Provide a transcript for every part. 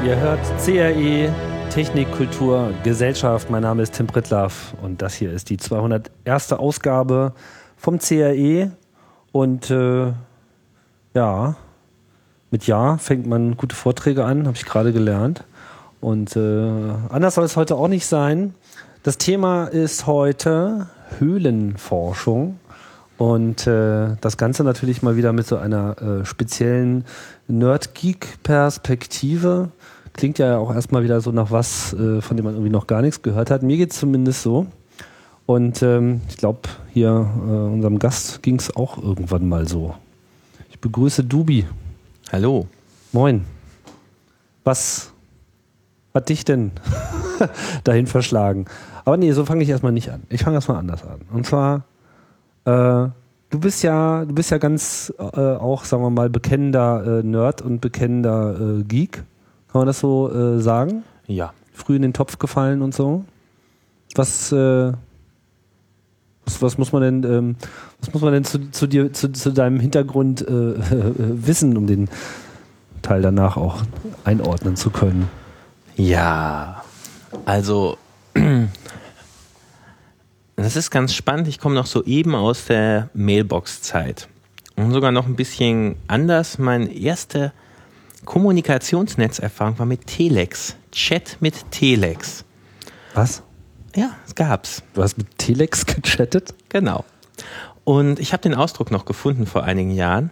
Ihr hört CRE, Technik, Kultur, Gesellschaft. Mein Name ist Tim Prittlaff und das hier ist die 201. Ausgabe vom CRE. Und mit Ja fängt man gute Vorträge an, habe ich gerade gelernt. Und anders soll es heute auch nicht sein. Das Thema ist heute Höhlenforschung. Und das Ganze natürlich mal wieder mit so einer speziellen Nerd-Geek-Perspektive. Klingt ja auch erstmal wieder so nach was, von dem man irgendwie noch gar nichts gehört hat. Mir geht es zumindest so. Und ich glaube, hier unserem Gast ging es auch irgendwann mal so. Ich begrüße Dubi. Hallo. Moin. Was hat dich denn dahin verschlagen? Aber nee, so fange ich erstmal nicht an. Ich fange erstmal anders an. Und zwar, du bist ja ganz auch, sagen wir mal, bekennender Nerd und bekennender Geek. Kann man das so sagen? Ja. Früh in den Topf gefallen und so. Was muss man denn zu dir, zu deinem Hintergrund wissen, um den Teil danach auch einordnen zu können? Ja, also das ist ganz spannend. Ich komme noch soeben aus der Mailbox-Zeit und sogar noch ein bisschen anders. Meine erste Kommunikationsnetzerfahrung war mit Telex. Chat mit Telex. Was? Ja, es gab's. Du hast mit Telex gechattet? Genau. Und ich habe den Ausdruck noch gefunden vor einigen Jahren.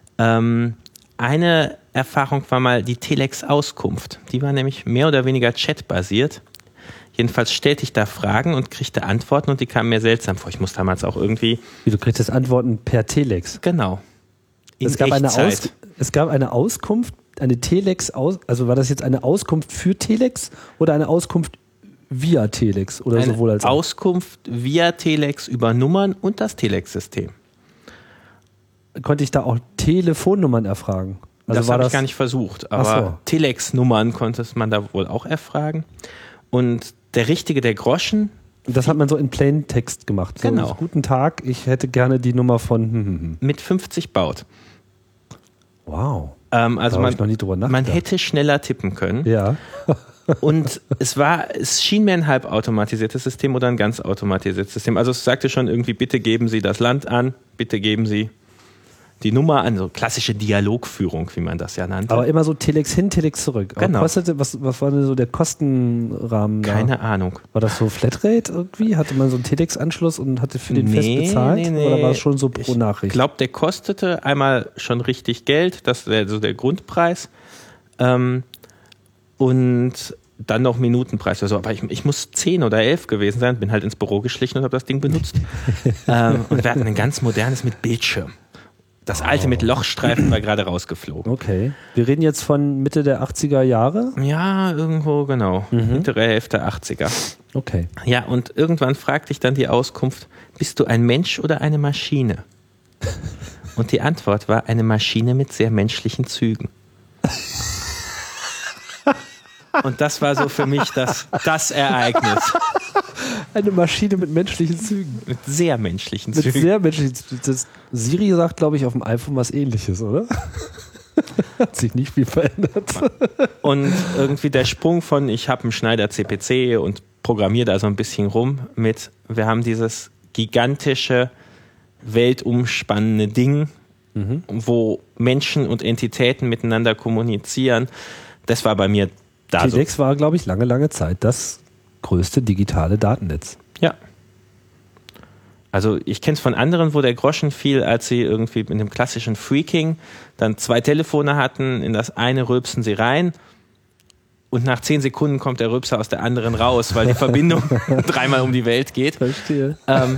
Eine Erfahrung war mal die Telex-Auskunft. Die war nämlich mehr oder weniger chatbasiert. Jedenfalls stellte ich da Fragen und kriegte Antworten und die kamen mir seltsam vor. Ich muss damals auch irgendwie... Wie, du kriegst Antworten per Telex? Genau. Es gab eine Auskunft, eine Telex, also war das jetzt eine Auskunft für Telex oder eine Auskunft via Telex? Oder eine sowohl als auch? Auskunft via Telex über Nummern und das Telex-System. Konnte ich da auch Telefonnummern erfragen? Also das habe ich gar nicht versucht, aber Telex-Nummern konnte man da wohl auch erfragen. Und der Richtige, der Groschen... Das hat man so in Plaintext gemacht. Genau. So, guten Tag, ich hätte gerne die Nummer von... Mit 50 Baut. Wow. Also da hab ich noch nie drüber nachgedacht. Man hätte schneller tippen können. Ja. Und es schien mir ein halbautomatisiertes System oder ein ganz automatisiertes System. Also es sagte schon irgendwie, bitte geben Sie das Land an, bitte geben Sie die Nummer an, so klassische Dialogführung, wie man das ja nannte. Aber immer so Telex hin, Telex zurück. Genau. Kostete, was war denn so der Kostenrahmen da? Keine Ahnung. War das so Flatrate irgendwie? Hatte man so einen Telex-Anschluss und hatte für den fest bezahlt? Nee. Oder war es schon so pro Nachricht? Ich glaube, der kostete einmal schon richtig Geld, das wäre so der Grundpreis. Und dann noch Minutenpreis oder so. Aber ich muss 10 oder 11 gewesen sein, bin halt ins Büro geschlichen und habe das Ding benutzt. Und wir hatten ein ganz modernes mit Bildschirm. Das alte mit Lochstreifen war gerade rausgeflogen. Okay. Wir reden jetzt von Mitte der 80er Jahre? Ja, irgendwo, genau. Mittlere Hälfte 80er. Okay. Ja, und irgendwann fragte ich dann die Auskunft, bist du ein Mensch oder eine Maschine? Und die Antwort war eine Maschine mit sehr menschlichen Zügen. Und das war so für mich das Ereignis. Eine Maschine mit menschlichen Zügen. Mit sehr menschlichen Zügen. Mit sehr menschlichen Zügen. Siri sagt, glaube ich, auf dem iPhone was Ähnliches, oder? Hat sich nicht viel verändert. Und irgendwie der Sprung von, ich habe einen Schneider CPC und programmiere da so ein bisschen rum mit, wir haben dieses gigantische, weltumspannende Ding, wo Menschen und Entitäten miteinander kommunizieren. Das war bei mir da so. Telex war, glaube ich, lange Zeit das größte digitale Datennetz. Ja. Also ich kenne es von anderen, wo der Groschen fiel, als sie irgendwie in dem klassischen Freaking dann 2 Telefone hatten, in das eine rülpsen sie rein und nach 10 Sekunden kommt der Rülpser aus der anderen raus, weil die Verbindung 3-mal um die Welt geht. Verstehe.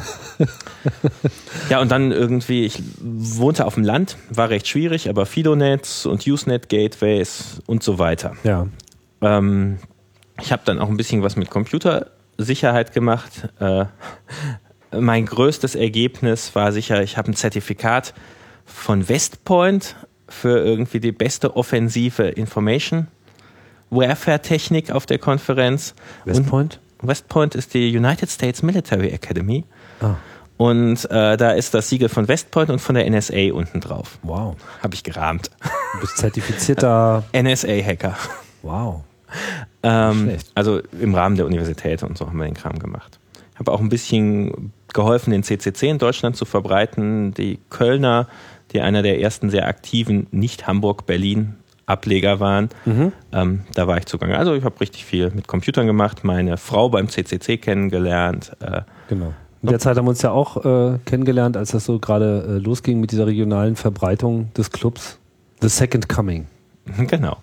Ja, und dann irgendwie, ich wohnte auf dem Land, war recht schwierig, aber Fidonet und Usenet-Gateways und so weiter. Ja. Ich habe dann auch ein bisschen was mit Computersicherheit gemacht. Mein größtes Ergebnis war sicher, ich habe ein Zertifikat von Westpoint für irgendwie die beste offensive Information Warfare Technik auf der Konferenz. Westpoint? Westpoint ist die United States Military Academy. Ah. Und da ist das Siegel von Westpoint und von der NSA unten drauf. Wow. Habe ich gerahmt. Du bist zertifizierter NSA-Hacker. Wow. Also im Rahmen der Universität und so haben wir den Kram gemacht. Ich habe auch ein bisschen geholfen, den CCC in Deutschland zu verbreiten. Die Kölner, die einer der ersten sehr aktiven Nicht-Hamburg-Berlin-Ableger waren, da war ich zugange. Also ich habe richtig viel mit Computern gemacht, meine Frau beim CCC kennengelernt. Genau. In der Zeit haben wir uns ja auch kennengelernt, als das so gerade losging mit dieser regionalen Verbreitung des Clubs. The Second Coming. Genau.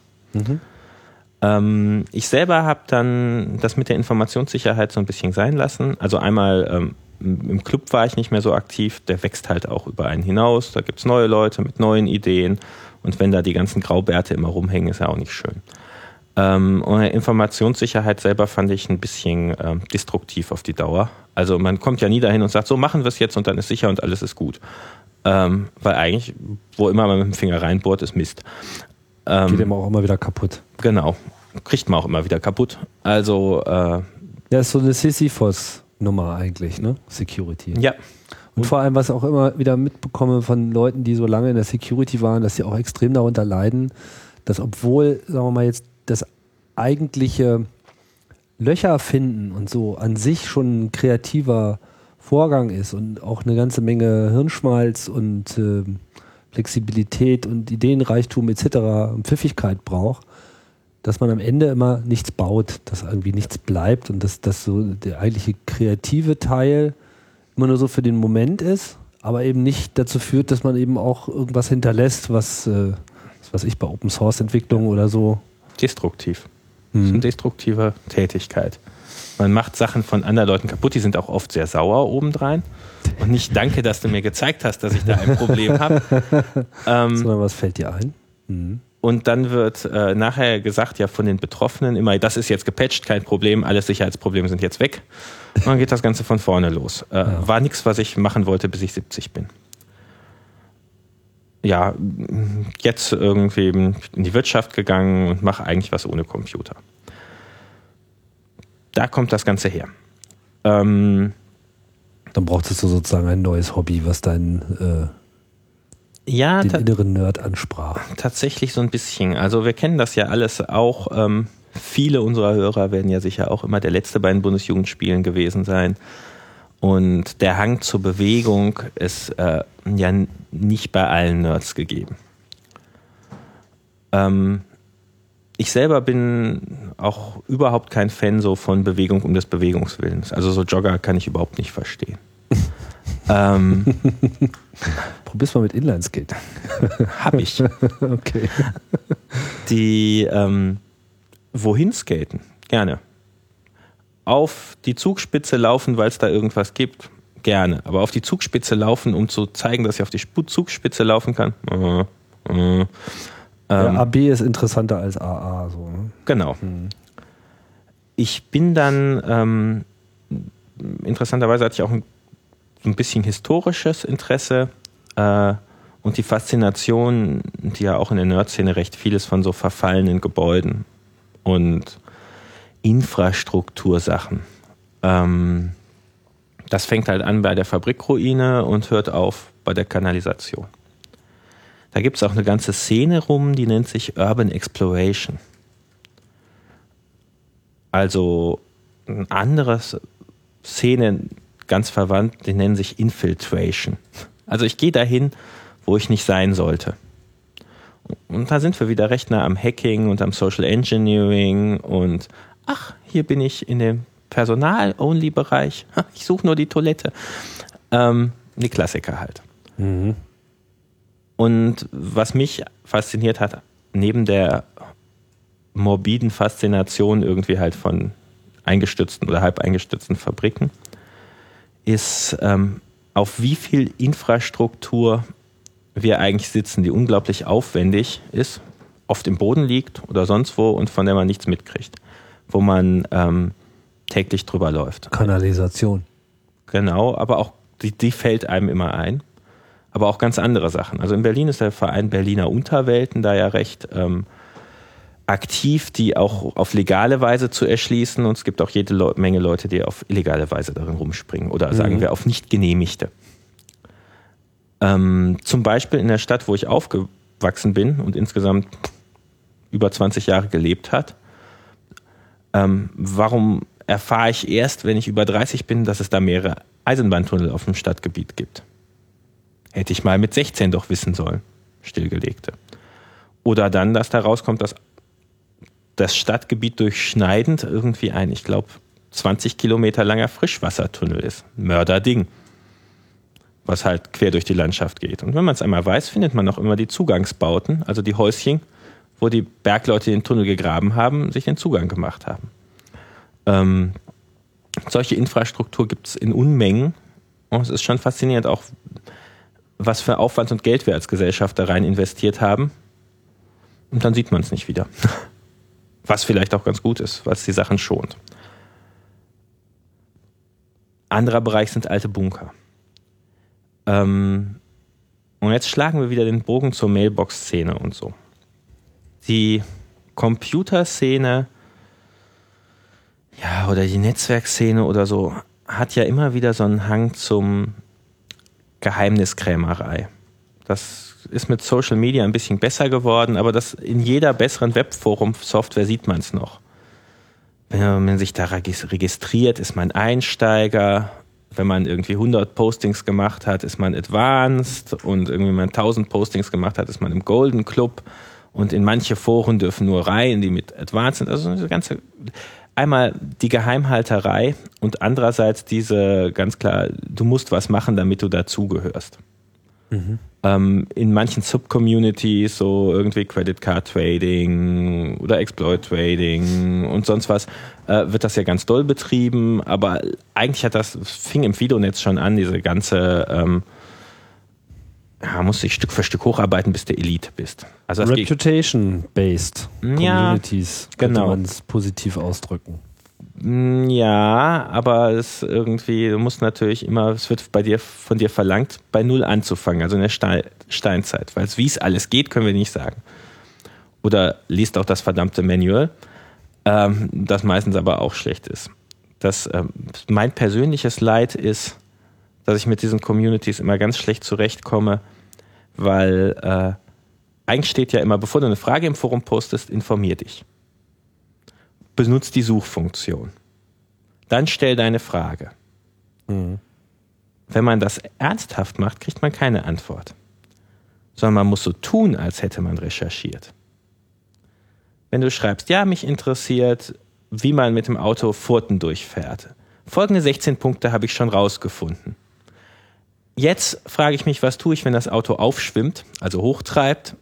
Ich selber habe dann das mit der Informationssicherheit so ein bisschen sein lassen. Also einmal im Club war ich nicht mehr so aktiv, der wächst halt auch über einen hinaus. Da gibt es neue Leute mit neuen Ideen und wenn da die ganzen Graubärte immer rumhängen, ist ja auch nicht schön. Und Informationssicherheit selber fand ich ein bisschen destruktiv auf die Dauer. Also man kommt ja nie dahin und sagt, so machen wir es jetzt und dann ist sicher und alles ist gut. Weil eigentlich, wo immer man mit dem Finger reinbohrt, ist Mist. Geht auch immer wieder kaputt. Genau. Kriegt man auch immer wieder kaputt. Also ja, ist so eine Sisyphos-Nummer eigentlich, ne? Security. Ja. Und vor allem, was ich auch immer wieder mitbekomme von Leuten, die so lange in der Security waren, dass sie auch extrem darunter leiden, dass obwohl, sagen wir mal jetzt, das eigentliche Löcher finden und so an sich schon ein kreativer Vorgang ist und auch eine ganze Menge Hirnschmalz und Flexibilität und Ideenreichtum etc. und Pfiffigkeit braucht, dass man am Ende immer nichts baut, dass irgendwie nichts bleibt und dass das so der eigentliche kreative Teil immer nur so für den Moment ist, aber eben nicht dazu führt, dass man eben auch irgendwas hinterlässt, was ich bei Open Source Entwicklung oder so. Destruktiv. Das ist eine destruktive Tätigkeit. Man macht Sachen von anderen Leuten kaputt, die sind auch oft sehr sauer obendrein. Und nicht danke, dass du mir gezeigt hast, dass ich da ein Problem habe. Sondern was fällt dir ein? Und dann wird nachher gesagt, ja von den Betroffenen immer, das ist jetzt gepatcht, kein Problem, alle Sicherheitsprobleme sind jetzt weg. Und dann geht das Ganze von vorne los. War nichts, was ich machen wollte, bis ich 70 bin. Ja, jetzt irgendwie in die Wirtschaft gegangen und mache eigentlich was ohne Computer. Da kommt das Ganze her. Dann brauchtest du sozusagen ein neues Hobby, was den inneren Nerd ansprach. Tatsächlich so ein bisschen. Also wir kennen das ja alles auch. Viele unserer Hörer werden ja sicher auch immer der Letzte bei den Bundesjugendspielen gewesen sein. Und der Hang zur Bewegung ist ja nicht bei allen Nerds gegeben. Ich selber bin auch überhaupt kein Fan so von Bewegung um des Bewegungswillens. Also so Jogger kann ich überhaupt nicht verstehen. Probier's mal mit Inlineskating. Hab ich. Okay. Wohin skaten? Gerne. Auf die Zugspitze laufen, weil es da irgendwas gibt? Gerne. Aber auf die Zugspitze laufen, um zu zeigen, dass ich auf die Zugspitze laufen kann? AB ist interessanter als AA. So, ne? Genau. Ich bin dann, interessanterweise hatte ich auch ein bisschen historisches Interesse und die Faszination, die ja auch in der Nerd-Szene recht viel ist von so verfallenen Gebäuden und Infrastruktursachen. Das fängt halt an bei der Fabrikruine und hört auf bei der Kanalisation. Da gibt es auch eine ganze Szene rum, die nennt sich Urban Exploration. Also eine andere Szene, ganz verwandt, die nennen sich Infiltration. Also ich gehe dahin, wo ich nicht sein sollte. Und da sind wir wieder recht nah am Hacking und am Social Engineering und hier bin ich in dem Personal-Only-Bereich. Ich suche nur die Toilette. Die Klassiker halt. Und was mich fasziniert hat, neben der morbiden Faszination irgendwie halt von eingestürzten oder halb eingestürzten Fabriken, ist auf wie viel Infrastruktur wir eigentlich sitzen, die unglaublich aufwendig ist, oft im Boden liegt oder sonst wo und von der man nichts mitkriegt, wo man täglich drüber läuft. Kanalisation. Genau, aber auch die fällt einem immer ein. Aber auch ganz andere Sachen. Also in Berlin ist der Verein Berliner Unterwelten da ja recht aktiv, die auch auf legale Weise zu erschließen. Und es gibt auch jede Menge Leute, die auf illegale Weise darin rumspringen. Oder sagen wir auf nicht genehmigte. Zum Beispiel in der Stadt, wo ich aufgewachsen bin und insgesamt über 20 Jahre gelebt hat. Warum erfahre ich erst, wenn ich über 30 bin, dass es da mehrere Eisenbahntunnel auf dem Stadtgebiet gibt? Hätte ich mal mit 16 doch wissen sollen, stillgelegte. Oder dann, dass da rauskommt, dass das Stadtgebiet durchschneidend irgendwie ein, ich glaube, 20 Kilometer langer Frischwassertunnel ist. Mörderding. Was halt quer durch die Landschaft geht. Und wenn man es einmal weiß, findet man auch immer die Zugangsbauten, also die Häuschen, wo die Bergleute den Tunnel gegraben haben, sich den Zugang gemacht haben. Solche Infrastruktur gibt es in Unmengen. Und es ist schon faszinierend auch, was für Aufwand und Geld wir als Gesellschaft da rein investiert haben. Und dann sieht man es nicht wieder. Was vielleicht auch ganz gut ist, was die Sachen schont. Anderer Bereich sind alte Bunker. Und jetzt schlagen wir wieder den Bogen zur Mailbox-Szene und so. Die Computerszene, ja, oder die Netzwerkszene oder so, hat ja immer wieder so einen Hang zum Geheimniskrämerei. Das ist mit Social Media ein bisschen besser geworden, aber das in jeder besseren Webforum-Software sieht man es noch. Wenn man sich da registriert, ist man Einsteiger. Wenn man irgendwie 100 Postings gemacht hat, ist man Advanced. Und irgendwie, wenn man 1000 Postings gemacht hat, ist man im Golden Club. Und in manche Foren dürfen nur rein, die mit Advanced sind. Also diese ganze, einmal die Geheimhalterei und andererseits diese, ganz klar, du musst was machen, damit du dazugehörst. In manchen Subcommunities, so irgendwie Credit Card Trading oder Exploit Trading und sonst was, wird das ja ganz doll betrieben, aber eigentlich fing im Fido-Netz schon an, diese ganze, musst dich Stück für Stück hocharbeiten, bis du Elite bist. Also Reputation-based Communities, genau. könnte man es positiv ausdrücken. Ja, aber es irgendwie, du musst natürlich immer, es wird von dir verlangt, bei Null anzufangen, also in der Steinzeit, weil wie es alles geht, können wir nicht sagen. Oder liest auch das verdammte Manual, das meistens aber auch schlecht ist. Mein persönliches Leid ist, dass ich mit diesen Communities immer ganz schlecht zurechtkomme, weil eigentlich steht ja immer, bevor du eine Frage im Forum postest, informier dich. Benutzt die Suchfunktion. Dann stell deine Frage. Wenn man das ernsthaft macht, kriegt man keine Antwort. Sondern man muss so tun, als hätte man recherchiert. Wenn du schreibst, ja, mich interessiert, wie man mit dem Auto Furten durchfährt. Folgende 16 Punkte habe ich schon rausgefunden. Jetzt frage ich mich, was tue ich, wenn das Auto aufschwimmt, also hochtreibt,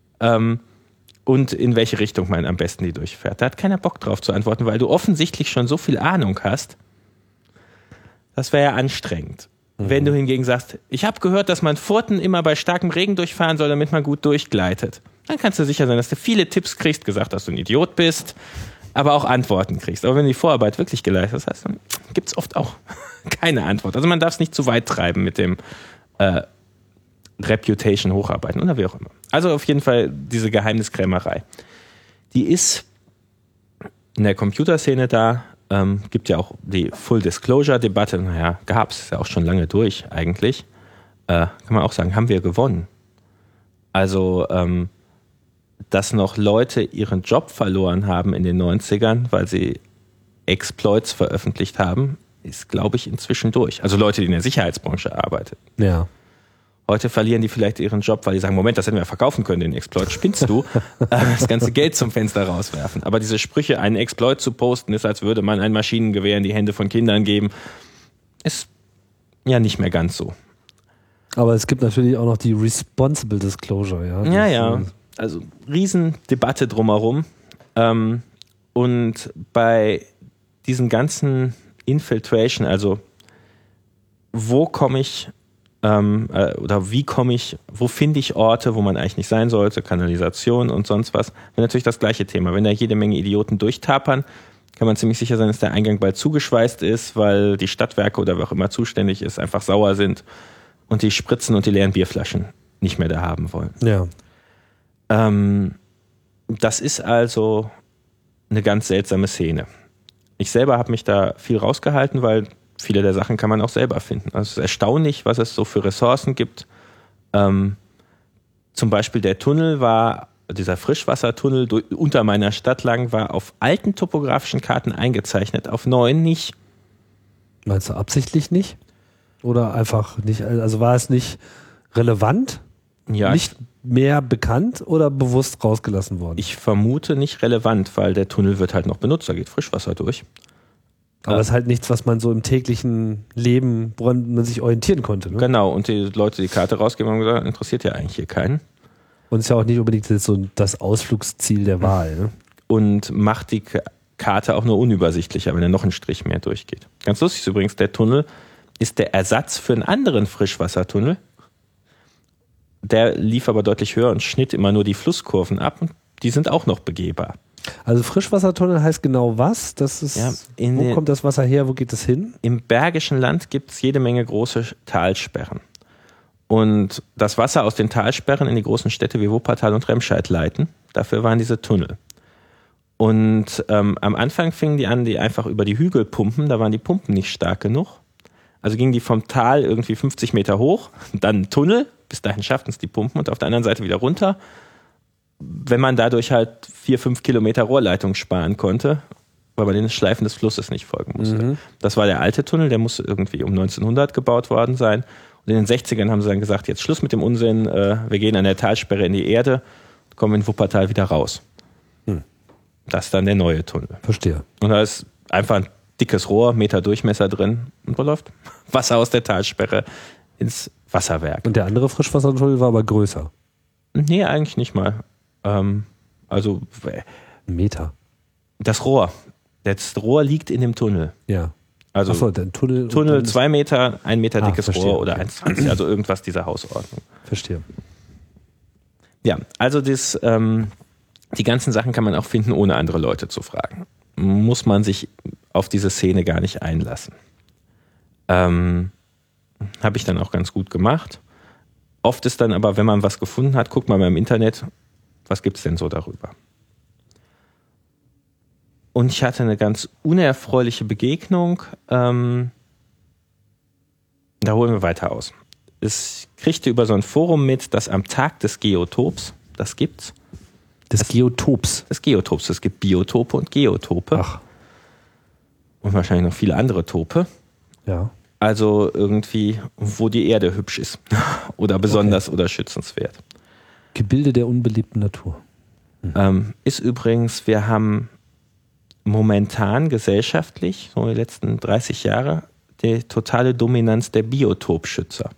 und in welche Richtung man am besten die durchfährt. Da hat keiner Bock drauf zu antworten, weil du offensichtlich schon so viel Ahnung hast. Das wäre ja anstrengend. Wenn du hingegen sagst, ich habe gehört, dass man Furten immer bei starkem Regen durchfahren soll, damit man gut durchgleitet. Dann kannst du sicher sein, dass du viele Tipps kriegst, gesagt, dass du ein Idiot bist, aber auch Antworten kriegst. Aber wenn du die Vorarbeit wirklich geleistet hast, dann gibt es oft auch keine Antwort. Also man darf es nicht zu weit treiben mit dem Reputation hocharbeiten oder wie auch immer. Also auf jeden Fall diese Geheimniskrämerei. Die ist in der Computerszene da, gibt ja auch die Full-Disclosure-Debatte, naja, gab es ja auch schon lange durch eigentlich. Kann man auch sagen, haben wir gewonnen. Also, dass noch Leute ihren Job verloren haben in den 90ern, weil sie Exploits veröffentlicht haben, ist, glaube ich, inzwischen durch. Also Leute, die in der Sicherheitsbranche arbeiten. Ja. Heute verlieren die vielleicht ihren Job, weil die sagen, Moment, das hätten wir ja verkaufen können, den Exploit. Spinnst du? Das ganze Geld zum Fenster rauswerfen. Aber diese Sprüche, einen Exploit zu posten, ist, als würde man ein Maschinengewehr in die Hände von Kindern geben, ist ja nicht mehr ganz so. Aber es gibt natürlich auch noch die Responsible Disclosure, ja. Ja. Also Riesendebatte drumherum. Und bei diesen ganzen Infiltration, also wo komme ich oder wie komme ich, wo finde ich Orte, wo man eigentlich nicht sein sollte, Kanalisation und sonst was, wäre natürlich das gleiche Thema. Wenn da jede Menge Idioten durchtapern, kann man ziemlich sicher sein, dass der Eingang bald zugeschweißt ist, weil die Stadtwerke oder wer auch immer zuständig ist, einfach sauer sind und die Spritzen und die leeren Bierflaschen nicht mehr da haben wollen. Ja. Das ist also eine ganz seltsame Szene. Ich selber habe mich da viel rausgehalten, weil viele der Sachen kann man auch selber finden. Also es ist erstaunlich, was es so für Ressourcen gibt. Zum Beispiel der Tunnel war dieser Frischwassertunnel unter meiner Stadt lang, war auf alten topografischen Karten eingezeichnet, auf neuen nicht. Meinst du absichtlich nicht? Oder einfach nicht? Also war es nicht relevant? Ja, nicht mehr bekannt oder bewusst rausgelassen worden? Ich vermute nicht relevant, weil der Tunnel wird halt noch benutzt, da geht Frischwasser durch. Aber es ist halt nichts, was man so im täglichen Leben, woran man sich orientieren konnte. Ne? Genau, und die Leute, die Karte rausgeben, haben gesagt, interessiert ja eigentlich hier keinen. Und ist ja auch nicht unbedingt so das Ausflugsziel der Wahl. Ne? Und macht die Karte auch nur unübersichtlicher, wenn er noch einen Strich mehr durchgeht. Ganz lustig ist übrigens, der Tunnel ist der Ersatz für einen anderen Frischwassertunnel. Der lief aber deutlich höher und schnitt immer nur die Flusskurven ab und die sind auch noch begehbar. Also Frischwassertunnel heißt genau was? Das ist, Ja, wo kommt das Wasser her? Wo geht es hin? Im Bergischen Land gibt es jede Menge große Talsperren. Und das Wasser aus den Talsperren in die großen Städte wie Wuppertal und Remscheid leiten. Dafür waren diese Tunnel. Und am Anfang fingen die an, die einfach über die Hügel pumpen. Da waren die Pumpen nicht stark genug. Also gingen die vom Tal irgendwie 50 Meter hoch, dann ein Tunnel. Bis dahin schafften es die Pumpen und auf der anderen Seite wieder runter. Wenn man dadurch halt 4-5 Kilometer Rohrleitung sparen konnte, weil man den Schleifen des Flusses nicht folgen musste. Mhm. Das war der alte Tunnel, der musste irgendwie um 1900 gebaut worden sein. Und in den 60ern haben sie dann gesagt, jetzt Schluss mit dem Unsinn, wir gehen an der Talsperre in die Erde, kommen in Wuppertal wieder raus. Das ist dann der neue Tunnel. Verstehe. Und da ist einfach ein dickes Rohr, Meter Durchmesser drin und wo läuft Wasser aus der Talsperre ins Wasserwerk. Und der andere Frischwassertunnel war aber größer? Nee, eigentlich nicht mal. Also Meter. Das Rohr liegt in dem Tunnel. Ja. Also achso, der Tunnel 2 Meter, 1 Meter dickes verstehe, Rohr oder 1,20, also irgendwas dieser Hausordnung. Verstehe. Ja, also die ganzen Sachen kann man auch finden, ohne andere Leute zu fragen. Muss man sich auf diese Szene gar nicht einlassen. Habe ich dann auch ganz gut gemacht. Oft ist dann aber, wenn man was gefunden hat, guckt man mal im Internet, was gibt es denn so darüber? Und ich hatte eine ganz unerfreuliche Begegnung. Da holen wir weiter aus. Ich kriegte über so ein Forum mit, dass am Tag des Geotops, das gibt's. Des Geotops? Des Geotops. Es gibt Biotope und Geotope. Ach. Und wahrscheinlich noch viele andere Tope. Ja. Also irgendwie, wo die Erde hübsch ist. Oder besonders oder schützenswert. Gebilde der unbelebten Natur. Ist übrigens, wir haben momentan gesellschaftlich, so die letzten 30 Jahre, die totale Dominanz der Biotopschützer.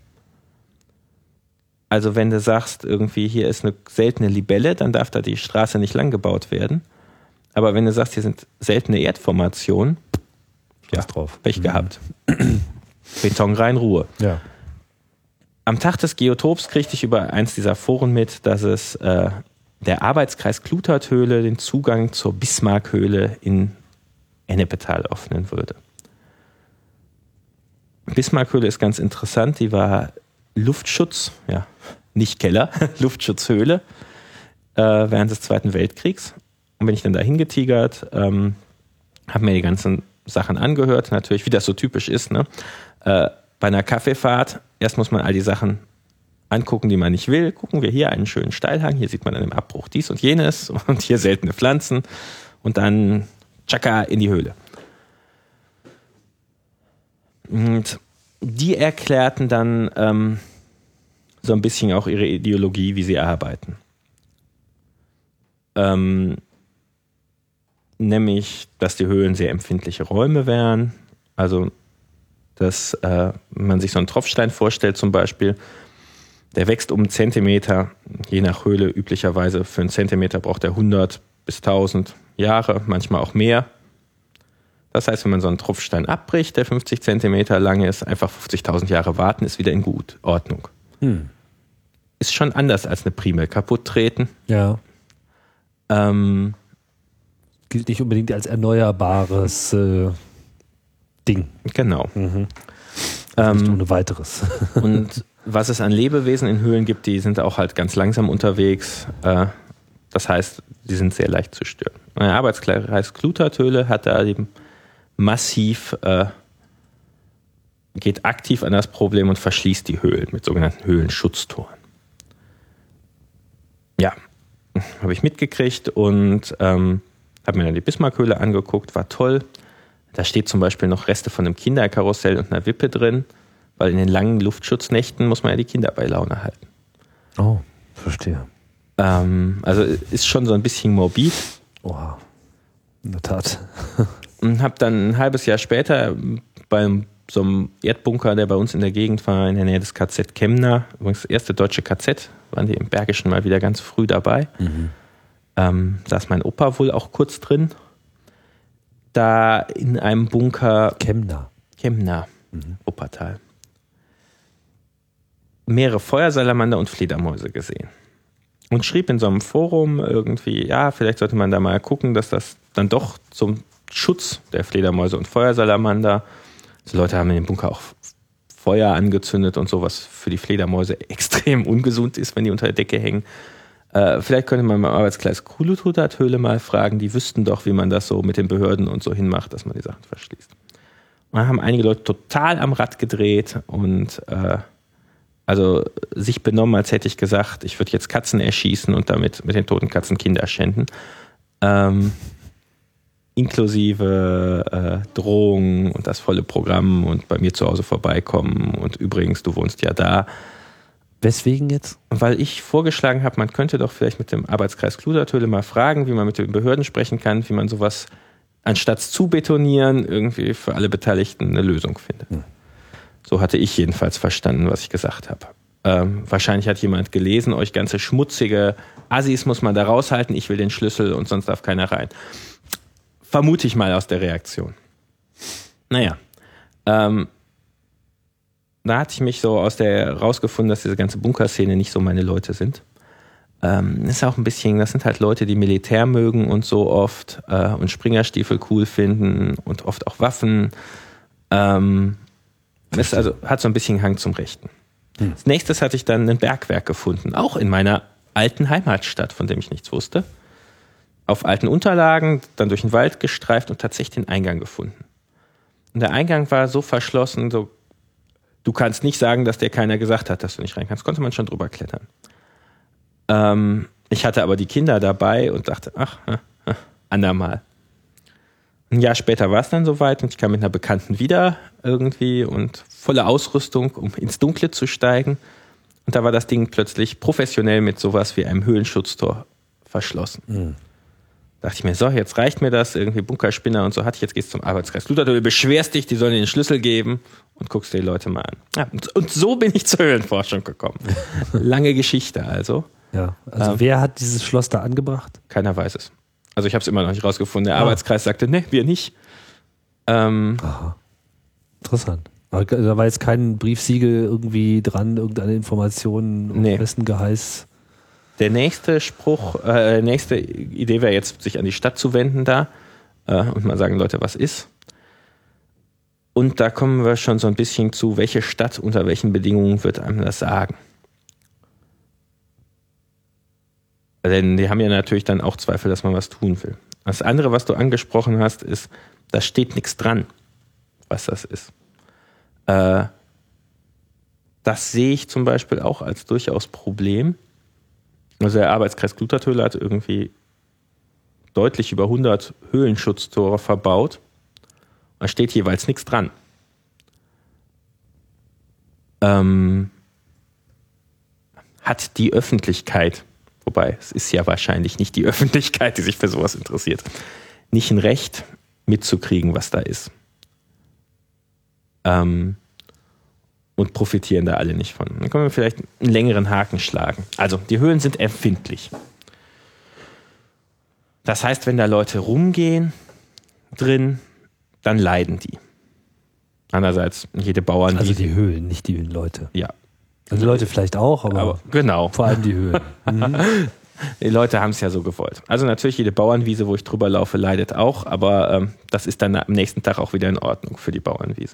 Also wenn du sagst, irgendwie hier ist eine seltene Libelle, dann darf da die Straße nicht lang gebaut werden. Aber wenn du sagst, hier sind seltene Erdformationen, ja, drauf. Pech gehabt. Beton rein, Ruhe. Ja. Am Tag des Geotops kriegte ich über eins dieser Foren mit, dass es der Arbeitskreis Kluterthöhle den Zugang zur Bismarckhöhle in Ennepetal öffnen würde. Bismarckhöhle ist ganz interessant, die war Luftschutz, ja, nicht Keller, Luftschutzhöhle während des Zweiten Weltkriegs. Und bin ich dann dahin getigert, habe mir die ganzen Sachen angehört, natürlich, wie das so typisch ist, ne? Bei einer Kaffeefahrt, erst muss man all die Sachen angucken, die man nicht will. Gucken wir hier einen schönen Steilhang, hier sieht man an dem Abbruch dies und jenes und hier seltene Pflanzen und dann tschakka in die Höhle. Und die erklärten dann so ein bisschen auch ihre Ideologie, wie sie arbeiten. Nämlich, dass die Höhlen sehr empfindliche Räume wären. Also, dass man sich so einen Tropfstein vorstellt zum Beispiel, der wächst um einen Zentimeter, je nach Höhle üblicherweise. Für einen Zentimeter braucht er 100 bis 1000 Jahre, manchmal auch mehr. Das heißt, wenn man so einen Tropfstein abbricht, der 50 Zentimeter lang ist, einfach 50.000 Jahre warten, ist wieder in Ordnung. Ist schon anders als eine Primel kaputt treten. Ja. Gilt nicht unbedingt als erneuerbares Ding. Genau. Nicht ohne weiteres. Und was es an Lebewesen in Höhlen gibt, die sind auch halt ganz langsam unterwegs. Das heißt, die sind sehr leicht zu stören. Der Arbeitskreis Kluterthöhle hat da eben massiv, geht aktiv an das Problem und verschließt die Höhlen mit sogenannten Höhlenschutztoren. Ja, habe ich mitgekriegt und habe mir dann die Bismarckhöhle angeguckt, war toll. Da steht zum Beispiel noch Reste von einem Kinderkarussell und einer Wippe drin, weil in den langen Luftschutznächten muss man ja die Kinder bei Laune halten. Oh, verstehe. Also ist schon so ein bisschen morbid. Oha, in der Tat. Und habe dann ein halbes Jahr später bei so einem Erdbunker, der bei uns in der Gegend war, in der Nähe des KZ Kemna, übrigens das erste deutsche KZ, waren die im Bergischen mal wieder ganz früh dabei. Da ist mein Opa wohl auch kurz drin. Da in einem Bunker. Kemna, Wuppertal. Mehrere Feuersalamander und Fledermäuse gesehen. Und schrieb in so einem Forum irgendwie, ja, vielleicht sollte man da mal gucken, dass das dann doch zum Schutz der Fledermäuse und Feuersalamander, also Leute haben in dem Bunker auch Feuer angezündet und so, was für die Fledermäuse extrem ungesund ist, wenn die unter der Decke hängen. Vielleicht könnte man beim Arbeitskreis Kulututat-Höhle mal fragen, die wüssten doch, wie man das so mit den Behörden und so hinmacht, dass man die Sachen verschließt. Und dann haben einige Leute total am Rad gedreht und also sich benommen, als hätte ich gesagt, ich würde jetzt Katzen erschießen und damit mit den toten Katzen Kinder schänden. Inklusive Drohungen und das volle Programm und bei mir zu Hause vorbeikommen und übrigens, du wohnst ja da. Weswegen jetzt? Weil ich vorgeschlagen habe, man könnte doch vielleicht mit dem Arbeitskreis Kludertöle mal fragen, wie man mit den Behörden sprechen kann, wie man sowas anstatt zu betonieren irgendwie für alle Beteiligten eine Lösung findet. So hatte ich jedenfalls verstanden, was ich gesagt habe. Wahrscheinlich hat jemand gelesen, euch ganze schmutzige Assis muss man da raushalten, ich will den Schlüssel und sonst darf keiner rein. Vermute ich mal aus der Reaktion. Naja, da hatte ich mich so rausgefunden, dass diese ganze Bunkerszene nicht so meine Leute sind. Ist auch ein bisschen, das sind halt Leute, die Militär mögen und so oft und Springerstiefel cool finden und oft auch Waffen. Ist also, hat so ein bisschen Hang zum Rechten. Als nächstes hatte ich dann ein Bergwerk gefunden, auch in meiner alten Heimatstadt, von dem ich nichts wusste. Auf alten Unterlagen, dann durch den Wald gestreift und tatsächlich den Eingang gefunden. Und der Eingang war so verschlossen, so du kannst nicht sagen, dass dir keiner gesagt hat, dass du nicht rein kannst. Konnte man schon drüber klettern. Ich hatte aber die Kinder dabei und dachte, andermal. Ein Jahr später war es dann soweit und ich kam mit einer Bekannten wieder irgendwie und volle Ausrüstung, um ins Dunkle zu steigen. Und da war das Ding plötzlich professionell mit sowas wie einem Höhlenschutztor verschlossen. Dachte ich mir, so, jetzt reicht mir das, irgendwie Bunkerspinner und so hatte ich, jetzt gehst du zum Arbeitskreis. Du beschwerst dich, die sollen dir den Schlüssel geben und guckst dir die Leute mal an. Ja, und so bin ich zur Höhlenforschung gekommen. Lange Geschichte also. Ja, also wer hat dieses Schloss da angebracht? Keiner weiß es. Also ich habe es immer noch nicht rausgefunden. Der Arbeitskreis sagte, ne, wir nicht. Aha. Interessant. Aber da war jetzt kein Briefsiegel irgendwie dran, irgendeine Information, besten Geheiß. Der nächste Spruch, nächste Idee wäre jetzt, sich an die Stadt zu wenden da und mal sagen, Leute, was ist? Und da kommen wir schon so ein bisschen zu, welche Stadt unter welchen Bedingungen wird einem das sagen? Denn die haben ja natürlich dann auch Zweifel, dass man was tun will. Das andere, was du angesprochen hast, ist, da steht nichts dran, was das ist. Das sehe ich zum Beispiel auch als durchaus Problem. Also der Arbeitskreis Klutertöle hat irgendwie deutlich über 100 Höhlenschutztore verbaut. Da steht jeweils nichts dran. Hat die Öffentlichkeit, wobei es ist ja wahrscheinlich nicht die Öffentlichkeit, die sich für sowas interessiert, nicht ein Recht mitzukriegen, was da ist. Und profitieren da alle nicht von. Dann können wir vielleicht einen längeren Haken schlagen. Also, die Höhlen sind empfindlich. Das heißt, wenn da Leute rumgehen drin, dann leiden die. Andererseits, jede Bauernwiese. Also die Höhlen, nicht die Leute. Ja. Also die Leute vielleicht auch, aber genau. Vor allem die Höhlen. Die Leute haben es ja so gewollt. Also natürlich, jede Bauernwiese, wo ich drüber laufe, leidet auch, aber das ist dann am nächsten Tag auch wieder in Ordnung für die Bauernwiese.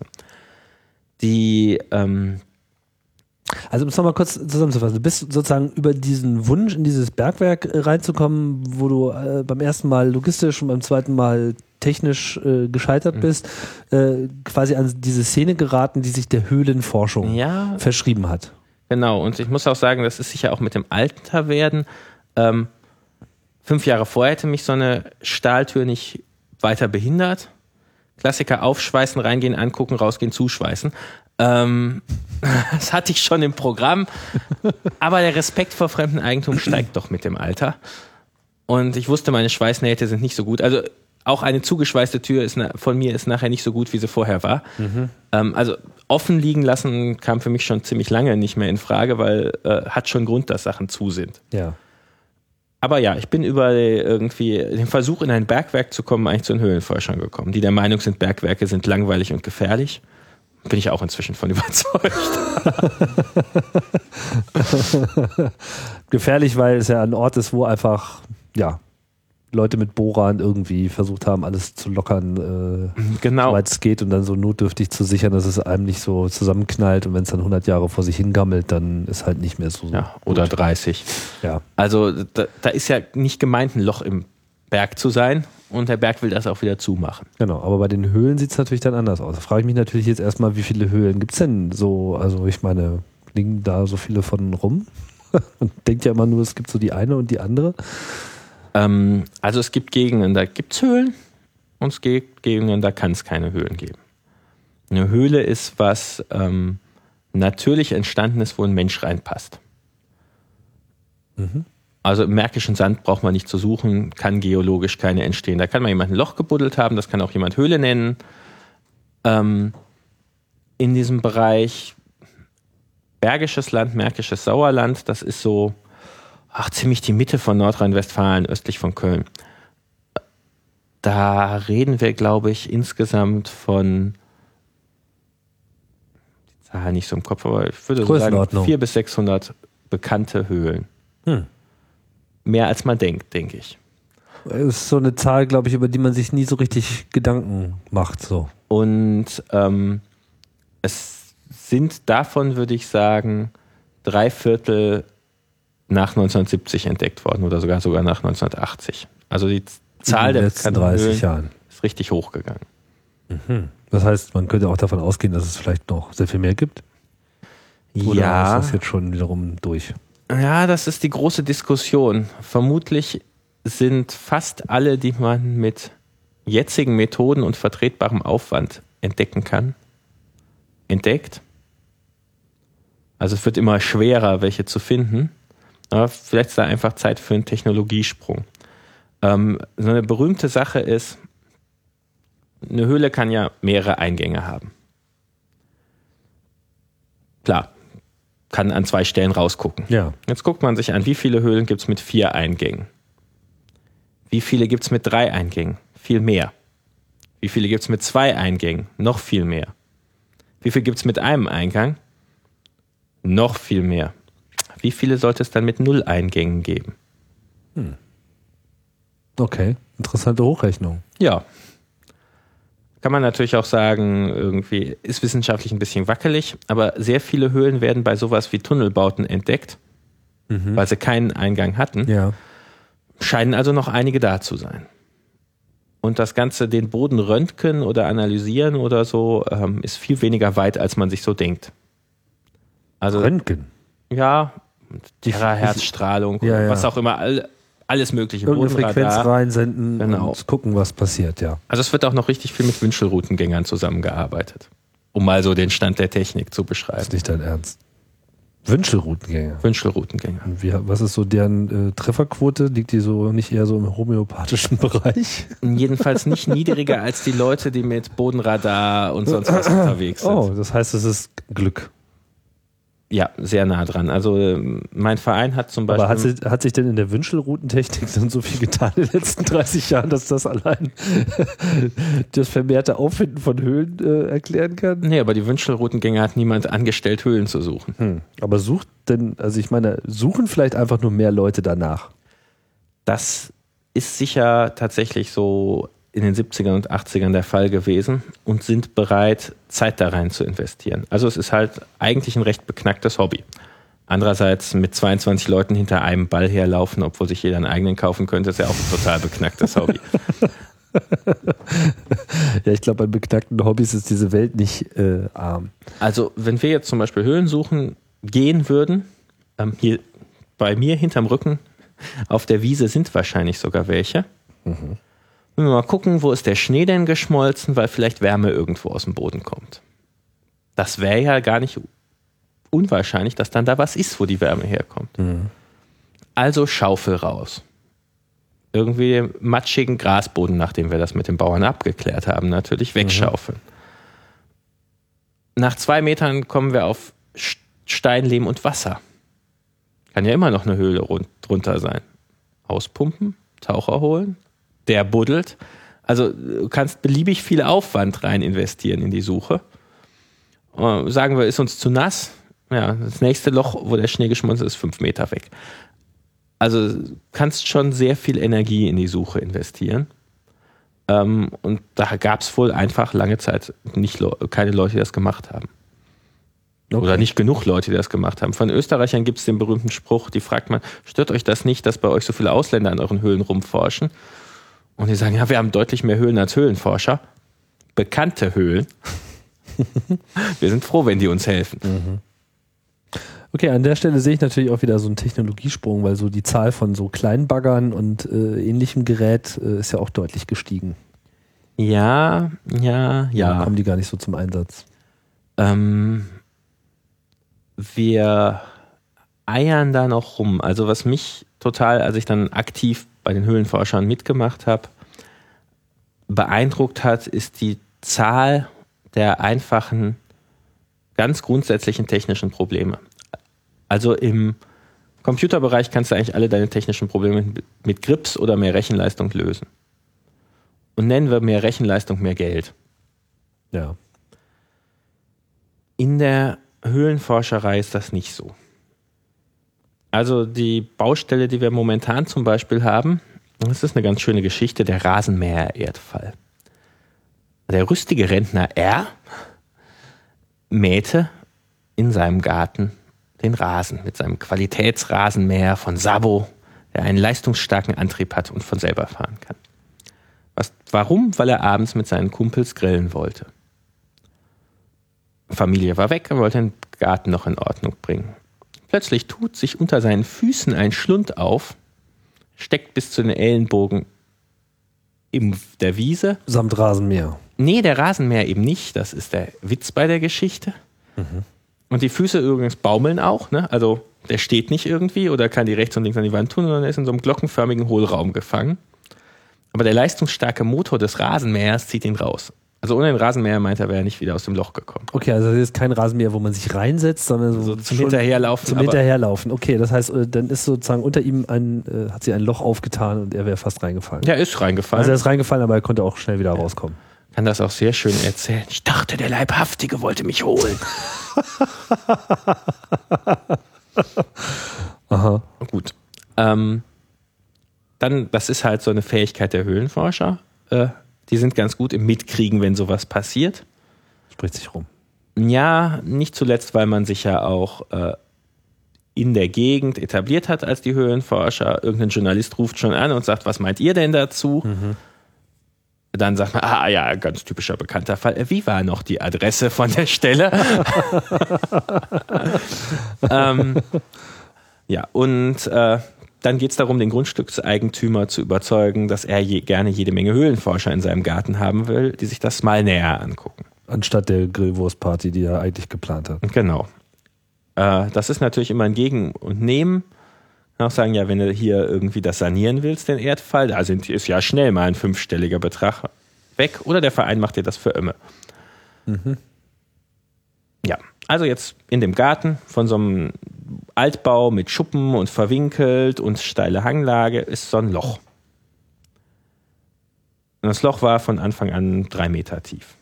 Also um es nochmal kurz zusammenzufassen, du bist sozusagen über diesen Wunsch, in dieses Bergwerk reinzukommen, wo du beim ersten Mal logistisch und beim zweiten Mal technisch gescheitert bist, quasi an diese Szene geraten, die sich der Höhlenforschung verschrieben hat. Genau, und ich muss auch sagen, das ist sicher auch mit dem Alterwerden. 5 Jahre vorher hätte mich so eine Stahltür nicht weiter behindert. Klassiker, aufschweißen, reingehen, angucken, rausgehen, zuschweißen. Das hatte ich schon im Programm. Aber der Respekt vor fremdem Eigentum steigt doch mit dem Alter. Und ich wusste, meine Schweißnähte sind nicht so gut. Also auch eine zugeschweißte Tür von mir ist nachher nicht so gut, wie sie vorher war. Also offen liegen lassen kam für mich schon ziemlich lange nicht mehr in Frage, weil hat schon Grund, dass Sachen zu sind. Ja. Aber ja, ich bin über irgendwie den Versuch, in ein Bergwerk zu kommen, eigentlich zu den Höhlenforschern gekommen, die der Meinung sind, Bergwerke sind langweilig und gefährlich. Bin ich auch inzwischen von überzeugt. Gefährlich, weil es ja ein Ort ist, wo einfach, ja, Leute mit Bohrern irgendwie versucht haben, alles zu lockern, genau, soweit es geht und dann so notdürftig zu sichern, dass es einem nicht so zusammenknallt und wenn es dann 100 Jahre vor sich hingammelt, dann ist halt nicht mehr so. Ja, oder 30. Ja. Also da ist ja nicht gemeint, ein Loch im Berg zu sein und der Berg will das auch wieder zumachen. Genau, aber bei den Höhlen sieht es natürlich dann anders aus. Da frage ich mich natürlich jetzt erstmal, wie viele Höhlen gibt es denn so? Also ich meine, liegen da so viele von rum? Man denkt ja immer nur, es gibt so die eine und die andere. Also es gibt Gegenden, da gibt es Höhlen und es gibt Gegenden, da kann es keine Höhlen geben. Eine Höhle ist was natürlich entstanden ist, wo ein Mensch reinpasst. Also im märkischen Sand braucht man nicht zu suchen, kann geologisch keine entstehen. Da kann mal jemand ein Loch gebuddelt haben, das kann auch jemand Höhle nennen. In diesem Bereich Bergisches Land, Märkisches Sauerland, das ist so ziemlich die Mitte von Nordrhein-Westfalen, östlich von Köln. Da reden wir, glaube ich, insgesamt von, die Zahl nicht so im Kopf, aber ich würde so sagen 400 bis 600 bekannte Höhlen. Mehr als man denkt, denke ich. Das ist so eine Zahl, glaube ich, über die man sich nie so richtig Gedanken macht. So. Und es sind davon, würde ich sagen, 3/4 nach 1970 entdeckt worden oder sogar nach 1980. Also die Zahl der letzten 30 Jahren ist richtig hochgegangen. Das heißt, man könnte auch davon ausgehen, dass es vielleicht noch sehr viel mehr gibt? Oder ja. ist das jetzt schon wiederum durch? Ja, das ist die große Diskussion. Vermutlich sind fast alle, die man mit jetzigen Methoden und vertretbarem Aufwand entdecken kann, entdeckt. Also es wird immer schwerer, welche zu finden. Aber vielleicht ist da einfach Zeit für einen Technologiesprung. So eine berühmte Sache ist, eine Höhle kann ja mehrere Eingänge haben. Klar, kann an 2 Stellen rausgucken. Ja. Jetzt guckt man sich an, wie viele Höhlen gibt es mit 4 Eingängen? Wie viele gibt es mit 3 Eingängen? Viel mehr. Wie viele gibt es mit 2 Eingängen? Noch viel mehr. Wie viel gibt es mit einem Eingang? Noch viel mehr. Wie viele sollte es dann mit 0 Eingängen geben? Okay, interessante Hochrechnung. Ja. Kann man natürlich auch sagen, irgendwie ist wissenschaftlich ein bisschen wackelig, aber sehr viele Höhlen werden bei sowas wie Tunnelbauten entdeckt, weil sie keinen Eingang hatten. Ja. Scheinen also noch einige da zu sein. Und das Ganze, den Boden röntgen oder analysieren oder so, ist viel weniger weit, als man sich so denkt. Also, Röntgen? Ja, Terahertzstrahlung, ja. was auch immer, alles mögliche. Irgendeine Frequenz reinsenden genau. Und gucken, was passiert, ja. Also es wird auch noch richtig viel mit Wünschelroutengängern zusammengearbeitet, um mal so den Stand der Technik zu beschreiben. Das ist nicht dein Ernst. Wünschelroutengänger? Wünschelroutengänger. Was ist so deren Trefferquote? Liegt die so nicht eher so im homöopathischen Bereich? Jedenfalls nicht niedriger als die Leute, die mit Bodenradar und sonst was unterwegs sind. Oh, das heißt, es ist Glück. Ja, sehr nah dran. Also mein Verein hat zum Beispiel... Aber hat sich denn in der Wünschelroutentechnik dann so viel getan in den letzten 30 Jahren, dass das allein das vermehrte Auffinden von Höhlen erklären kann? Nee, aber die Wünschelroutengänger hat niemand angestellt, Höhlen zu suchen. Aber sucht denn, also ich meine, suchen vielleicht einfach nur mehr Leute danach? Das ist sicher tatsächlich so in den 70ern und 80ern der Fall gewesen und sind bereit, Zeit da rein zu investieren. Also es ist halt eigentlich ein recht beknacktes Hobby. Andererseits mit 22 Leuten hinter einem Ball herlaufen, obwohl sich jeder einen eigenen kaufen könnte, ist ja auch ein total beknacktes Hobby. Ja, ich glaube, an beknackten Hobbys ist diese Welt nicht arm. Also wenn wir jetzt zum Beispiel Höhlen suchen gehen würden, hier bei mir hinterm Rücken Auf der Wiese sind wahrscheinlich sogar welche. Wenn wir mal gucken, wo ist der Schnee denn geschmolzen, weil vielleicht Wärme irgendwo aus dem Boden kommt. Das wäre ja gar nicht unwahrscheinlich, dass dann da was ist, wo die Wärme herkommt. Also Schaufel raus. Irgendwie matschigen Grasboden, nachdem wir das mit den Bauern abgeklärt haben, natürlich wegschaufeln. Nach 2 Metern kommen wir auf Stein, Lehm und Wasser. Kann ja immer noch eine Höhle drunter sein. Auspumpen, Taucher holen, der buddelt. Also du kannst beliebig viel Aufwand rein investieren in die Suche. Sagen wir, ist uns zu nass. Ja, das nächste Loch, wo der Schnee geschmolzen ist, 5 Meter weg. Also du kannst schon sehr viel Energie in die Suche investieren. Und da gab es wohl einfach lange Zeit keine Leute, die das gemacht haben. Okay. Oder nicht genug Leute, die das gemacht haben. Von Österreichern gibt es den berühmten Spruch, die fragt man, stört euch das nicht, dass bei euch so viele Ausländer an euren Höhlen rumforschen? Und die sagen, ja, wir haben deutlich mehr Höhlen als Höhlenforscher. Bekannte Höhlen. Wir sind froh, wenn die uns helfen. Okay, an der Stelle sehe ich natürlich auch wieder so einen Technologiesprung, weil so die Zahl von so kleinen Baggern und ähnlichem Gerät ist ja auch deutlich gestiegen. Ja. Da kommen die gar nicht so zum Einsatz. Wir eiern da noch rum. Also was mich total, als ich dann aktiv bei den Höhlenforschern mitgemacht habe, beeindruckt hat, ist die Zahl der einfachen, ganz grundsätzlichen technischen Probleme. Also im Computerbereich kannst du eigentlich alle deine technischen Probleme mit Grips oder mehr Rechenleistung lösen. Und nennen wir mehr Rechenleistung, mehr Geld. Ja. In der Höhlenforscherei ist das nicht so. Also die Baustelle, die wir momentan zum Beispiel haben, das ist eine ganz schöne Geschichte, der Rasenmäher-Erdfall. Der rüstige Rentner R. mähte in seinem Garten den Rasen mit seinem Qualitätsrasenmäher von Sabo, der einen leistungsstarken Antrieb hat und von selber fahren kann. Warum? Weil er abends mit seinen Kumpels grillen wollte. Familie war weg, er wollte den Garten noch in Ordnung bringen. Plötzlich tut sich unter seinen Füßen ein Schlund auf, steckt bis zu den Ellenbogen in der Wiese. Samt Rasenmäher. Nee, der Rasenmäher eben nicht, das ist der Witz bei der Geschichte. Und die Füße übrigens baumeln auch, ne? Also der steht nicht irgendwie oder kann die rechts und links an die Wand tun, sondern er ist in so einem glockenförmigen Hohlraum gefangen. Aber der leistungsstarke Motor des Rasenmähers zieht ihn raus. Also ohne den Rasenmäher, meint er, wäre er nicht wieder aus dem Loch gekommen. Okay, also das ist kein Rasenmäher, wo man sich reinsetzt, sondern so zum Hinterherlaufen. Zum Hinterherlaufen. Okay, das heißt, dann ist sozusagen unter ihm hat sie ein Loch aufgetan und er wäre fast reingefallen. Ja, ist reingefallen. Also er ist reingefallen, aber er konnte auch schnell wieder rauskommen. Kann das auch sehr schön erzählen. Ich dachte, der Leibhaftige wollte mich holen. Aha. Gut. Dann, das ist halt so eine Fähigkeit der Höhlenforscher. Die sind ganz gut im Mitkriegen, wenn sowas passiert. Spricht sich rum. Ja, nicht zuletzt, weil man sich ja auch in der Gegend etabliert hat als die Höhlenforscher. Irgendein Journalist ruft schon an und sagt, was meint ihr denn dazu? Dann sagt man, ja, ganz typischer bekannter Fall. Wie war noch die Adresse von der Stelle? Ja, und dann geht es darum, den Grundstückseigentümer zu überzeugen, dass er gerne jede Menge Höhlenforscher in seinem Garten haben will, die sich das mal näher angucken. Anstatt der Grillwurstparty, die er eigentlich geplant hat. Genau. Das ist natürlich immer ein Gegen und Nehmen. Auch sagen, ja, wenn du hier irgendwie das sanieren willst, den Erdfall, da ist ja schnell mal ein 5-stelliger Betrag weg. Oder der Verein macht dir das für immer. Ja, also jetzt in dem Garten von so einem Altbau mit Schuppen und verwinkelt und steile Hanglage ist so ein Loch. Und das Loch war von Anfang an 3 Meter tief.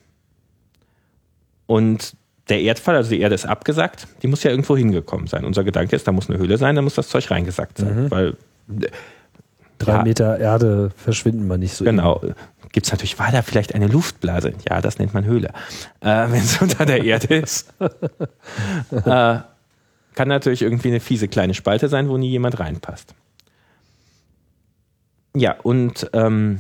Und der Erdfall, also die Erde ist abgesackt, die muss ja irgendwo hingekommen sein. Unser Gedanke ist, da muss eine Höhle sein, da muss das Zeug reingesackt sein. Weil 3 Meter Erde verschwinden wir nicht so. Genau. Gibt es natürlich, war da vielleicht eine Luftblase? Ja, das nennt man Höhle. Wenn es unter der Erde ist. Kann natürlich irgendwie eine fiese kleine Spalte sein, wo nie jemand reinpasst. Ja, und dann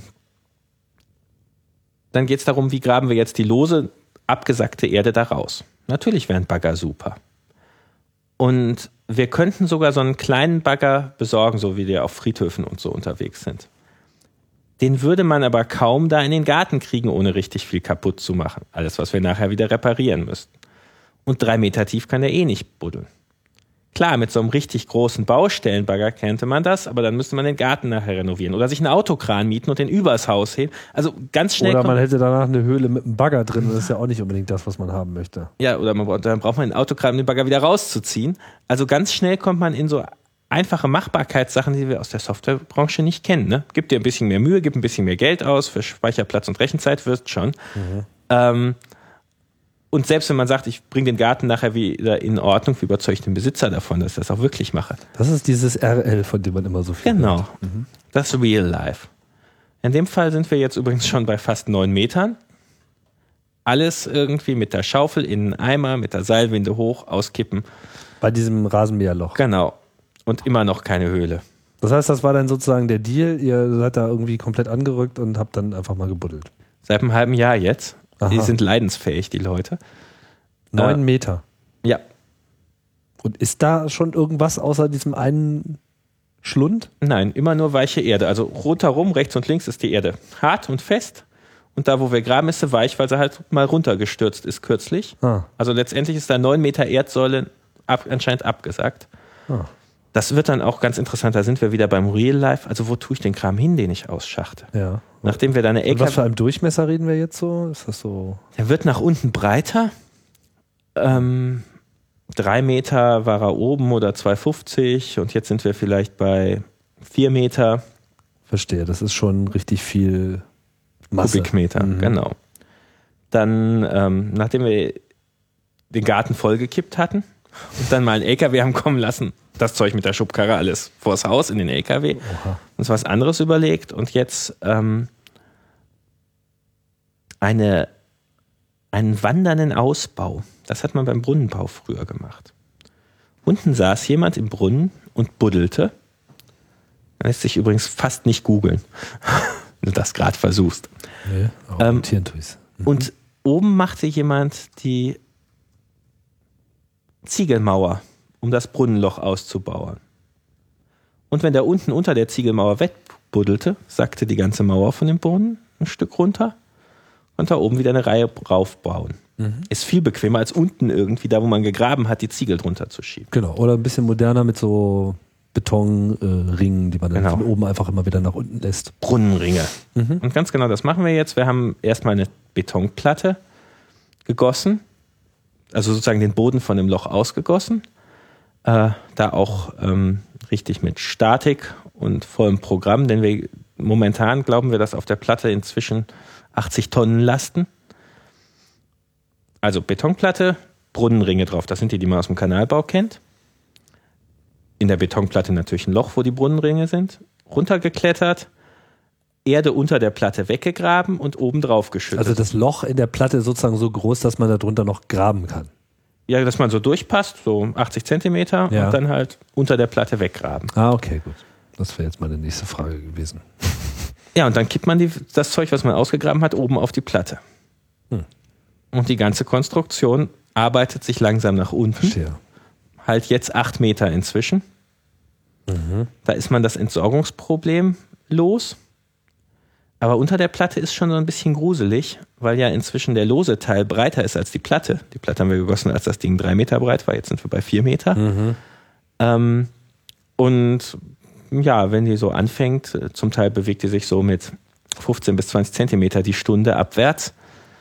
geht es darum, wie graben wir jetzt die lose, abgesackte Erde da raus. Natürlich wäre ein Bagger super. Und wir könnten sogar so einen kleinen Bagger besorgen, so wie die auf Friedhöfen und so unterwegs sind. Den würde man aber kaum da in den Garten kriegen, ohne richtig viel kaputt zu machen. Alles, was wir nachher wieder reparieren müssten. Und 3 Meter tief kann der eh nicht buddeln. Klar, mit so einem richtig großen Baustellenbagger könnte man das, aber dann müsste man den Garten nachher renovieren oder sich einen Autokran mieten und den übers Haus heben. Also ganz schnell. Oder man hätte danach eine Höhle mit einem Bagger drin, das ist ja auch nicht unbedingt das, was man haben möchte. Ja, oder dann braucht man den Autokran, um den Bagger wieder rauszuziehen. Also ganz schnell kommt man in so einfache Machbarkeitssachen, die wir aus der Softwarebranche nicht kennen. Ne? Gib dir ein bisschen mehr Mühe, gib ein bisschen mehr Geld aus für Speicherplatz und Rechenzeit, wirst schon. Und selbst wenn man sagt, ich bringe den Garten nachher wieder in Ordnung, wie überzeuge ich den Besitzer davon, dass ich das auch wirklich mache? Das ist dieses RL, von dem man immer so viel Genau, hört. das Real Life. In dem Fall sind wir jetzt übrigens schon bei fast 9 Metern. Alles irgendwie mit der Schaufel in einen Eimer, mit der Seilwinde hoch, auskippen. Bei diesem Rasenmäherloch. Genau. Und immer noch keine Höhle. Das heißt, das war dann sozusagen der Deal, ihr seid da irgendwie komplett angerückt und habt dann einfach mal gebuddelt. Seit einem halben Jahr jetzt. Aha. Die sind leidensfähig, die Leute. 9 Meter. Ja. Und ist da schon irgendwas außer diesem einen Schlund? Nein, immer nur weiche Erde. Also rundherum, rechts und links ist die Erde hart und fest. Und da, wo wir graben, ist sie weich, weil sie halt mal runtergestürzt ist kürzlich. Also letztendlich ist da 9 Meter Erdsäule anscheinend abgesackt. Das wird dann auch ganz interessant. Da sind wir wieder beim Real Life. Also wo tue ich den Kram hin, den ich ausschachte? Ja. Nachdem wir da eine Und LKW... was für einen Durchmesser reden wir jetzt so? Ist das so? Der wird nach unten breiter. 3 Meter war er oben oder 2,50 und jetzt sind wir vielleicht bei 4 Meter. Verstehe, das ist schon richtig viel Masse. Kubikmeter, genau. Dann, nachdem wir den Garten vollgekippt hatten und dann mal einen LKW haben kommen lassen, das Zeug mit der Schubkarre alles vors Haus in den LKW, uns was anderes überlegt und jetzt einen wandernden Ausbau. Das hat man beim Brunnenbau früher gemacht. Unten saß jemand im Brunnen und buddelte. Das lässt sich übrigens fast nicht googeln, wenn du das gerade versuchst. Nee, orientieren tue ich's. Und oben machte jemand die Ziegelmauer, um das Brunnenloch auszubauen. Und wenn der unten unter der Ziegelmauer wegbuddelte, sackte die ganze Mauer von dem Brunnen ein Stück runter und da oben wieder eine Reihe raufbauen. Ist viel bequemer als unten irgendwie, da wo man gegraben hat, die Ziegel drunter zu schieben. Genau, oder ein bisschen moderner mit so Betonringen, die man dann von oben einfach immer wieder nach unten lässt. Brunnenringe. Und ganz genau das machen wir jetzt. Wir haben erstmal eine Betonplatte gegossen, also sozusagen den Boden von dem Loch ausgegossen. Da auch richtig mit Statik und vollem Programm, denn wir momentan glauben wir, dass auf der Platte inzwischen 80 Tonnen lasten. Also Betonplatte, Brunnenringe drauf, das sind die man aus dem Kanalbau kennt. In der Betonplatte natürlich ein Loch, wo die Brunnenringe sind. Runtergeklettert, Erde unter der Platte weggegraben und oben drauf geschüttet. Also das Loch in der Platte ist sozusagen so groß, dass man da drunter noch graben kann. Ja, dass man so durchpasst, so 80 Zentimeter und dann halt unter der Platte weggraben. Ah, okay, gut. Das wäre jetzt meine nächste Frage gewesen. Ja, und dann kippt man das Zeug, was man ausgegraben hat, oben auf die Platte. Und die ganze Konstruktion arbeitet sich langsam nach unten. Verstehe. Halt jetzt 8 Meter inzwischen. Da ist man das Entsorgungsproblem los. Aber unter der Platte ist schon so ein bisschen gruselig, weil ja inzwischen der lose Teil breiter ist als die Platte. Die Platte haben wir gegossen, als das Ding 3 Meter breit war. Jetzt sind wir bei 4 Meter. Und ja, wenn die so anfängt, zum Teil bewegt die sich so mit 15 bis 20 Zentimeter die Stunde abwärts.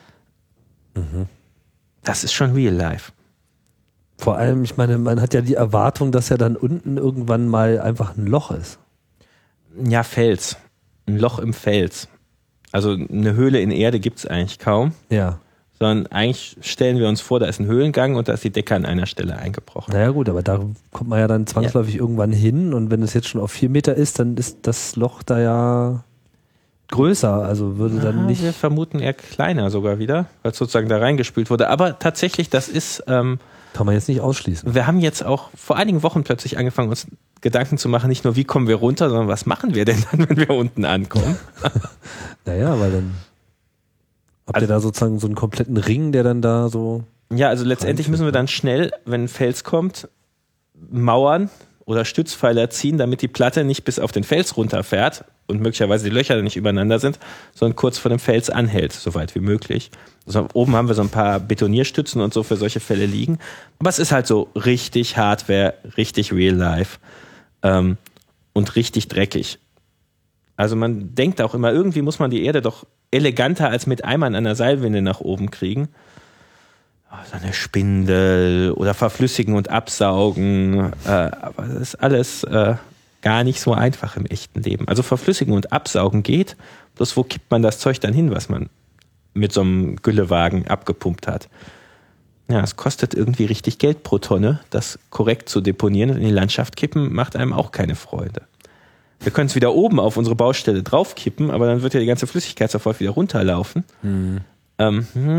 Das ist schon real life. Vor allem, ich meine, man hat ja die Erwartung, dass ja dann unten irgendwann mal einfach ein Loch ist. Ja, Fels. Ein Loch im Fels. Also eine Höhle in Erde gibt es eigentlich kaum. Ja. Sondern eigentlich stellen wir uns vor, da ist ein Höhlengang und da ist die Decke an einer Stelle eingebrochen. Naja gut, aber da kommt man ja dann zwangsläufig irgendwann hin und wenn es jetzt schon auf 4 Meter ist, dann ist das Loch da ja größer, also würde dann nicht... Wir vermuten eher kleiner sogar wieder, weil es sozusagen da reingespült wurde. Aber tatsächlich, das ist... kann man jetzt nicht ausschließen. Wir haben jetzt auch vor einigen Wochen plötzlich angefangen, uns Gedanken zu machen, nicht nur wie kommen wir runter, sondern was machen wir denn dann, wenn wir unten ankommen? Naja, weil dann habt ihr da sozusagen so einen kompletten Ring, der dann da so... Ja, also letztendlich müssen wir dann schnell, wenn ein Fels kommt, Mauern oder Stützpfeiler ziehen, damit die Platte nicht bis auf den Fels runterfährt und möglicherweise die Löcher nicht übereinander sind, sondern kurz vor dem Fels anhält, soweit wie möglich. Also oben haben wir so ein paar Betonierstützen und so für solche Fälle liegen. Aber es ist halt so richtig Hardware, richtig Real Life und richtig dreckig. Also man denkt auch immer, irgendwie muss man die Erde doch eleganter als mit Eimern an der Seilwinde nach oben kriegen. So eine Spindel oder verflüssigen und absaugen. Aber das ist alles gar nicht so einfach im echten Leben. Also verflüssigen und absaugen geht, bloß wo kippt man das Zeug dann hin, was man mit so einem Güllewagen abgepumpt hat? Ja, es kostet irgendwie richtig Geld pro Tonne, das korrekt zu deponieren und in die Landschaft kippen, macht einem auch keine Freude. Wir können es wieder oben auf unsere Baustelle draufkippen, aber dann wird ja die ganze Flüssigkeit sofort wieder runterlaufen. Das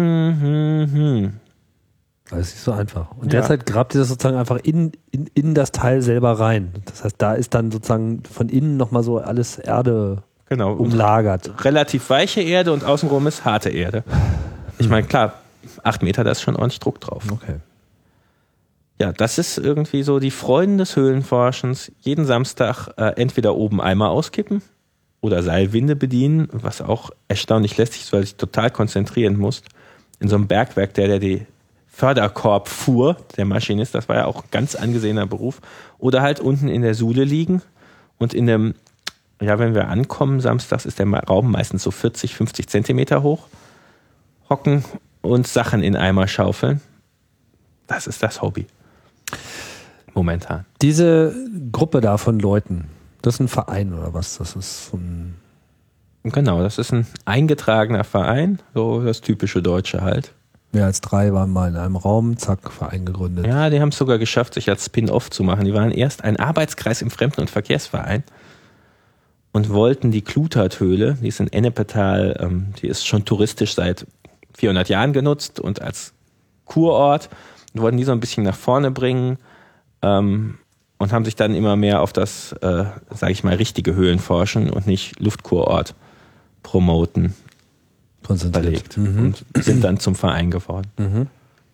ist nicht so einfach. Und derzeit grabt ihr das sozusagen einfach in das Teil selber rein. Das heißt, da ist dann sozusagen von innen nochmal so alles Erde umlagert. Relativ weiche Erde und außenrum ist harte Erde. Ich meine, klar, 8 Meter, da ist schon ordentlich Druck drauf. Okay. Ja, das ist irgendwie so die Freuden des Höhlenforschens. Jeden Samstag entweder oben Eimer auskippen oder Seilwinde bedienen, was auch erstaunlich lästig ist, weil du dich total konzentrieren musst. In so einem Bergwerk, der die Förderkorb fuhr, der Maschinist, das war ja auch ein ganz angesehener Beruf. Oder halt unten in der Sule liegen und in dem, ja, wenn wir ankommen samstags, ist der Raum meistens so 40, 50 Zentimeter hoch, hocken und Sachen in Eimer schaufeln. Das ist das Hobby. Momentan. Diese Gruppe da von Leuten, das ist ein Verein oder was? Das ist so ein... Genau, das ist ein eingetragener Verein, so das typische Deutsche halt. Mehr als 3 waren mal in einem Raum, zack, Verein gegründet. Ja, die haben es sogar geschafft, sich als Spin-off zu machen. Die waren erst ein Arbeitskreis im Fremden- und Verkehrsverein und wollten die Kluterthöhle, die ist in Ennepetal, die ist schon touristisch seit 400 Jahren genutzt und als Kurort, und wollten die so ein bisschen nach vorne bringen und haben sich dann immer mehr auf das, sage ich mal, richtige Höhlenforschen und nicht Luftkurort promoten konzentriert. Und sind dann zum Verein geworden.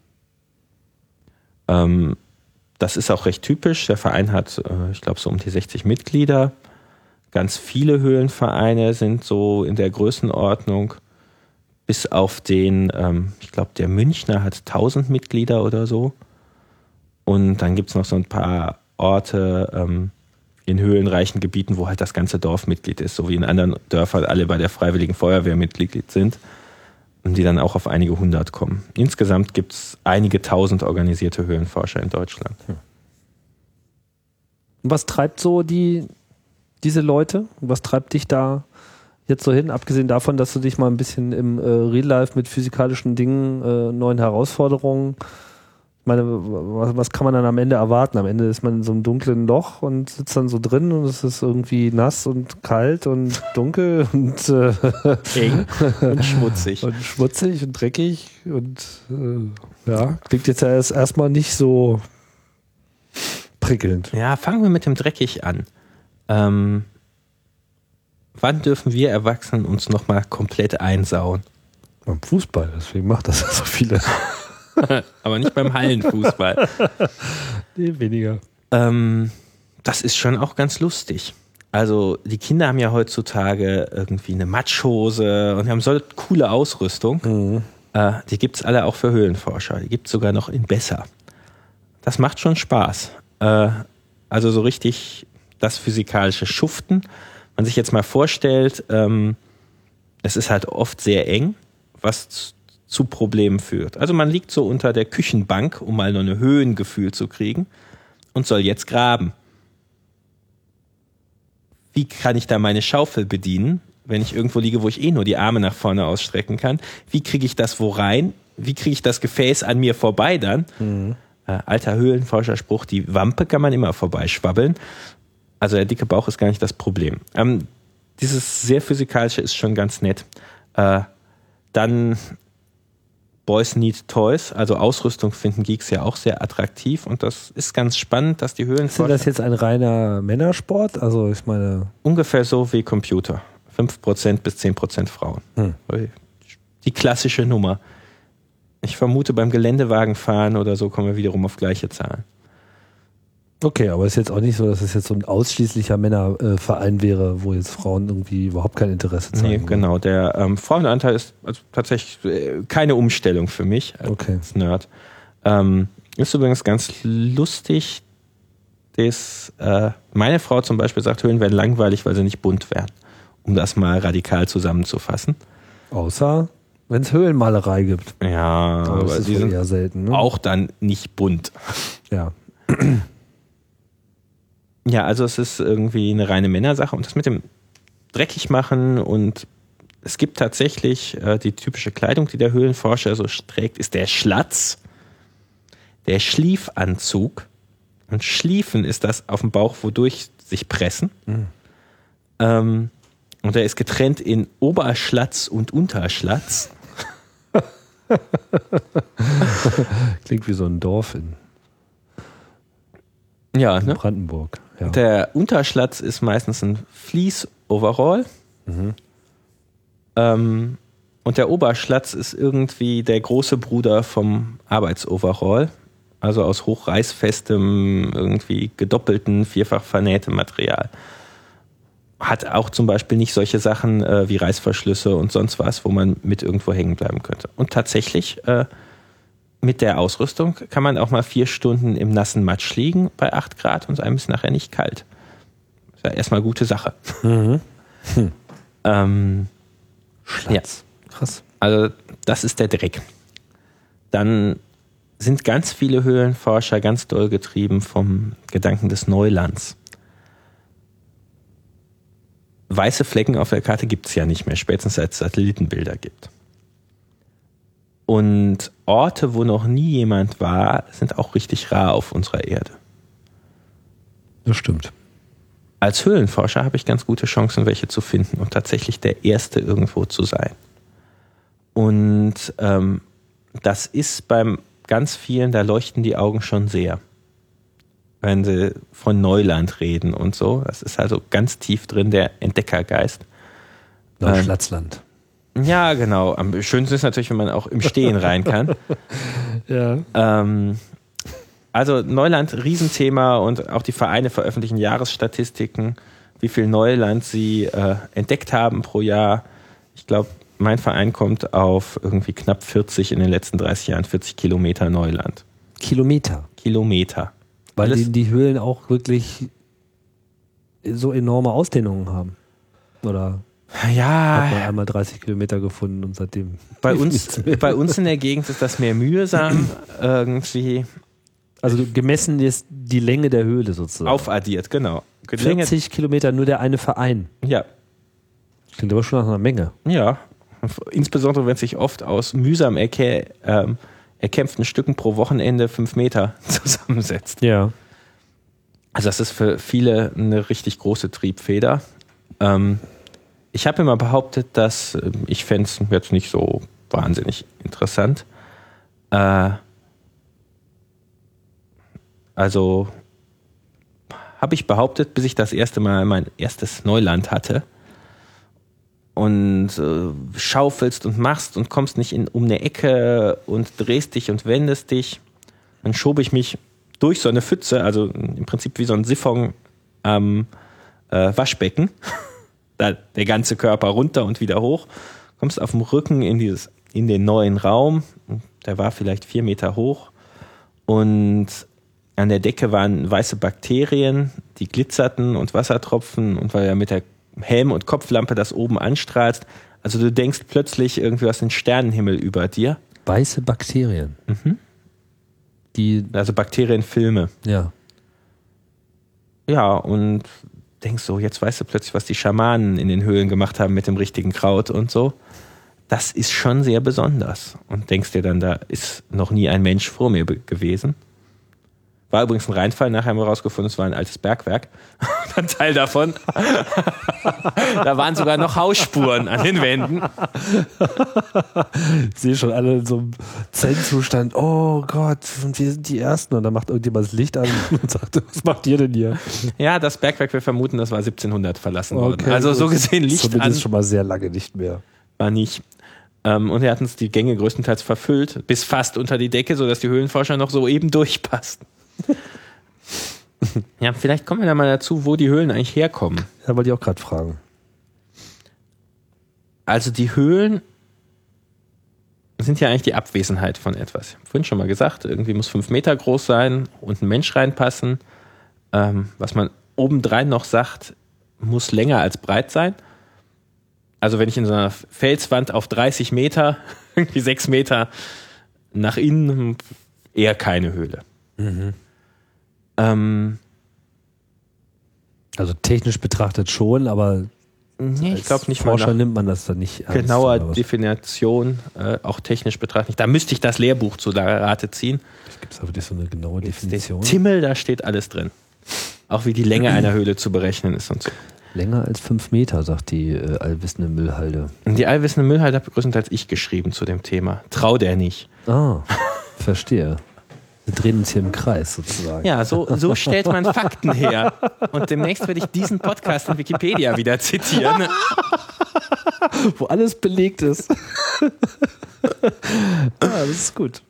Das ist auch recht typisch. Der Verein hat, ich glaube, so um die 60 Mitglieder. Ganz viele Höhlenvereine sind so in der Größenordnung, bis auf den, ich glaube, der Münchner hat 1000 Mitglieder oder so. Und dann gibt es noch so ein paar Orte in höhlenreichen Gebieten, wo halt das ganze Dorf Mitglied ist, so wie in anderen Dörfern alle bei der Freiwilligen Feuerwehr Mitglied sind und die dann auch auf einige 100 kommen. Insgesamt gibt es einige 1000 organisierte Höhlenforscher in Deutschland. Was treibt so diese Leute? Was treibt dich da jetzt so hin? Abgesehen davon, dass du dich mal ein bisschen im Real Life mit physikalischen Dingen, neuen Herausforderungen, ich meine, was kann man dann am Ende erwarten? Am Ende ist man in so einem dunklen Loch und sitzt dann so drin und es ist irgendwie nass und kalt und dunkel und eng und schmutzig. Und schmutzig und dreckig und ja, klingt jetzt ja erstmal nicht so prickelnd. Ja, fangen wir mit dem dreckig an. Wann dürfen wir Erwachsenen uns nochmal komplett einsauen? Beim Fußball, deswegen macht das so viele. Aber nicht beim Hallenfußball. Nee, weniger. Das ist schon auch ganz lustig. Also die Kinder haben ja heutzutage irgendwie eine Matschhose und haben so coole Ausrüstung. Die gibt es alle auch für Höhlenforscher. Die gibt es sogar noch in besser. Das macht schon Spaß. Also so richtig das physikalische Schuften. Man sich jetzt mal vorstellt, es ist halt oft sehr eng, was zu Problemen führt. Also man liegt so unter der Küchenbank, um mal nur ein Höhengefühl zu kriegen und soll jetzt graben. Wie kann ich da meine Schaufel bedienen, wenn ich irgendwo liege, wo ich nur die Arme nach vorne ausstrecken kann? Wie kriege ich das wo rein? Wie kriege ich das Gefäß an mir vorbei dann? Alter Höhlenforscherspruch, die Wampe kann man immer vorbeischwabbeln. Also der dicke Bauch ist gar nicht das Problem. Dieses sehr physikalische ist schon ganz nett. Dann Boys Need Toys, also Ausrüstung finden Geeks ja auch sehr attraktiv und das ist ganz spannend, dass die Höhlenforscher... Ist das jetzt ein reiner Männersport? Also ich meine... Ungefähr so wie Computer. 5% bis 10% Frauen. Die klassische Nummer. Ich vermute, beim Geländewagenfahren oder so kommen wir wiederum auf gleiche Zahlen. Okay, aber es ist jetzt auch nicht so, dass es jetzt so ein ausschließlicher Männerverein wäre, wo jetzt Frauen irgendwie überhaupt kein Interesse zeigen. Nee, genau. Der Frauenanteil ist also tatsächlich keine Umstellung für mich als Nerd. Ist übrigens ganz lustig, dass meine Frau zum Beispiel sagt, Höhlen werden langweilig, weil sie nicht bunt werden. Um das mal radikal zusammenzufassen. Außer wenn es Höhlenmalerei gibt. Ja, aber das ist die sind eher selten. Ne? auch dann nicht bunt. Ja. Ja, also es ist irgendwie eine reine Männersache und das mit dem dreckig machen und es gibt tatsächlich die typische Kleidung, die der Höhlenforscher so trägt, ist der Schlatz, der Schliefanzug und Schliefen ist das auf dem Bauch, wodurch sich pressen. Und der ist getrennt in Oberschlatz und Unterschlatz. Klingt wie so ein Dorf in Brandenburg. Ja. Der Unterschlatz ist meistens ein Fleece-Overall. Und der Oberschlatz ist irgendwie der große Bruder vom Arbeitsoverall. Also aus hochreißfestem, irgendwie gedoppelten, vierfach vernähtem Material. Hat auch zum Beispiel nicht solche Sachen wie Reißverschlüsse und sonst was, wo man mit irgendwo hängen bleiben könnte. Und tatsächlich mit der Ausrüstung kann man auch mal 4 Stunden im nassen Matsch liegen bei 8 Grad und einem ist nachher nicht kalt. Ist ja erstmal gute Sache. Schlatz. Ja. Krass. Also das ist der Dreck. Dann sind ganz viele Höhlenforscher ganz doll getrieben vom Gedanken des Neulands. Weiße Flecken auf der Karte gibt es ja nicht mehr, spätestens als es Satellitenbilder gibt. Und Orte, wo noch nie jemand war, sind auch richtig rar auf unserer Erde. Das stimmt. Als Höhlenforscher habe ich ganz gute Chancen, welche zu finden und tatsächlich der Erste irgendwo zu sein. Und das ist beim ganz vielen, da leuchten die Augen schon sehr, wenn sie von Neuland reden und so. Das ist also ganz tief drin, der Entdeckergeist. Neuschlatzland. Ja, genau. Am schönsten ist natürlich, wenn man auch im Stehen rein kann. Ja. Also Neuland, Riesenthema und auch die Vereine veröffentlichen Jahresstatistiken, wie viel Neuland sie entdeckt haben pro Jahr. Ich glaube, mein Verein kommt auf irgendwie knapp 40 in den letzten 30 Jahren, 40 Kilometer Neuland. Kilometer. Weil die Höhlen auch wirklich so enorme Ausdehnungen haben. Oder ja, hat man einmal 30 Kilometer gefunden und seitdem. Bei uns in der Gegend ist das mehr mühsam irgendwie. Also gemessen ist die Länge der Höhle sozusagen. Aufaddiert, genau. 40 Kilometer nur der eine Verein. Ja. Klingt aber schon nach einer Menge. Ja. Insbesondere, wenn es sich oft aus mühsam erkämpften Stücken pro Wochenende 5 Meter zusammensetzt. Ja. Also das ist für viele eine richtig große Triebfeder. Ich habe immer behauptet, dass ich fände es jetzt nicht so wahnsinnig interessant. Also habe ich behauptet, bis ich das erste Mal mein erstes Neuland hatte und schaufelst und machst und kommst nicht um eine Ecke und drehst dich und wendest dich. Dann schob ich mich durch so eine Pfütze, also im Prinzip wie so ein Siphon am Waschbecken. Da der ganze Körper runter und wieder hoch. Kommst auf dem Rücken in den neuen Raum. Der war vielleicht 4 Meter hoch. Und an der Decke waren weiße Bakterien, die glitzerten und Wassertropfen. Und weil ja mit der Helm- und Kopflampe das oben anstrahlst, also du denkst plötzlich irgendwie aus dem Sternenhimmel über dir. Weiße Bakterien. Also Bakterienfilme. Ja. Ja, und denkst so, jetzt weißt du plötzlich, was die Schamanen in den Höhlen gemacht haben mit dem richtigen Kraut und so. Das ist schon sehr besonders. Und denkst dir dann, da ist noch nie ein Mensch vor mir gewesen. War übrigens ein Reinfall, nachher haben wir rausgefunden, es war ein altes Bergwerk. Ein Teil davon. Da waren sogar noch Hausspuren an den Wänden. Ich sehe schon alle in so einem Zen-Zustand. Oh Gott, und wir sind die Ersten. Und dann macht irgendjemand das Licht an und sagt, was macht ihr denn hier? Ja, das Bergwerk, wir vermuten, das war 1700 verlassen worden. Okay, also so gesehen Licht zumindest an. Schon mal sehr lange nicht mehr. War nicht. Und wir hatten es die Gänge größtenteils verfüllt, bis fast unter die Decke, sodass die Höhlenforscher noch so eben durchpassten. Ja, vielleicht kommen wir da mal dazu, wo die Höhlen eigentlich herkommen. Ja, wollte ich auch gerade fragen. Also die Höhlen sind ja eigentlich die Abwesenheit von etwas. Ich habe vorhin schon mal gesagt, irgendwie muss 5 Meter groß sein und ein Mensch reinpassen. Was man obendrein noch sagt, muss länger als breit sein. Also wenn ich in so einer Felswand auf 30 Meter, irgendwie 6 Meter nach innen, eher keine Höhle. Also technisch betrachtet schon, aber nee, ich glaube nicht, Forscher nimmt man das dann nicht ernst. Genauer Definition, auch technisch betrachtet. Da müsste ich das Lehrbuch zu der Rate ziehen. Gibt es aber nicht so eine genaue Definition? Timmel, da steht alles drin. Auch wie die Länge einer Höhle zu berechnen ist und so. Länger als 5 Meter, sagt die allwissende Müllhalde. Und die allwissende Müllhalde habe größtenteils ich geschrieben zu dem Thema. Trau der nicht. Ah, verstehe. Wir drehen uns hier im Kreis sozusagen. Ja, so stellt man Fakten her. Und demnächst werde ich diesen Podcast in Wikipedia wieder zitieren. Wo alles belegt ist. Das ist gut.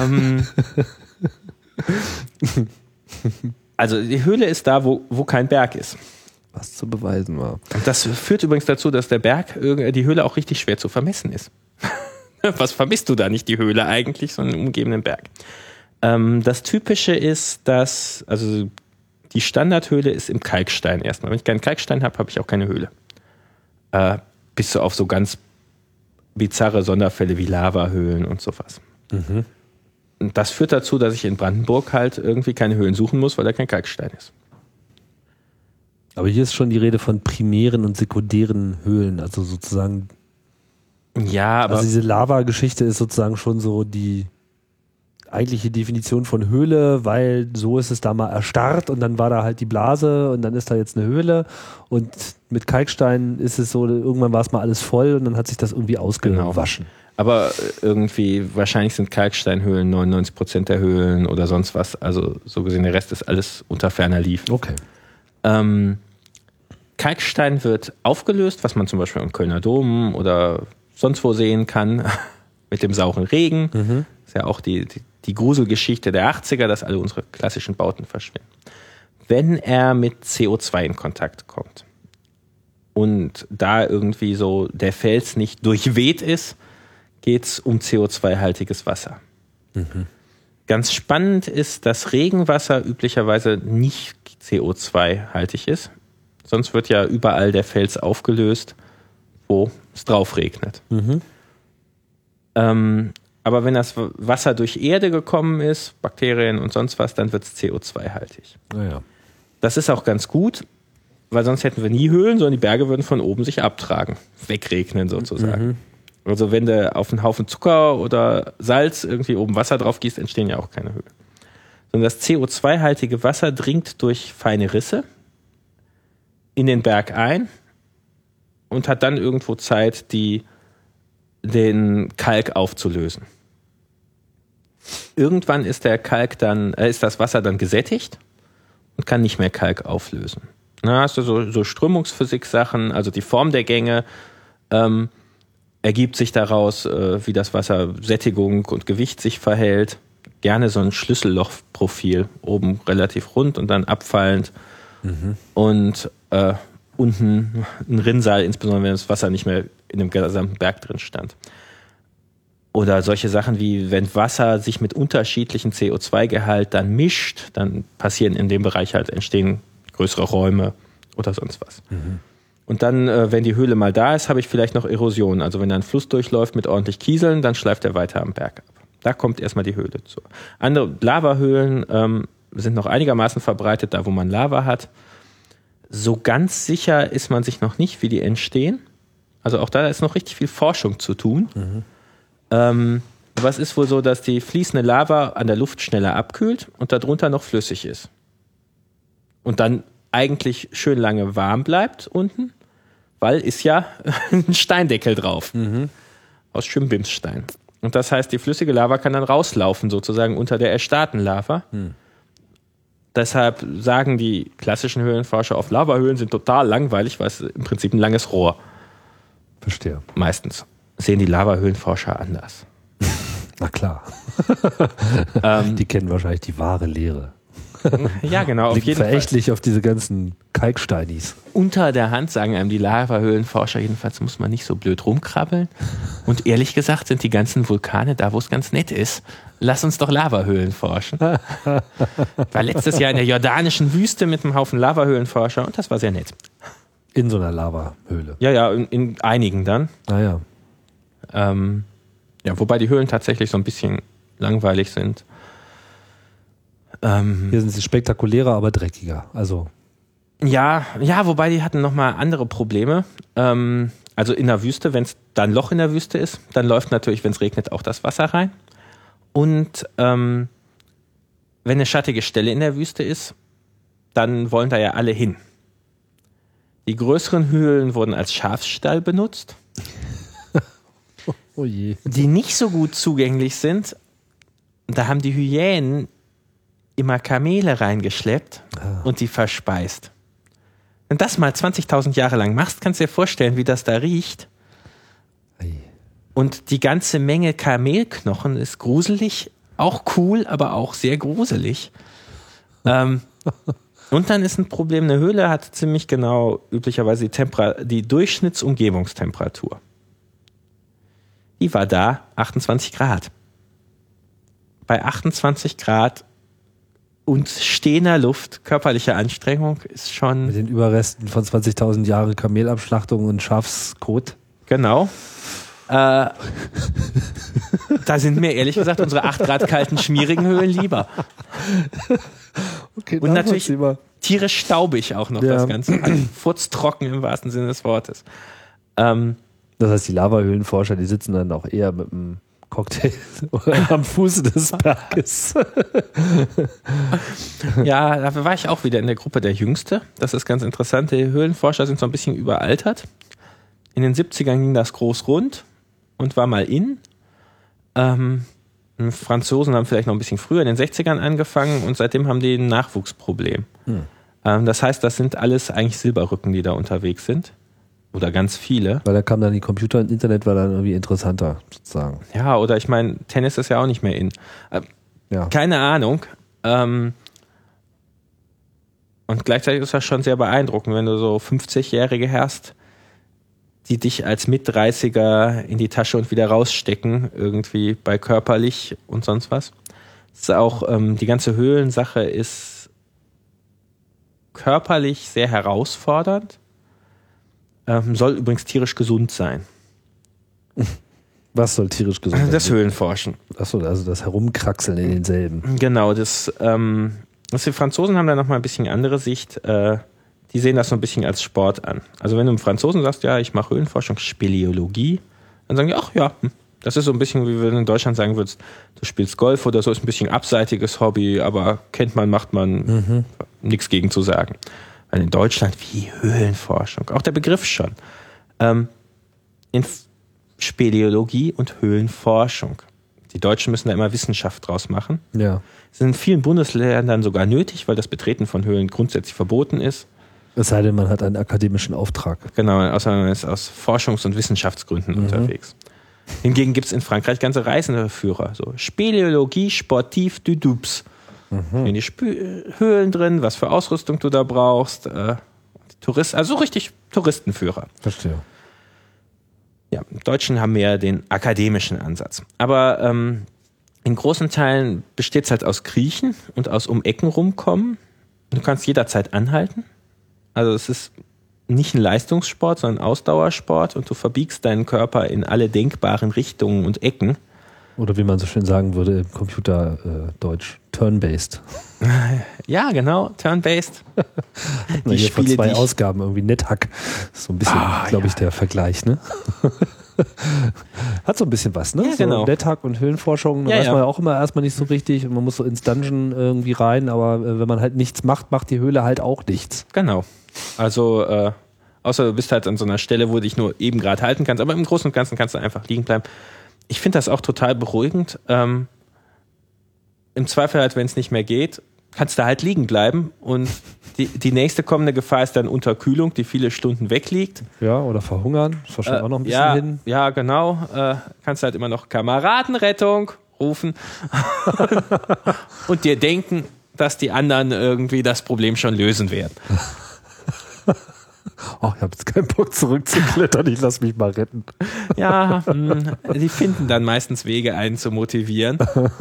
Also die Höhle ist da, wo kein Berg ist. Was zu beweisen war. Und das führt übrigens dazu, dass die Höhle auch richtig schwer zu vermessen ist. Was vermisst du da nicht, die Höhle eigentlich, sondern den umgebenden Berg? Das Typische ist, also die Standardhöhle ist im Kalkstein erstmal. Wenn ich keinen Kalkstein habe, habe ich auch keine Höhle. Bis so auf so ganz bizarre Sonderfälle wie Lavahöhlen und sowas. Und das führt dazu, dass ich in Brandenburg halt irgendwie keine Höhlen suchen muss, weil da kein Kalkstein ist. Aber hier ist schon die Rede von primären und sekundären Höhlen, also sozusagen. Ja, aber. Also diese Lava-Geschichte ist sozusagen schon so die eigentliche Definition von Höhle, weil so ist es da mal erstarrt und dann war da halt die Blase und dann ist da jetzt eine Höhle und mit Kalkstein ist es so, irgendwann war es mal alles voll und dann hat sich das irgendwie ausgewaschen. Genau. Aber irgendwie, wahrscheinlich sind Kalksteinhöhlen 99% der Höhlen oder sonst was, also so gesehen, der Rest ist alles unter ferner Liefen. Okay. Kalkstein wird aufgelöst, was man zum Beispiel am Kölner Dom oder sonst wo sehen kann, mit dem sauren Regen. Das ist ja auch die Gruselgeschichte der 80er, dass alle unsere klassischen Bauten verschwinden. Wenn er mit CO2 in Kontakt kommt und da irgendwie so der Fels nicht durchweht ist, geht es um CO2-haltiges Wasser. Ganz spannend ist, dass Regenwasser üblicherweise nicht CO2-haltig ist. Sonst wird ja überall der Fels aufgelöst, wo es drauf regnet. Aber wenn das Wasser durch Erde gekommen ist, Bakterien und sonst was, dann wird es CO2-haltig. Naja. Das ist auch ganz gut, weil sonst hätten wir nie Höhlen, sondern die Berge würden von oben sich abtragen, wegregnen sozusagen. Also wenn du auf einen Haufen Zucker oder Salz irgendwie oben Wasser drauf gießt, entstehen ja auch keine Höhlen. Sondern das CO2-haltige Wasser dringt durch feine Risse in den Berg ein und hat dann irgendwo Zeit, den Kalk aufzulösen. Irgendwann ist das Wasser dann gesättigt und kann nicht mehr Kalk auflösen. Na, hast du so Strömungsphysik-Sachen, also die Form der Gänge ergibt sich daraus, wie das Wasser Sättigung und Gewicht sich verhält. Gerne so ein Schlüssellochprofil, oben relativ rund und dann abfallend. Und unten ein Rinnsal, insbesondere wenn das Wasser nicht mehr in dem gesamten Berg drin stand. Oder solche Sachen wie, wenn Wasser sich mit unterschiedlichen CO2-Gehalt dann mischt, dann passieren in dem Bereich entstehen größere Räume oder sonst was. Und dann, wenn die Höhle mal da ist, habe ich vielleicht noch Erosion. Also wenn da ein Fluss durchläuft mit ordentlich Kieseln, dann schleift er weiter am Berg ab. Da kommt erstmal die Höhle zu. Andere Lavahöhlen sind noch einigermaßen verbreitet, da wo man Lava hat. So ganz sicher ist man sich noch nicht, wie die entstehen. Also auch da ist noch richtig viel Forschung zu tun. Was ist wohl so, dass die fließende Lava an der Luft schneller abkühlt und darunter noch flüssig ist. Und dann eigentlich schön lange warm bleibt unten, weil ist ja ein Steindeckel drauf. Aus Schimbimsstein. Und das heißt, die flüssige Lava kann dann rauslaufen, sozusagen unter der erstarrten Lava. Deshalb sagen die klassischen Höhlenforscher oft, Lavahöhlen sind total langweilig, weil es im Prinzip ein langes Rohr. Verstehe. Meistens sehen die Lavahöhlenforscher anders. Na klar. Die kennen wahrscheinlich die wahre Lehre. Ja, genau. Auf jeden verächtlich auf diese ganzen Kalksteinis. Unter der Hand sagen einem die Lavahöhlenforscher, jedenfalls muss man nicht so blöd rumkrabbeln. Und ehrlich gesagt sind die ganzen Vulkane da, wo es ganz nett ist. Lass uns doch Lavahöhlen forschen. Ich war letztes Jahr in der jordanischen Wüste mit einem Haufen Lavahöhlenforscher und das war sehr nett. In so einer Lavahöhle. Ja, in einigen dann. Ah ja. Ja, wobei die Höhlen tatsächlich so ein bisschen langweilig sind. Hier sind sie spektakulärer, aber dreckiger. Also Ja, wobei die hatten nochmal andere Probleme. Also in der Wüste, wenn es da ein Loch in der Wüste ist, dann läuft natürlich, wenn es regnet, auch das Wasser rein. Und wenn eine schattige Stelle in der Wüste ist, dann wollen da ja alle hin. Die größeren Höhlen wurden als Schafsstall benutzt. Oh je. Die nicht so gut zugänglich sind, da haben die Hyänen immer Kamele reingeschleppt und die verspeist. Wenn du das mal 20.000 Jahre lang machst, kannst du dir vorstellen, wie das da riecht. Und die ganze Menge Kamelknochen ist gruselig, auch cool, aber auch sehr gruselig. Und dann ist ein Problem, eine Höhle hat ziemlich genau üblicherweise die Durchschnittsumgebungstemperatur. Die war da 28 Grad. Bei 28 Grad und stehender Luft, körperliche Anstrengung ist schon... Mit den Überresten von 20.000 Jahre Kamelabschlachtung und Schafskot. Genau. Da sind mir ehrlich gesagt unsere 8 Grad kalten, schmierigen Höhlen lieber. Okay, und natürlich tierisch staubig auch noch das Ganze. Furztrocken im wahrsten Sinne des Wortes. Das heißt, die Lavahöhlenforscher, die sitzen dann auch eher mit einem Cocktail am Fuße des Berges. Ja, da war ich auch wieder in der Gruppe der Jüngste. Das ist ganz interessant. Die Höhlenforscher sind so ein bisschen überaltert. In den 70ern ging das groß rund und war mal in. Franzosen haben vielleicht noch ein bisschen früher in den 60ern angefangen und seitdem haben die ein Nachwuchsproblem. Das heißt, das sind alles eigentlich Silberrücken, die da unterwegs sind. Oder ganz viele. Weil da kam dann die Computer und Internet war dann irgendwie interessanter, sozusagen. Ja, oder ich meine, Tennis ist ja auch nicht mehr in. Ja. Keine Ahnung. Und gleichzeitig ist das schon sehr beeindruckend, wenn du so 50-Jährige hast, die dich als Mit-30er in die Tasche und wieder rausstecken, irgendwie bei körperlich und sonst was. Das ist auch, die ganze Höhlensache ist körperlich sehr herausfordernd. Soll übrigens tierisch gesund sein. Was soll tierisch gesund sein? Das Höhlenforschen. Achso, also das Herumkraxeln in denselben. Genau, die Franzosen haben da nochmal ein bisschen andere Sicht. Die sehen das so ein bisschen als Sport an. Also wenn du einem Franzosen sagst, ja, ich mache Höhlenforschung, Speleologie, dann sagen die, ach ja, das ist so ein bisschen, wie wenn du in Deutschland sagen würdest, du spielst Golf oder so, ist ein bisschen abseitiges Hobby, aber kennt man, macht man, nichts gegen zu sagen. Weil in Deutschland, wie Höhlenforschung, auch der Begriff schon. In Speleologie und Höhlenforschung. Die Deutschen müssen da immer Wissenschaft draus machen. Ja. Das ist in vielen Bundesländern sogar nötig, weil das Betreten von Höhlen grundsätzlich verboten ist. Es sei denn, man hat einen akademischen Auftrag. Genau, außer man ist aus Forschungs- und Wissenschaftsgründen unterwegs. Hingegen gibt es in Frankreich ganze Reisendeführer. So Speleologie sportive du Dupes. In die Höhlen drin, was für Ausrüstung du da brauchst. Also richtig Touristenführer. Verstehe. Ja, Deutschen haben mehr den akademischen Ansatz. Aber in großen Teilen besteht es halt aus Kriechen und aus um Ecken rumkommen. Du kannst jederzeit anhalten. Also es ist nicht ein Leistungssport, sondern ein Ausdauersport und du verbiegst deinen Körper in alle denkbaren Richtungen und Ecken. Oder wie man so schön sagen würde im Computerdeutsch, turn-based. Ja, genau, turn-based. Die hier vor 2 Ausgaben irgendwie NetHack. So ein bisschen, glaube ich, der Vergleich, ne? Hat so ein bisschen was, ne? Ja, so genau. NetHack und Höhlenforschung, da weiß man ja auch immer erstmal nicht so richtig und man muss so ins Dungeon irgendwie rein, aber wenn man halt nichts macht, macht die Höhle halt auch nichts. Genau. Also, außer du bist halt an so einer Stelle, wo du dich nur eben gerade halten kannst, aber im Großen und Ganzen kannst du einfach liegen bleiben. Ich finde das auch total beruhigend. Im Zweifel halt, wenn es nicht mehr geht, kannst du halt liegen bleiben und die nächste kommende Gefahr ist dann Unterkühlung, die viele Stunden wegliegt. Ja, oder verhungern, ist wahrscheinlich auch noch ein bisschen hin. Ja, genau. Kannst halt immer noch Kameradenrettung rufen und dir denken, dass die anderen irgendwie das Problem schon lösen werden. Oh, ich habe jetzt keinen Bock zurückzuklettern, ich lasse mich mal retten. Ja, die finden dann meistens Wege, einen zu motivieren.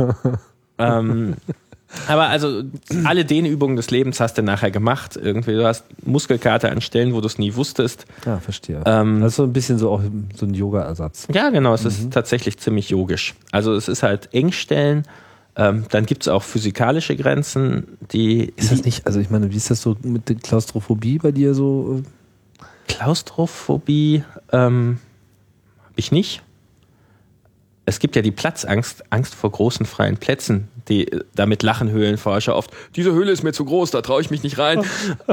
Aber also alle Dehnübungen des Lebens hast du nachher gemacht. Irgendwie, du hast Muskelkater an Stellen, wo du es nie wusstest. Ja, verstehe. Das ist so ein bisschen so auch so ein Yoga-Ersatz. Ja, genau, es ist tatsächlich ziemlich yogisch. Also es ist halt Engstellen. Dann gibt es auch physikalische Grenzen, die... Ist das nicht, also ich meine, wie ist das so mit der Klaustrophobie bei dir so? Klaustrophobie habe ich nicht. Es gibt ja die Platzangst, Angst vor großen freien Plätzen. Damit lachen Höhlenforscher oft. Diese Höhle ist mir zu groß, da traue ich mich nicht rein.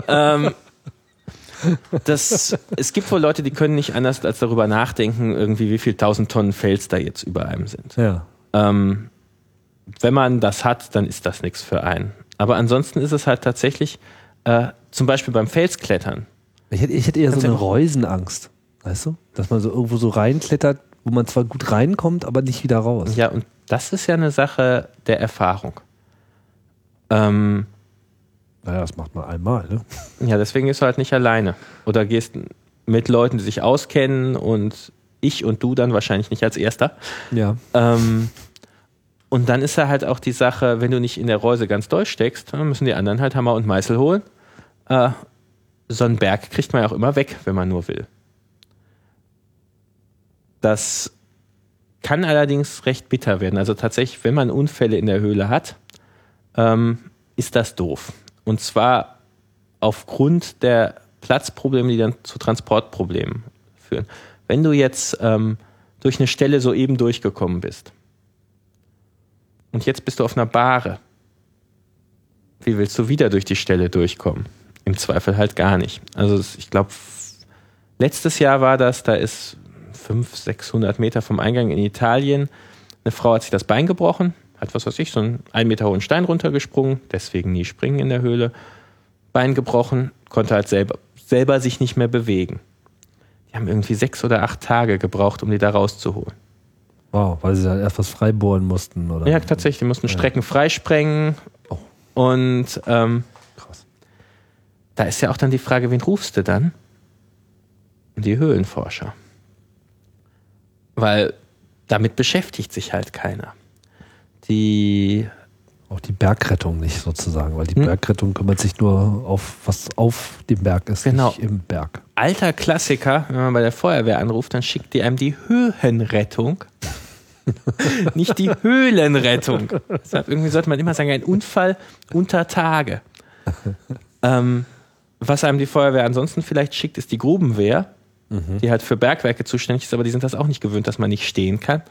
Es gibt wohl Leute, die können nicht anders als darüber nachdenken, irgendwie wie viel 1000 Tonnen Fels da jetzt über einem sind. Ja. Wenn man das hat, dann ist das nichts für einen. Aber ansonsten ist es halt tatsächlich, zum Beispiel beim Felsklettern. Ich hätte eher so eine Reusenangst, weißt du? Dass man so irgendwo so reinklettert, wo man zwar gut reinkommt, aber nicht wieder raus. Ja, und das ist ja eine Sache der Erfahrung. Naja, das macht man einmal, ne? Ja, deswegen gehst du halt nicht alleine. Oder gehst mit Leuten, die sich auskennen und ich und du dann wahrscheinlich nicht als Erster. Ja. Und dann ist da halt auch die Sache, wenn du nicht in der Reuse ganz durchsteckst, dann müssen die anderen halt Hammer und Meißel holen. So einen Berg kriegt man ja auch immer weg, wenn man nur will. Das kann allerdings recht bitter werden. Also tatsächlich, wenn man Unfälle in der Höhle hat, ist das doof. Und zwar aufgrund der Platzprobleme, die dann zu Transportproblemen führen. Wenn du jetzt durch eine Stelle soeben durchgekommen bist und jetzt bist du auf einer Bahre, wie willst du wieder durch die Stelle durchkommen? Im Zweifel halt gar nicht. Also ich glaube, letztes Jahr war das, da ist 500-600 Meter vom Eingang in Italien, eine Frau hat sich das Bein gebrochen, hat so einen 1 Meter hohen Stein runtergesprungen, deswegen nie springen in der Höhle, Bein gebrochen, konnte halt selber sich nicht mehr bewegen. Die haben irgendwie 6 oder 8 Tage gebraucht, um die da rauszuholen. Wow, weil sie dann erst was freibohren mussten, oder? Ja, tatsächlich, die mussten Strecken freisprengen. Oh. Und Krass. Da ist ja auch dann die Frage, wen rufst du dann? Die Höhlenforscher. Weil damit beschäftigt sich halt keiner. Auch die Bergrettung nicht sozusagen, weil die Bergrettung kümmert sich nur auf, was auf dem Berg ist, genau. Nicht im Berg. Alter Klassiker, wenn man bei der Feuerwehr anruft, dann schickt die einem die Höhenrettung. Nicht die Höhlenrettung. Deshalb irgendwie sollte man immer sagen, ein Unfall unter Tage. Was einem die Feuerwehr ansonsten vielleicht schickt, ist die Grubenwehr, die halt für Bergwerke zuständig ist, aber die sind das auch nicht gewöhnt, dass man nicht stehen kann.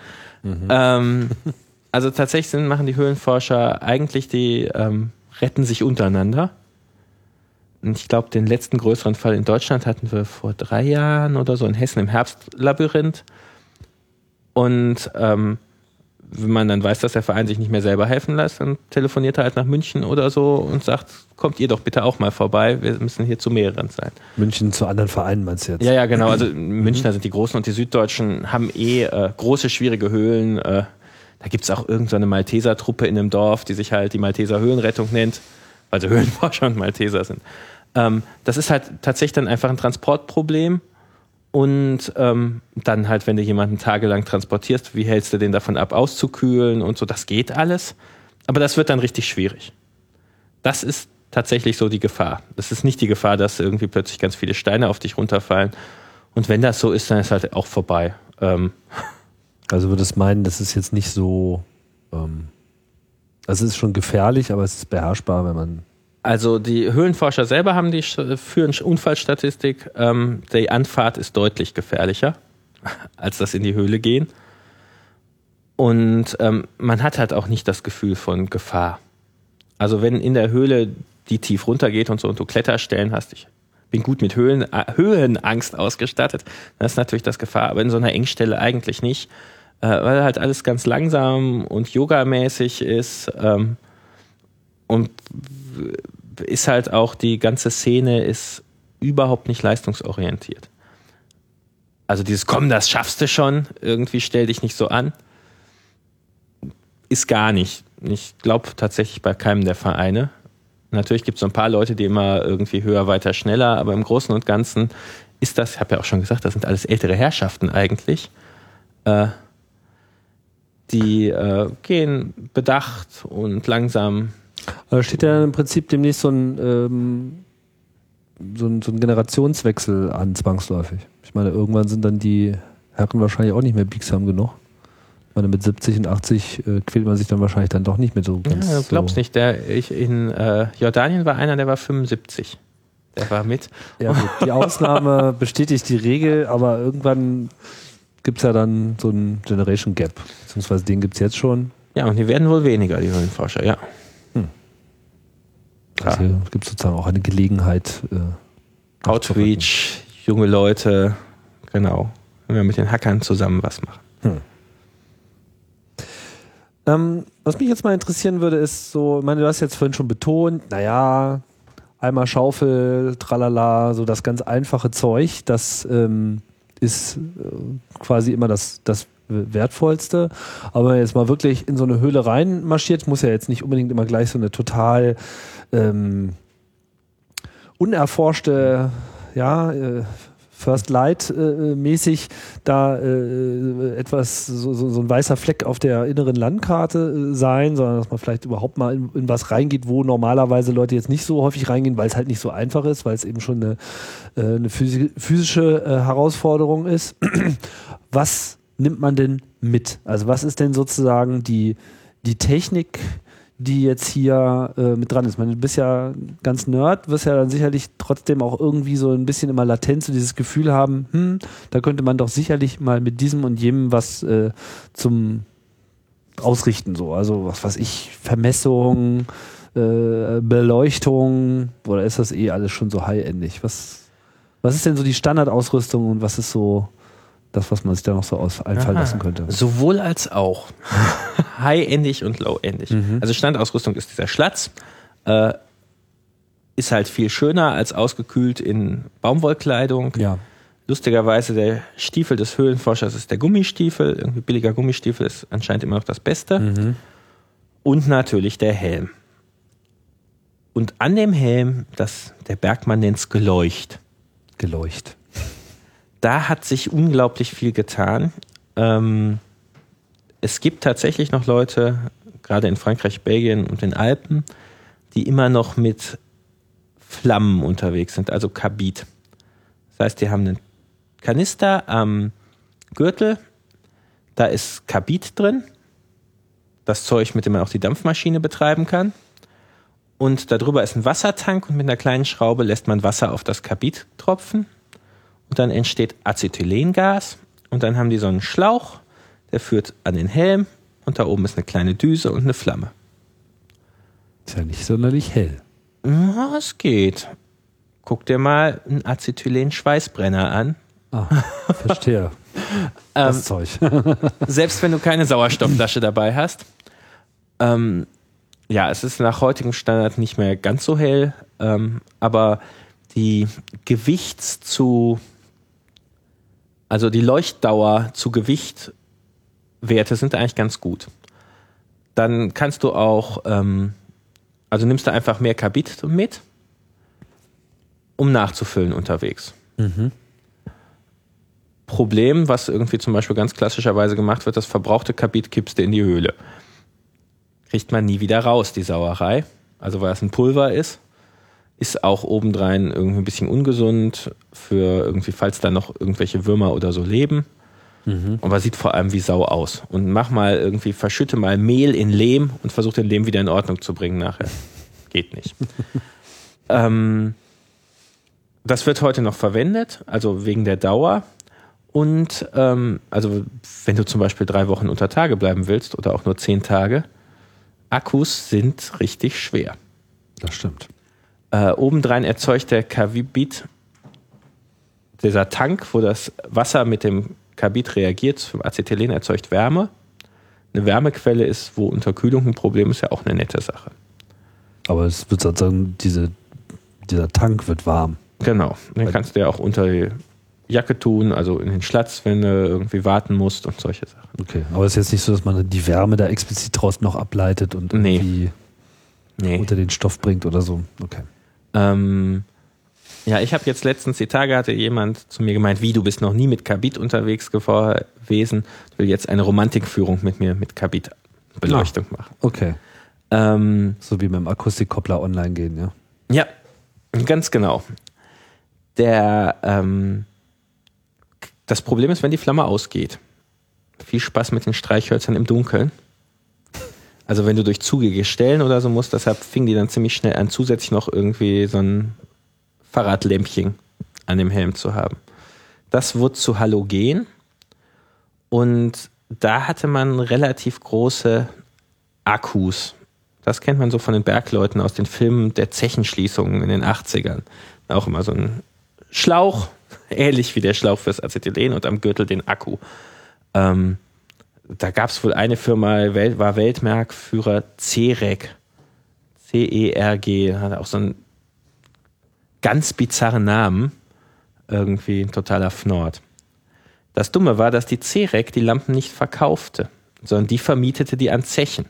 Also tatsächlich machen die Höhlenforscher eigentlich, die retten sich untereinander. Und ich glaube, den letzten größeren Fall in Deutschland hatten wir vor 3 Jahren oder so in Hessen im Herbstlabyrinth. Und wenn man dann weiß, dass der Verein sich nicht mehr selber helfen lässt, dann telefoniert er halt nach München oder so und sagt, kommt ihr doch bitte auch mal vorbei, wir müssen hier zu mehreren sein. München zu anderen Vereinen meinst du jetzt? Ja, genau, also Münchner sind die Großen und die Süddeutschen haben große, schwierige Höhlen. Da gibt es auch irgendeine Malteser-Truppe in einem Dorf, die sich halt die Malteser Höhlenrettung nennt, weil sie Höhlenforscher und Malteser sind. Das ist halt tatsächlich dann einfach ein Transportproblem. Und dann halt, wenn du jemanden tagelang transportierst, wie hältst du den davon ab, auszukühlen und so, das geht alles. Aber das wird dann richtig schwierig. Das ist tatsächlich so die Gefahr. Das ist nicht die Gefahr, dass irgendwie plötzlich ganz viele Steine auf dich runterfallen. Und wenn das so ist, dann ist halt auch vorbei. Also würdest meinen, das ist jetzt nicht so, also es ist schon gefährlich, aber es ist beherrschbar, wenn man... Also die Höhlenforscher selber führen Unfallstatistik. Die Anfahrt ist deutlich gefährlicher, als das in die Höhle gehen. Und man hat halt auch nicht das Gefühl von Gefahr. Also wenn in der Höhle die tief runtergeht und so und du Kletterstellen hast, ich bin gut mit Höhenangst ausgestattet, dann ist natürlich das Gefahr. Aber in so einer Engstelle eigentlich nicht, weil halt alles ganz langsam und yogamäßig ist. Und ist halt auch, die ganze Szene ist überhaupt nicht leistungsorientiert. Also dieses, komm, das schaffst du schon, irgendwie stell dich nicht so an, ist gar nicht. Ich glaube tatsächlich bei keinem der Vereine. Natürlich gibt es so ein paar Leute, die immer irgendwie höher, weiter, schneller, aber im Großen und Ganzen ist das, ich habe ja auch schon gesagt, das sind alles ältere Herrschaften eigentlich. Die gehen bedacht und langsam. Da steht ja im Prinzip demnächst so ein Generationswechsel an, zwangsläufig. Ich meine, irgendwann sind dann die Herren wahrscheinlich auch nicht mehr biegsam genug. Ich meine, mit 70 und 80 quält man sich dann wahrscheinlich dann doch nicht mehr so ganz. Ja, du glaubst nicht, in Jordanien war einer, der war 75. Der war mit. Ja gut, die Ausnahme bestätigt die Regel, aber irgendwann gibt es ja dann so einen Generation Gap. Beziehungsweise den gibt es jetzt schon. Ja, und die werden wohl weniger, die Höhlenforscher, ja. Also hier gibt es sozusagen auch eine Gelegenheit. Outreach, junge Leute, genau. Wenn wir mit den Hackern zusammen was machen. Was mich jetzt mal interessieren würde, ist so, ich meine, du hast jetzt vorhin schon betont, naja, einmal Schaufel, tralala, so das ganz einfache Zeug, das ist quasi immer das Wertvollste. Aber jetzt mal wirklich in so eine Höhle reinmarschiert, muss ja jetzt nicht unbedingt immer gleich so eine total unerforschte, First Light mäßig da etwas, so ein weißer Fleck auf der inneren Landkarte sein, sondern dass man vielleicht überhaupt mal in was reingeht, wo normalerweise Leute jetzt nicht so häufig reingehen, weil es halt nicht so einfach ist, weil es eben schon eine physische Herausforderung ist. Was nimmt man denn mit? Also was ist denn sozusagen die Technik, die jetzt hier mit dran ist? Ich meine, du bist ja ganz Nerd, wirst ja dann sicherlich trotzdem auch irgendwie so ein bisschen immer latent so dieses Gefühl haben, da könnte man doch sicherlich mal mit diesem und jenem was zum Ausrichten, so. Also was weiß ich, Vermessung, Beleuchtung, oder ist das alles schon so high-endig? Was ist denn so die Standardausrüstung und was ist so das, was man sich da noch so einfallen lassen könnte? Sowohl als auch. High-endig und low-endig. Also Standausrüstung ist dieser Schlatz. Ist halt viel schöner als ausgekühlt in Baumwollkleidung. Ja. Lustigerweise der Stiefel des Höhlenforschers ist der Gummistiefel. Irgendwie billiger Gummistiefel ist anscheinend immer noch das Beste. Und natürlich der Helm. Und an dem Helm, der Bergmann nennt es Geleucht. Geleucht. Da hat sich unglaublich viel getan. Es gibt tatsächlich noch Leute, gerade in Frankreich, Belgien und den Alpen, die immer noch mit Flammen unterwegs sind, also Kabit. Das heißt, die haben einen Kanister am Gürtel, da ist Kabit drin, das Zeug, mit dem man auch die Dampfmaschine betreiben kann. Und darüber ist ein Wassertank und mit einer kleinen Schraube lässt man Wasser auf das Kabit tropfen. Und dann entsteht Acetylengas und dann haben die so einen Schlauch, der führt an den Helm und da oben ist eine kleine Düse und eine Flamme. Ist ja nicht sonderlich hell. Ja, es geht. Guck dir mal einen Acetylen-Schweißbrenner an. Ah, verstehe. Das Zeug. Selbst wenn du keine Sauerstoffflasche dabei hast. Ja, es ist nach heutigem Standard nicht mehr ganz so hell, aber die die Leuchtdauer zu Gewichtwerte sind eigentlich ganz gut. Dann kannst du auch, nimmst du einfach mehr Kabit mit, um nachzufüllen unterwegs. Problem, was irgendwie zum Beispiel ganz klassischerweise gemacht wird, das verbrauchte Kabit kippst du in die Höhle. Kriegt man nie wieder raus, die Sauerei. Also weil es ein Pulver ist auch obendrein irgendwie ein bisschen ungesund für irgendwie, falls da noch irgendwelche Würmer oder so leben. Aber sieht vor allem wie Sau aus. Und verschütte mal Mehl in Lehm und versuch den Lehm wieder in Ordnung zu bringen nachher. Geht nicht. Das wird heute noch verwendet, also wegen der Dauer. Und wenn du zum Beispiel 3 Wochen unter Tage bleiben willst oder auch nur 10 Tage, Akkus sind richtig schwer. Das stimmt. Obendrein erzeugt der Kabit, dieser Tank, wo das Wasser mit dem Kabit reagiert, Acetylen erzeugt Wärme. Eine Wärmequelle ist, wo Unterkühlung ein Problem ist, ja auch eine nette Sache. Aber es wird sozusagen, dieser Tank wird warm. Genau, den kannst du ja auch unter die Jacke tun, also in den Schlatz, wenn du irgendwie warten musst und solche Sachen. Okay, aber es ist jetzt nicht so, dass man die Wärme da explizit draus noch ableitet und irgendwie... unter den Stoff bringt oder so. Okay. Ja, ich habe jetzt letztens die Tage, hatte jemand zu mir gemeint, wie, du bist noch nie mit Karbid unterwegs gewesen, ich will jetzt eine Romantikführung mit mir mit Karbid-Beleuchtung machen. Okay. So wie mit dem Akustikkoppler online gehen, ja? Ja, ganz genau. Das Problem ist, wenn die Flamme ausgeht. Viel Spaß mit den Streichhölzern im Dunkeln. Also wenn du durch zugige Stellen oder so musst, deshalb fing die dann ziemlich schnell an, zusätzlich noch irgendwie so ein Fahrradlämpchen an dem Helm zu haben. Das wurde zu Halogen und da hatte man relativ große Akkus. Das kennt man so von den Bergleuten aus den Filmen der Zechenschließungen in den 80ern. Auch immer so ein Schlauch, ähnlich wie der Schlauch fürs Acetylen und am Gürtel den Akku. Da gab es wohl eine Firma, war Weltmarktführer CERG. CERG, hatte auch so einen ganz bizarren Namen. Irgendwie ein totaler Fnord. Das Dumme war, dass die CERG die Lampen nicht verkaufte, sondern die vermietete die an Zechen.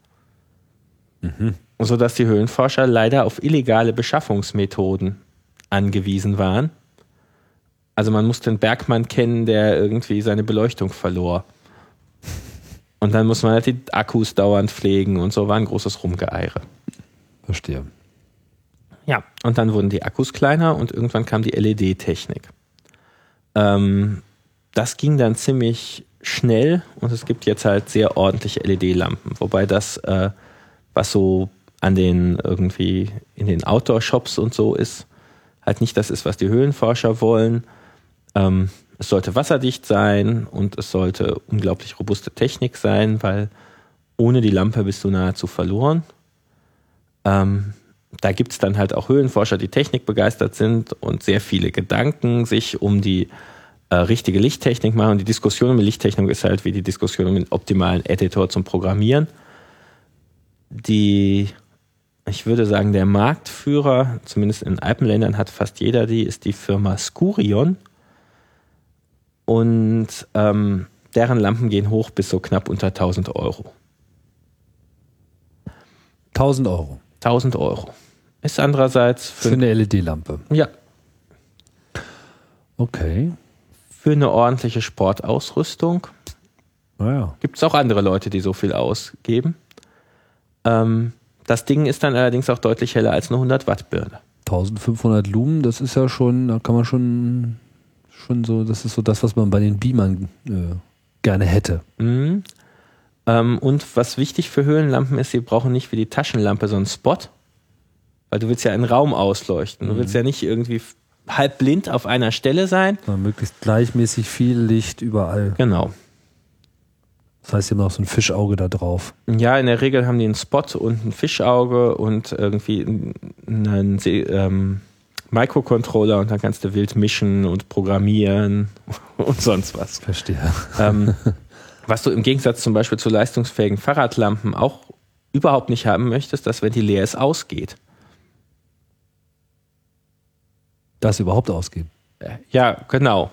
Sodass die Höhlenforscher leider auf illegale Beschaffungsmethoden angewiesen waren. Also man musste einen Bergmann kennen, der irgendwie seine Beleuchtung verlor. Und dann muss man halt die Akkus dauernd pflegen und so, war ein großes Rumgeeire. Verstehe. Ja, und dann wurden die Akkus kleiner und irgendwann kam die LED-Technik. Das ging dann ziemlich schnell und es gibt jetzt halt sehr ordentliche LED-Lampen, wobei das, was so an den irgendwie in den Outdoor-Shops und so ist, halt nicht das ist, was die Höhlenforscher wollen. Es sollte wasserdicht sein und es sollte unglaublich robuste Technik sein, weil ohne die Lampe bist du nahezu verloren. Da gibt es dann halt auch Höhlenforscher, die technikbegeistert sind und sehr viele Gedanken sich um die richtige Lichttechnik machen. Und die Diskussion um die Lichttechnik ist halt wie die Diskussion um den optimalen Editor zum Programmieren. Ich würde sagen, der Marktführer, zumindest in Alpenländern hat fast jeder ist die Firma Scurion. Und deren Lampen gehen hoch bis so knapp unter 1.000 Euro. 1.000 Euro? 1.000 Euro. Ist andererseits für eine LED-Lampe? Ja. Okay. Für eine ordentliche Sportausrüstung. Naja. Gibt es auch andere Leute, die so viel ausgeben. Das Ding ist dann allerdings auch deutlich heller als eine 100-Watt-Birne. 1.500 Lumen, das ist ja schon, da kann man schon so, das ist so das, was man bei den Beamern gerne hätte. Mhm. Und was wichtig für Höhlenlampen ist, sie brauchen nicht wie die Taschenlampe so einen Spot, weil du willst ja einen Raum ausleuchten. Du willst ja nicht irgendwie halb blind auf einer Stelle sein. Ja, möglichst gleichmäßig viel Licht überall. Genau. Das heißt, sie haben auch so ein Fischauge da drauf. Ja, in der Regel haben die einen Spot und ein Fischauge und irgendwie einen Microcontroller und dann kannst du wild mischen und programmieren und sonst was. Verstehe. Was du im Gegensatz zum Beispiel zu leistungsfähigen Fahrradlampen auch überhaupt nicht haben möchtest, dass wenn die leer ist, ausgeht. Dass überhaupt ausgeht? Ja, genau.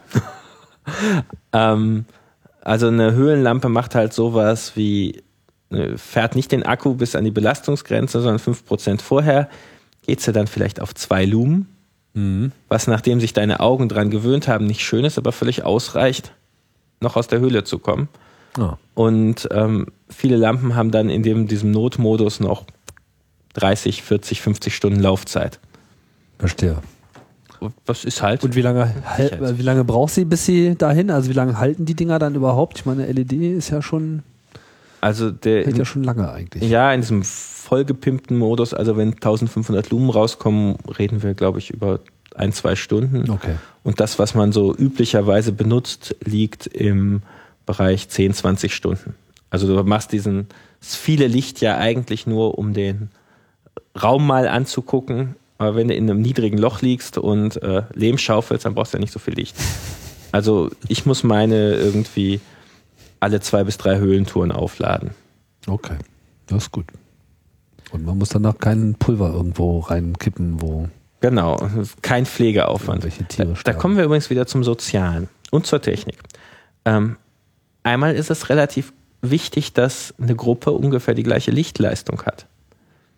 Also eine Höhlenlampe macht halt sowas wie, fährt nicht den Akku bis an die Belastungsgrenze, sondern 5% vorher, geht sie dann vielleicht auf 2 Lumen, was nachdem sich deine Augen dran gewöhnt haben, nicht schön ist, aber völlig ausreicht, noch aus der Höhle zu kommen. Oh. Und viele Lampen haben dann in diesem Notmodus noch 30, 40, 50 Stunden Laufzeit. Verstehe. Was ist halt? Und wie lange braucht sie, bis sie dahin? Also wie lange halten die Dinger dann überhaupt? Ich meine, LED ist ja schon, hält ja schon lange eigentlich. Ja, in diesem vollgepimpten Modus, also wenn 1.500 Lumen rauskommen, reden wir, glaube ich, über 1-2 Stunden. Okay. Und das, was man so üblicherweise benutzt, liegt im Bereich 10-20 Stunden. Also du machst das viele Licht ja eigentlich nur, um den Raum mal anzugucken. Aber wenn du in einem niedrigen Loch liegst und Lehm schaufelst, dann brauchst du ja nicht so viel Licht. Also ich muss meine irgendwie alle 2 bis 3 Höhlentouren aufladen. Okay, das ist gut. Und man muss danach kein Pulver irgendwo reinkippen, wo... Genau, kein Pflegeaufwand. Da kommen wir übrigens wieder zum Sozialen und zur Technik. Einmal ist es relativ wichtig, dass eine Gruppe ungefähr die gleiche Lichtleistung hat.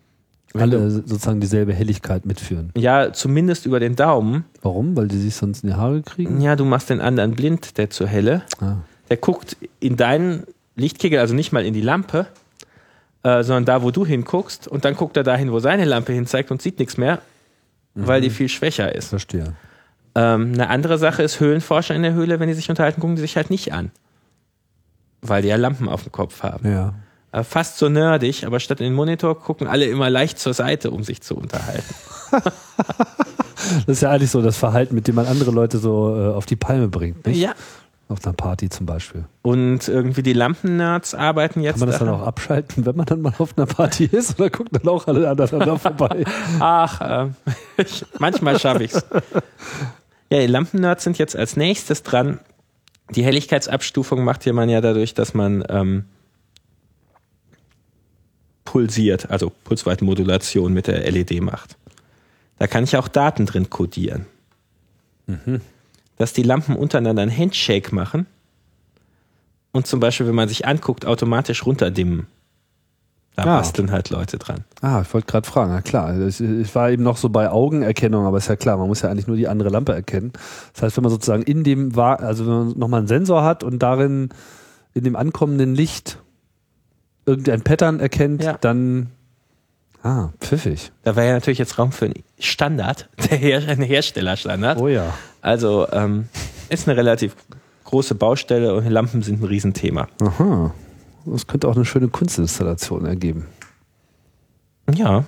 alle sozusagen dieselbe Helligkeit mitführen. Ja, zumindest über den Daumen. Warum? Weil die sich sonst in die Haare kriegen? Ja, du machst den anderen blind, der zu helle. Der guckt in deinen Lichtkegel, also nicht mal in die Lampe, sondern da, wo du hinguckst. Und dann guckt er dahin, wo seine Lampe hinzeigt und sieht nichts mehr, weil die viel schwächer ist. Verstehe. Eine andere Sache ist, Höhlenforscher in der Höhle, wenn die sich unterhalten, gucken die sich halt nicht an. Weil die ja Lampen auf dem Kopf haben. Ja. Fast so nerdig, aber statt in den Monitor gucken alle immer leicht zur Seite, um sich zu unterhalten. Das ist ja eigentlich so das Verhalten, mit dem man andere Leute so auf die Palme bringt, nicht? Ja. Auf einer Party zum Beispiel. Und irgendwie die Lampennerds arbeiten jetzt. Kann man das dann auch abschalten, wenn man dann mal auf einer Party ist? Oder gucken dann auch alle aneinander vorbei? Ach, manchmal schaffe ich's. Ja, die Lampennerds sind jetzt als nächstes dran. Die Helligkeitsabstufung macht hier man ja dadurch, dass man pulsiert, also Pulsweitenmodulation mit der LED macht. Da kann ich auch Daten drin codieren. Dass die Lampen untereinander einen Handshake machen und zum Beispiel, wenn man sich anguckt, automatisch runterdimmen. Da basteln halt Leute dran. Ich wollte gerade fragen, na klar. Ich war eben noch so bei Augenerkennung, aber ist ja klar, man muss ja eigentlich nur die andere Lampe erkennen. Das heißt, wenn man sozusagen wenn man nochmal einen Sensor hat und darin in dem ankommenden Licht irgendein Pattern erkennt, dann pfiffig. Da wäre ja natürlich jetzt Raum für einen Standard, ein Herstellerstandard. Oh ja. Also ist eine relativ große Baustelle und Lampen sind ein Riesenthema. Aha. Das könnte auch eine schöne Kunstinstallation ergeben. Ja.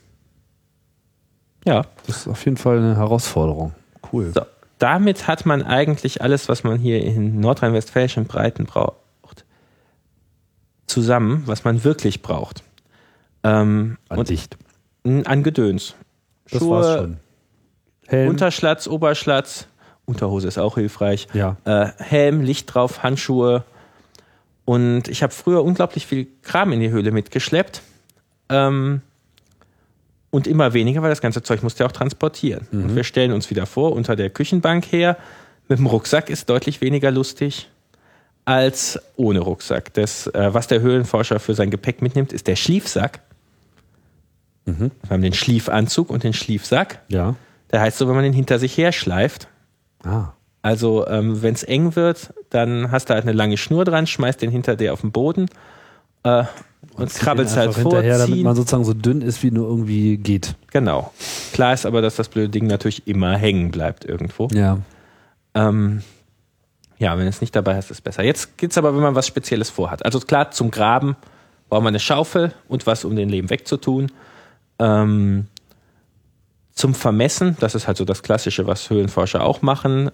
Ja. Das ist auf jeden Fall eine Herausforderung. Cool. So, damit hat man eigentlich alles, was man hier in nordrhein-westfälischen Breiten braucht, zusammen, was man wirklich braucht. An Licht. An Gedöns. Das Schuhe, war's schon. Helm. Unterschlatz, Oberschlatz, Unterhose ist auch hilfreich. Ja. Helm, Licht drauf, Handschuhe. Und ich habe früher unglaublich viel Kram in die Höhle mitgeschleppt. Und immer weniger, weil das ganze Zeug musste ja auch transportieren. Und wir stellen uns wieder vor, unter der Küchenbank her, mit dem Rucksack ist deutlich weniger lustig als ohne Rucksack. Was der Höhlenforscher für sein Gepäck mitnimmt, ist der Schliefsack. Wir haben den Schliefanzug und den Schliefsack. Ja. Der heißt so, wenn man den hinter sich her schleift. Also wenn es eng wird, dann hast du halt eine lange Schnur dran, schmeißt den hinter dir auf den Boden und krabbelst halt hinterher, damit man sozusagen so dünn ist, wie nur irgendwie geht. Genau. Klar ist aber, dass das blöde Ding natürlich immer hängen bleibt irgendwo. Ja. Wenn es nicht dabei hast, ist es besser. Jetzt geht's aber, wenn man was Spezielles vorhat. Also klar, zum Graben braucht man eine Schaufel und was, um den Lehm wegzutun. Zum Vermessen, das ist halt so das Klassische, was Höhlenforscher auch machen.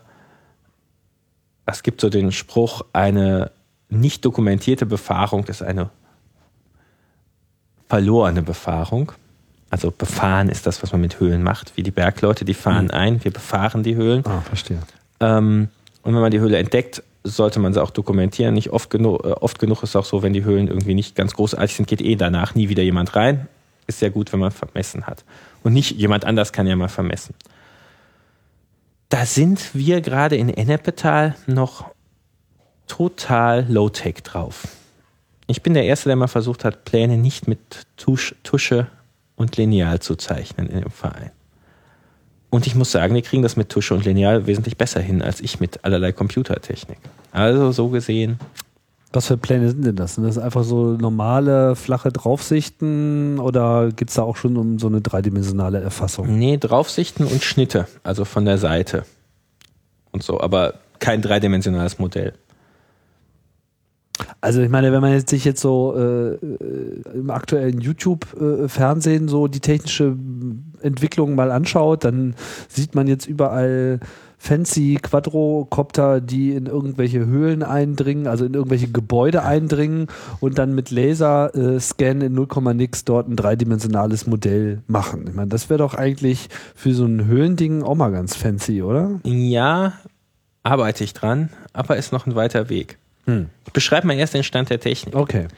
Es gibt so den Spruch, eine nicht dokumentierte Befahrung ist eine verlorene Befahrung. Also befahren ist das, was man mit Höhlen macht, wie die Bergleute, die fahren ein, wir befahren die Höhlen. Verstehe. Und wenn man die Höhle entdeckt, sollte man sie auch dokumentieren. Nicht oft genug ist es auch so, wenn die Höhlen irgendwie nicht ganz großartig sind, geht danach nie wieder jemand rein. Ist sehr gut, wenn man vermessen hat. Und nicht jemand anders kann ja mal vermessen. Da sind wir gerade in Ennepetal noch total low-tech drauf. Ich bin der Erste, der mal versucht hat, Pläne nicht mit Tusche und Lineal zu zeichnen in dem Verein. Und ich muss sagen, wir kriegen das mit Tusche und Lineal wesentlich besser hin, als ich mit allerlei Computertechnik. Also so gesehen. Was für Pläne sind denn das? Sind das einfach so normale, flache Draufsichten oder geht es da auch schon um so eine dreidimensionale Erfassung? Nee, Draufsichten und Schnitte, also von der Seite und so, aber kein dreidimensionales Modell. Also ich meine, wenn man sich jetzt so im aktuellen YouTube-Fernsehen so die technische Entwicklung mal anschaut, dann sieht man jetzt überall fancy Quadrocopter, die in irgendwelche Höhlen eindringen, also in irgendwelche Gebäude eindringen und dann mit Laserscan in 0, nix dort ein dreidimensionales Modell machen. Ich meine, das wäre doch eigentlich für so ein Höhlending auch mal ganz fancy, oder? Ja, arbeite ich dran, aber ist noch ein weiter Weg. Ich beschreibe mal erst den Stand der Technik. Okay.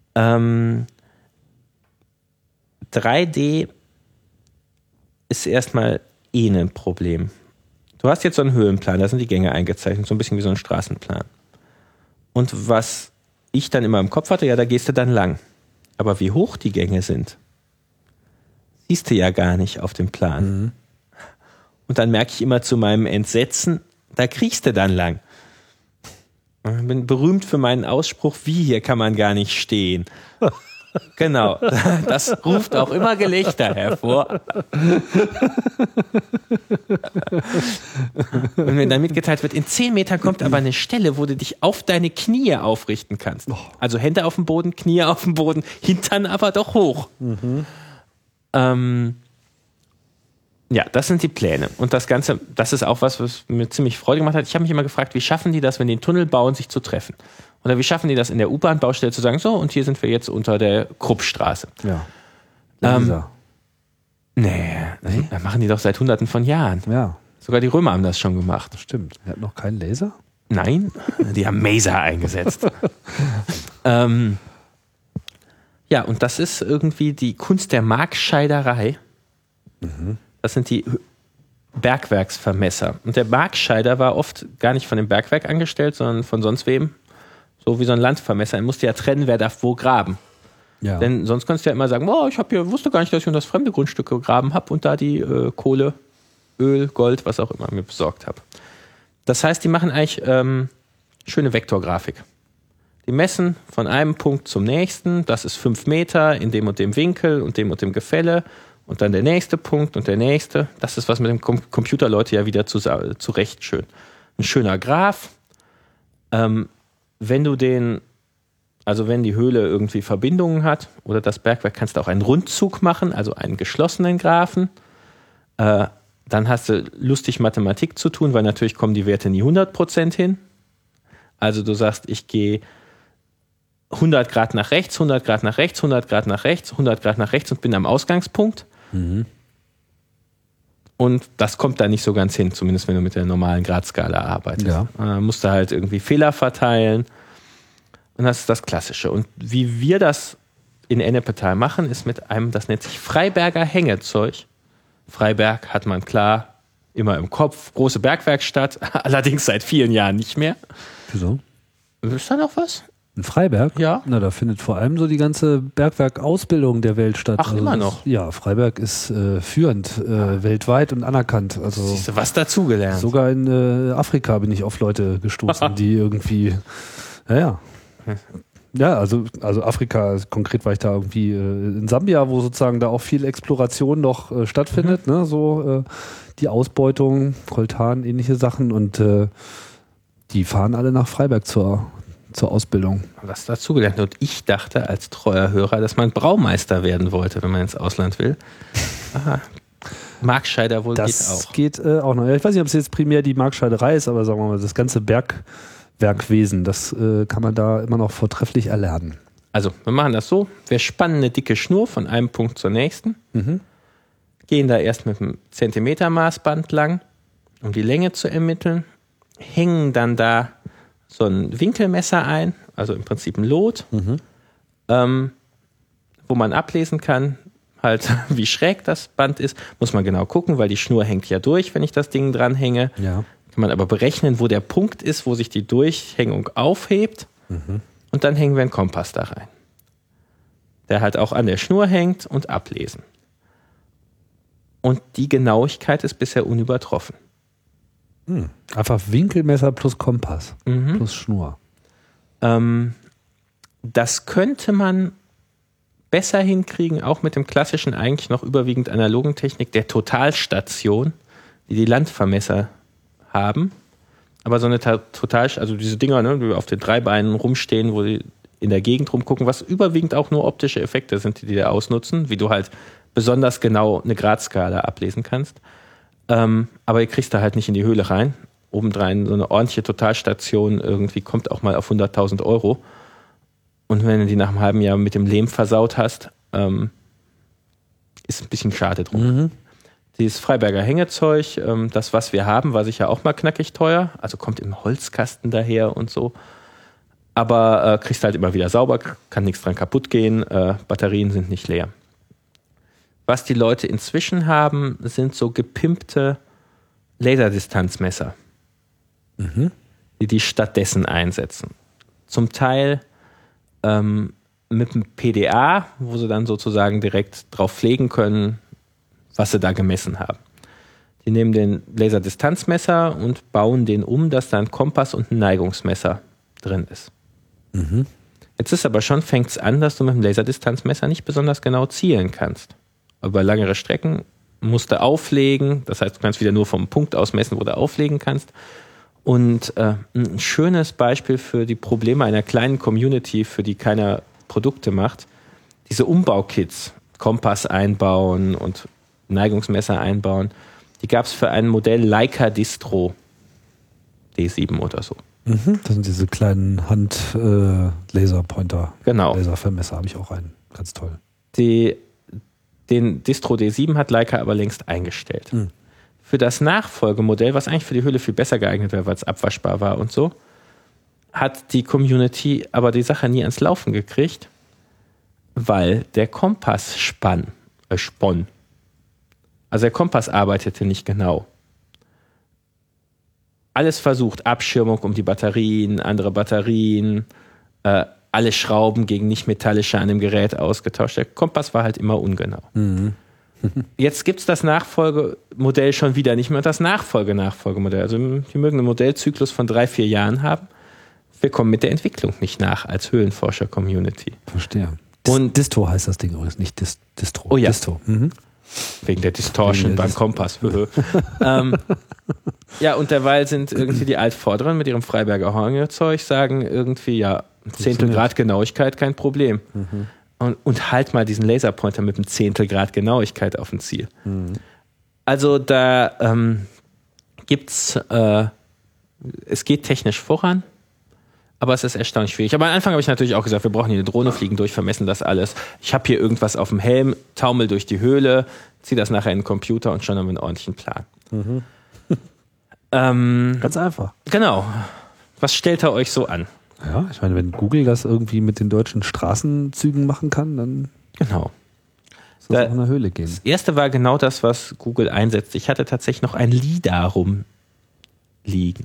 3D ist erstmal ein Problem. Du hast jetzt so einen Höhlenplan, da sind die Gänge eingezeichnet, so ein bisschen wie so ein Straßenplan. Und was ich dann immer im Kopf hatte, ja, da gehst du dann lang. Aber wie hoch die Gänge sind, siehst du ja gar nicht auf dem Plan. Und dann merke ich immer zu meinem Entsetzen, da kriegst du dann lang. Ich bin berühmt für meinen Ausspruch, wie hier kann man gar nicht stehen. Genau, das ruft auch immer Gelächter hervor. Und wenn dann mitgeteilt wird, in 10 Metern kommt aber eine Stelle, wo du dich auf deine Knie aufrichten kannst. Also Hände auf dem Boden, Knie auf dem Boden, Hintern aber doch hoch. Ja, das sind die Pläne. Und das Ganze, das ist auch was mir ziemlich Freude gemacht hat. Ich habe mich immer gefragt, wie schaffen die das, wenn die einen Tunnel bauen, sich zu treffen? Oder wie schaffen die das in der U-Bahn-Baustelle zu sagen, so, und hier sind wir jetzt unter der Kruppstraße. Ja. Nee, das machen die doch seit Hunderten von Jahren. Ja. Sogar die Römer haben das schon gemacht. Stimmt. Wir hatten noch keinen Laser? Nein, die haben Maser eingesetzt. Ja, und das ist irgendwie die Kunst der Markscheiderei. Das sind die Bergwerksvermesser. Und der Markscheider war oft gar nicht von dem Bergwerk angestellt, sondern von sonst wem. So wie so ein Landvermesser. Er musste ja trennen, wer darf wo graben. Ja. Denn sonst konntest du ja immer sagen, wusste gar nicht, dass ich unter das fremde Grundstück gegraben habe und da die Kohle, Öl, Gold, was auch immer mir besorgt habe. Das heißt, die machen eigentlich schöne Vektorgrafik. Die messen von einem Punkt zum nächsten, das ist 5 Meter in dem und dem Winkel und dem Gefälle und dann der nächste Punkt und der nächste. Das ist, was mit dem Computer Leute ja wieder zurecht schön. Ein schöner Graph. Wenn die Höhle irgendwie Verbindungen hat oder das Bergwerk, kannst du auch einen Rundzug machen, also einen geschlossenen Graphen. Dann hast du lustig Mathematik zu tun, weil natürlich kommen die Werte nie 100% hin. Also du sagst, ich gehe 100 Grad nach rechts, 100 Grad nach rechts, 100 Grad nach rechts, 100 Grad nach rechts und bin am Ausgangspunkt. Und das kommt da nicht so ganz hin, zumindest wenn du mit der normalen Gradskala arbeitest. Ja. Musst du halt irgendwie Fehler verteilen. Und das ist das Klassische. Und wie wir das in Ennepetal machen, ist mit einem, das nennt sich Freiberger Hängezeug. Freiberg hat man klar immer im Kopf. Große Bergwerkstatt, allerdings seit vielen Jahren nicht mehr. Wieso? Ist da noch was? In Freiberg? Ja. Na, da findet vor allem so die ganze Bergwerkausbildung der Welt statt. Ach, immer noch? Ja, Freiberg ist führend weltweit und anerkannt. Also Siehst du, was dazugelernt? sogar in Afrika bin ich auf Leute gestoßen, die irgendwie, Ja, also Afrika, konkret war ich da irgendwie in Sambia, wo sozusagen da auch viel Exploration noch stattfindet, ne? So die Ausbeutung, Koltan, ähnliche Sachen und die fahren alle nach Freiberg zur Ausbildung. Was dazugelernt. Und ich dachte als treuer Hörer, dass man Braumeister werden wollte, wenn man ins Ausland will. Aha. Markscheider wohl geht auch. Das geht auch noch. Ich weiß nicht, ob es jetzt primär die Markscheiderei ist, aber sagen wir mal, das ganze Bergwerkwesen, das kann man da immer noch vortrefflich erlernen. Also, wir machen das so. Wir spannen eine dicke Schnur von einem Punkt zur nächsten, gehen da erst mit einem Zentimetermaßband lang, um die Länge zu ermitteln, hängen dann da so ein Winkelmesser ein, also im Prinzip ein Lot, wo man ablesen kann, halt wie schräg das Band ist. Muss man genau gucken, weil die Schnur hängt ja durch, wenn ich das Ding dranhänge. Ja. Kann man aber berechnen, wo der Punkt ist, wo sich die Durchhängung aufhebt. Und dann hängen wir einen Kompass da rein, der halt auch an der Schnur hängt und ablesen. Und die Genauigkeit ist bisher unübertroffen. Einfach Winkelmesser plus Kompass plus Schnur. Das könnte man besser hinkriegen, auch mit dem klassischen, eigentlich noch überwiegend analogen Technik der Totalstation, die Landvermesser haben. Aber so eine also diese Dinger, ne, die auf den 3 Beinen rumstehen, wo die in der Gegend rumgucken, was überwiegend auch nur optische Effekte sind, die da ausnutzen, wie du halt besonders genau eine Gradskala ablesen kannst. Aber ihr kriegst da halt nicht in die Höhle rein. Obendrein so eine ordentliche Totalstation irgendwie kommt auch mal auf 100.000 Euro. Und wenn du die nach einem halben Jahr mit dem Lehm versaut hast, ist ein bisschen schade drum. Dieses Freiberger Hängezeug, das, was wir haben, war sicher auch mal knackig teuer. Also kommt im Holzkasten daher und so. Aber kriegst halt immer wieder sauber, kann nichts dran kaputt gehen. Batterien sind nicht leer. Was die Leute inzwischen haben, sind so gepimpte Laserdistanzmesser, die stattdessen einsetzen. Zum Teil mit einem PDA, wo sie dann sozusagen direkt drauf pflegen können, was sie da gemessen haben. Die nehmen den Laserdistanzmesser und bauen den um, dass da ein Kompass und ein Neigungsmesser drin ist. Jetzt ist aber schon, fängt es an, dass du mit dem Laserdistanzmesser nicht besonders genau zielen kannst. Über längere Strecken musst du auflegen, das heißt, du kannst wieder nur vom Punkt aus messen, wo du auflegen kannst. Und ein schönes Beispiel für die Probleme einer kleinen Community, für die keiner Produkte macht, diese Umbaukits, Kompass einbauen und Neigungsmesser einbauen, die gab es für ein Modell Leica Distro D7 oder so. Das sind diese kleinen Hand-Laserpointer. Genau. Laservermesser habe ich auch einen. Ganz toll. Den Distro D7 hat Leica aber längst eingestellt. Für das Nachfolgemodell, was eigentlich für die Hülle viel besser geeignet wäre, weil es abwaschbar war und so, hat die Community aber die Sache nie ans Laufen gekriegt, weil der Kompass spann. Also der Kompass arbeitete nicht genau. Alles versucht, Abschirmung um die Batterien, andere Batterien, alle Schrauben gegen nicht-metallische an dem Gerät ausgetauscht. Der Kompass war halt immer ungenau. Jetzt gibt es das Nachfolgemodell schon wieder nicht mehr und das Nachfolgemodell. Also wir mögen einen Modellzyklus von 3-4 Jahren haben. Wir kommen mit der Entwicklung nicht nach als Höhlenforscher-Community. Verstehe. Und Disto heißt das Ding übrigens, nicht Distro. Oh ja. Disto. Wegen der Distortion beim Kompass. Ja, und derweil sind irgendwie die Altvorderen mit ihrem Freiberger Hornzeug sagen irgendwie, ja, Zehntel Grad Genauigkeit, kein Problem. Und halt mal diesen Laserpointer mit einem Zehntel Grad Genauigkeit auf ein Ziel. Also da gibt's, es geht technisch voran, aber es ist erstaunlich schwierig. Aber am Anfang habe ich natürlich auch gesagt, wir brauchen hier eine Drohne, fliegen durch, vermessen das alles. Ich habe hier irgendwas auf dem Helm, taumel durch die Höhle, ziehe das nachher in den Computer und schon haben wir einen ordentlichen Plan. Ganz einfach. Genau. Was stellt er euch so an? Ja, ich meine, wenn Google das irgendwie mit den deutschen Straßenzügen machen kann, dann Genau. soll es auch in der Höhle gehen. Das erste war genau das, was Google einsetzt. Ich hatte tatsächlich noch ein LiDAR rumliegen.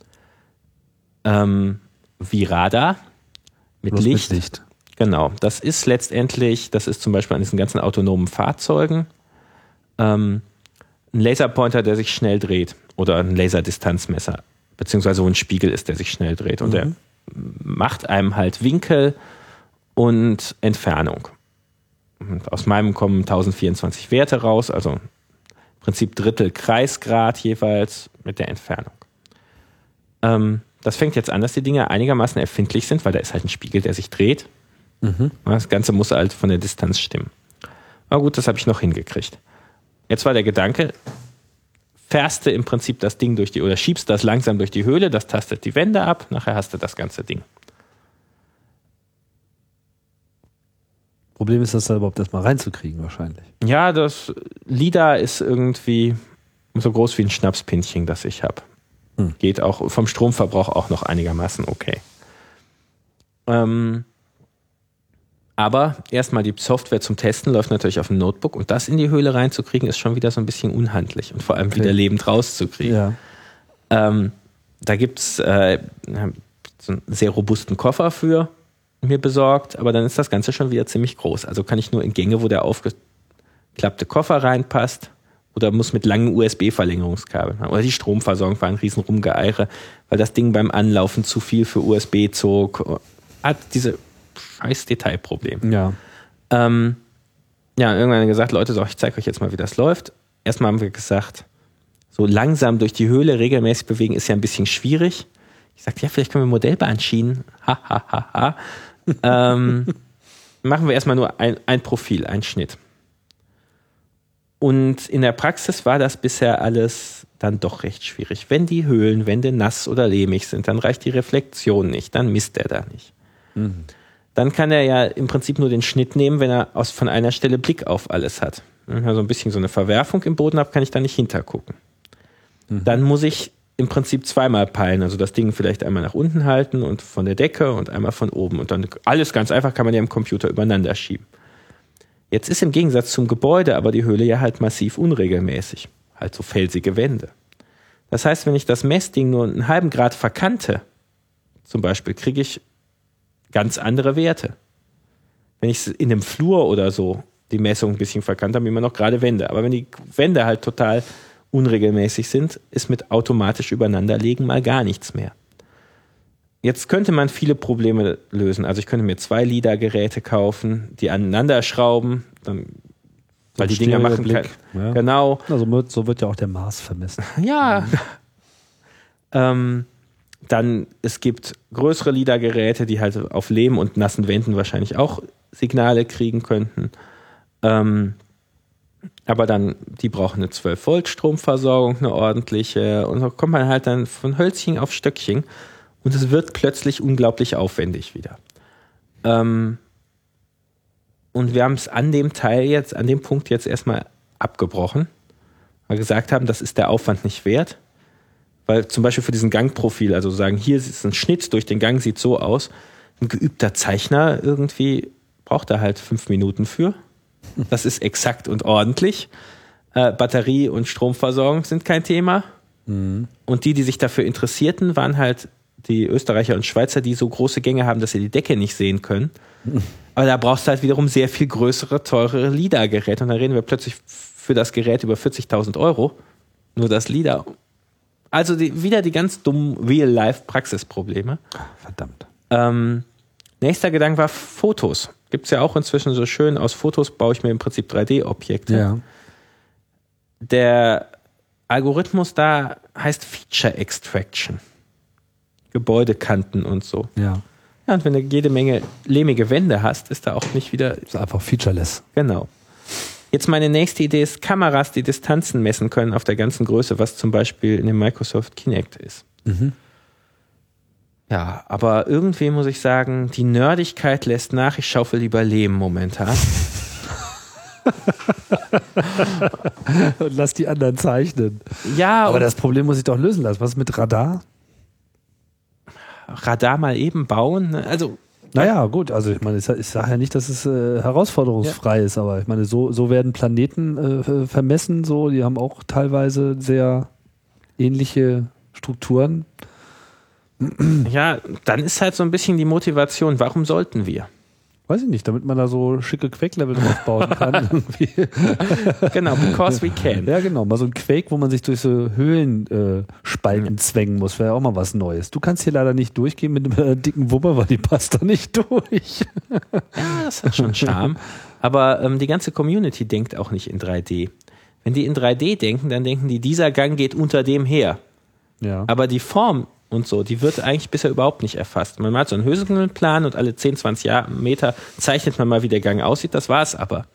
Wie Radar mit Bloß Licht. Mit Licht. Genau. Das ist letztendlich, das ist zum Beispiel an diesen ganzen autonomen Fahrzeugen ein Laserpointer, der sich schnell dreht oder ein Laserdistanzmesser, beziehungsweise wo ein Spiegel ist, der sich schnell dreht und der macht einem halt Winkel und Entfernung. Und aus meinem kommen 1024 Werte raus, also im Prinzip Drittel Kreisgrad jeweils mit der Entfernung. Das fängt jetzt an, dass die Dinge einigermaßen erfindlich sind, weil da ist halt ein Spiegel, der sich dreht. Das Ganze muss halt von der Distanz stimmen. Aber gut, das habe ich noch hingekriegt. Jetzt war der Gedanke, fährst du im Prinzip das Ding oder schiebst das langsam durch die Höhle, das tastet die Wände ab, nachher hast du das ganze Ding. Problem ist, das da überhaupt erstmal reinzukriegen wahrscheinlich. Ja, das LiDAR ist irgendwie so groß wie ein Schnapspinchen, das ich habe. Geht auch vom Stromverbrauch auch noch einigermaßen okay. Aber erstmal die Software zum Testen läuft natürlich auf dem Notebook und das in die Höhle reinzukriegen, ist schon wieder so ein bisschen unhandlich und vor allem wieder lebend rauszukriegen. Ja. Da gibt es so einen sehr robusten Koffer für mir besorgt, aber dann ist das Ganze schon wieder ziemlich groß. Also kann ich nur in Gänge, wo der aufgeklappte Koffer reinpasst, oder muss mit langen USB-Verlängerungskabeln haben. Oder die Stromversorgung war ein riesen Rumgeeire, weil das Ding beim Anlaufen zu viel für USB zog. Hat diese scheiß Detailprobleme. Ja. Irgendwann haben wir gesagt, Leute, so, ich zeige euch jetzt mal, wie das läuft. Erstmal haben wir gesagt, so langsam durch die Höhle regelmäßig bewegen ist ja ein bisschen schwierig. Ich sagte, ja, vielleicht können wir Modellbahn schienen. Machen wir erstmal nur ein Profil, einen Schnitt. Und in der Praxis war das bisher alles dann doch recht schwierig. Wenn die Höhlenwände nass oder lehmig sind, dann reicht die Reflexion nicht, dann misst er da nicht. Dann kann er ja im Prinzip nur den Schnitt nehmen, wenn er von einer Stelle Blick auf alles hat. Wenn ich also ein bisschen so eine Verwerfung im Boden habe, kann ich da nicht hintergucken. Dann muss ich im Prinzip zweimal peilen, also das Ding vielleicht einmal nach unten halten und von der Decke und einmal von oben. Und dann alles ganz einfach, kann man ja im Computer übereinander schieben. Jetzt ist im Gegensatz zum Gebäude aber die Höhle ja halt massiv unregelmäßig. Halt so felsige Wände. Das heißt, wenn ich das Messding nur einen halben Grad verkante, zum Beispiel, kriege ich ganz andere Werte. Wenn ich es in einem Flur oder so die Messung ein bisschen verkannt haben, immer noch gerade Wände. Aber wenn die Wände halt total unregelmäßig sind, ist mit automatisch Übereinanderlegen mal gar nichts mehr. Jetzt könnte man viele Probleme lösen. Also ich könnte mir 2 LIDAR-Geräte kaufen, die aneinander schrauben, dann, weil die Dinger machen Blick. Ja. Genau. Also so wird ja auch der Mars vermessen. Ja. Dann, es gibt größere LIDAR-Geräte, die halt auf Lehm und nassen Wänden wahrscheinlich auch Signale kriegen könnten. Aber dann, die brauchen eine 12-Volt-Stromversorgung, eine ordentliche. Und so kommt man halt dann von Hölzchen auf Stöckchen. Und es wird plötzlich unglaublich aufwendig wieder. Und wir haben es an dem Punkt jetzt erstmal abgebrochen, weil wir gesagt haben, das ist der Aufwand nicht wert. Weil zum Beispiel für diesen Gangprofil, also sagen, hier ist ein Schnitt durch den Gang, sieht so aus. Ein geübter Zeichner irgendwie braucht da halt 5 Minuten für. Das ist exakt und ordentlich. Batterie und Stromversorgung sind kein Thema. Mhm. Und die sich dafür interessierten, waren halt die Österreicher und Schweizer, die so große Gänge haben, dass sie die Decke nicht sehen können. Aber da brauchst du halt wiederum sehr viel größere, teurere LIDAR-Geräte. Und dann reden wir plötzlich für das Gerät über 40.000 €. Nur das LIDAR. Also wieder die ganz dummen Real-Life-Praxisprobleme. Verdammt. Nächster Gedanke war Fotos. Gibt es ja auch inzwischen so schön, aus Fotos baue ich mir im Prinzip 3D-Objekte. Ja. Der Algorithmus da heißt Feature Extraction. Gebäudekanten und so. Ja. Ja, und wenn du jede Menge lehmige Wände hast, ist da auch nicht wieder... Ist einfach featureless. Genau. Jetzt meine nächste Idee ist Kameras, die Distanzen messen können auf der ganzen Größe, was zum Beispiel in dem Microsoft Kinect ist. Mhm. Ja, aber irgendwie muss ich sagen, die Nerdigkeit lässt nach, ich schaufel lieber Lehm momentan. Und lass die anderen zeichnen. Ja, aber das Problem muss ich doch lösen lassen. Was ist mit Radar? Radar mal eben bauen? Also naja, gut, also ich meine, ich sage ja nicht, dass es herausforderungsfrei ist, aber ich meine, so werden Planeten vermessen, so, die haben auch teilweise sehr ähnliche Strukturen. Ja, dann ist halt so ein bisschen die Motivation, warum sollten wir? Weiß ich nicht, damit man da so schicke Quake-Level drauf bauen kann. Genau, because we can. Ja, genau, mal so ein Quake, wo man sich durch so Höhlenspalten zwängen muss, wäre ja auch mal was Neues. Du kannst hier leider nicht durchgehen mit einer dicken Wumme, weil die passt da nicht durch. Ja, das hat schon Charme. Aber die ganze Community denkt auch nicht in 3D. Wenn die in 3D denken, dann denken die, dieser Gang geht unter dem her. Ja. Aber die Form und so, die wird eigentlich bisher überhaupt nicht erfasst. Man hat so einen Höhenplan und alle 10, 20 Meter zeichnet man mal, wie der Gang aussieht. Das war es aber.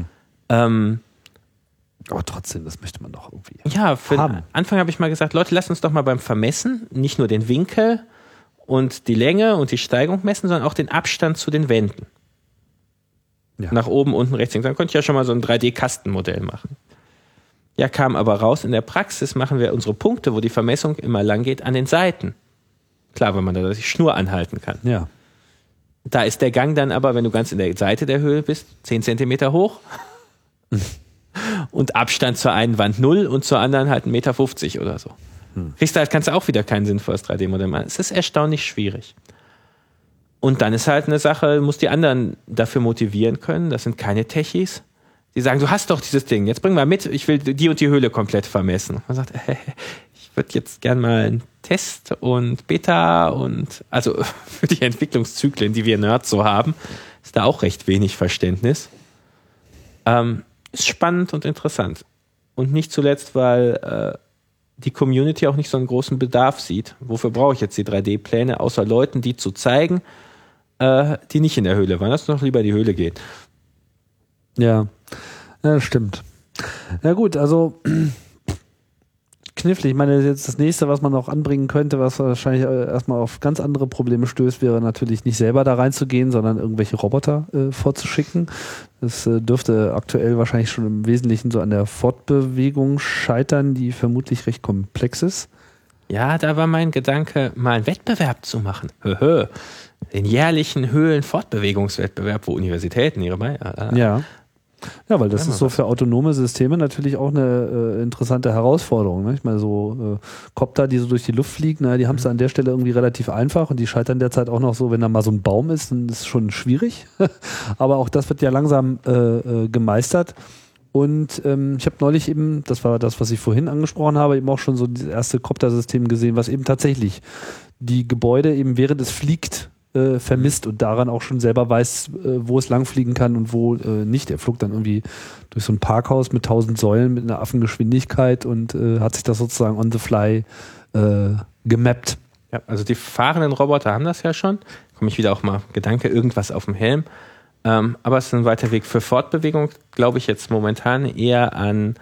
Aber trotzdem, das möchte man doch irgendwie ja, für haben. den Anfang habe ich mal gesagt, Leute, lasst uns doch mal beim Vermessen nicht nur den Winkel und die Länge und die Steigung messen, sondern auch den Abstand zu den Wänden. Ja. Nach oben, unten, rechts, links. Dann könnte ich ja schon mal so ein 3D-Kastenmodell machen. Ja, kam aber raus, in der Praxis machen wir unsere Punkte, wo die Vermessung immer lang geht, an den Seiten. Klar, wenn man da die Schnur anhalten kann. Ja. Da ist der Gang dann aber, wenn du ganz in der Seite der Höhe bist, 10 Zentimeter hoch. Und Abstand zur einen Wand 0 und zur anderen halt 1,50 Meter oder so. Kriegst du halt, kannst du auch wieder kein sinnvolles 3D-Modell machen. Es ist erstaunlich schwierig. Und dann ist halt eine Sache, muss die anderen dafür motivieren können. Das sind keine Techies. Die sagen, du hast doch dieses Ding, jetzt bring mal mit, ich will die und die Höhle komplett vermessen. Man sagt, ich würde jetzt gern mal einen Test und Beta und also für die Entwicklungszyklen, die wir Nerds so haben, ist da auch recht wenig Verständnis. Ist spannend und interessant. Und nicht zuletzt, weil die Community auch nicht so einen großen Bedarf sieht. Wofür brauche ich jetzt die 3D-Pläne, außer Leuten, die zu zeigen, die nicht in der Höhle waren. Lass uns doch lieber in die Höhle gehen. Ja, stimmt. Na gut, also knifflig. Ich meine, jetzt das nächste, was man noch anbringen könnte, was wahrscheinlich erstmal auf ganz andere Probleme stößt, wäre natürlich nicht selber da reinzugehen, sondern irgendwelche Roboter vorzuschicken. Das dürfte aktuell wahrscheinlich schon im Wesentlichen so an der Fortbewegung scheitern, die vermutlich recht komplex ist. Ja, da war mein Gedanke, mal einen Wettbewerb zu machen. Den jährlichen Höhlen-Fortbewegungswettbewerb, wo Universitäten ihre ja. Ja, weil das ist so für autonome Systeme natürlich auch eine interessante Herausforderung. Ne? Ich meine, so Copter, die so durch die Luft fliegen, die haben es an der Stelle irgendwie relativ einfach und die scheitern derzeit auch noch so, wenn da mal so ein Baum ist, dann ist es schon schwierig. Aber auch das wird ja langsam gemeistert. Und ich habe neulich eben, das war das, was ich vorhin angesprochen habe, eben auch schon so das erste Copter-System gesehen, was eben tatsächlich die Gebäude eben während es fliegt vermisst und daran auch schon selber weiß, wo es langfliegen kann und wo nicht. Er flog dann irgendwie durch so ein Parkhaus mit 1000 Säulen mit einer Affengeschwindigkeit und hat sich das sozusagen on the fly gemappt. Ja, also die fahrenden Roboter haben das ja schon. Komme ich wieder auch mal Gedanke, irgendwas auf dem Helm. Aber es ist ein weiter Weg. Für Fortbewegung glaube ich jetzt momentan eher an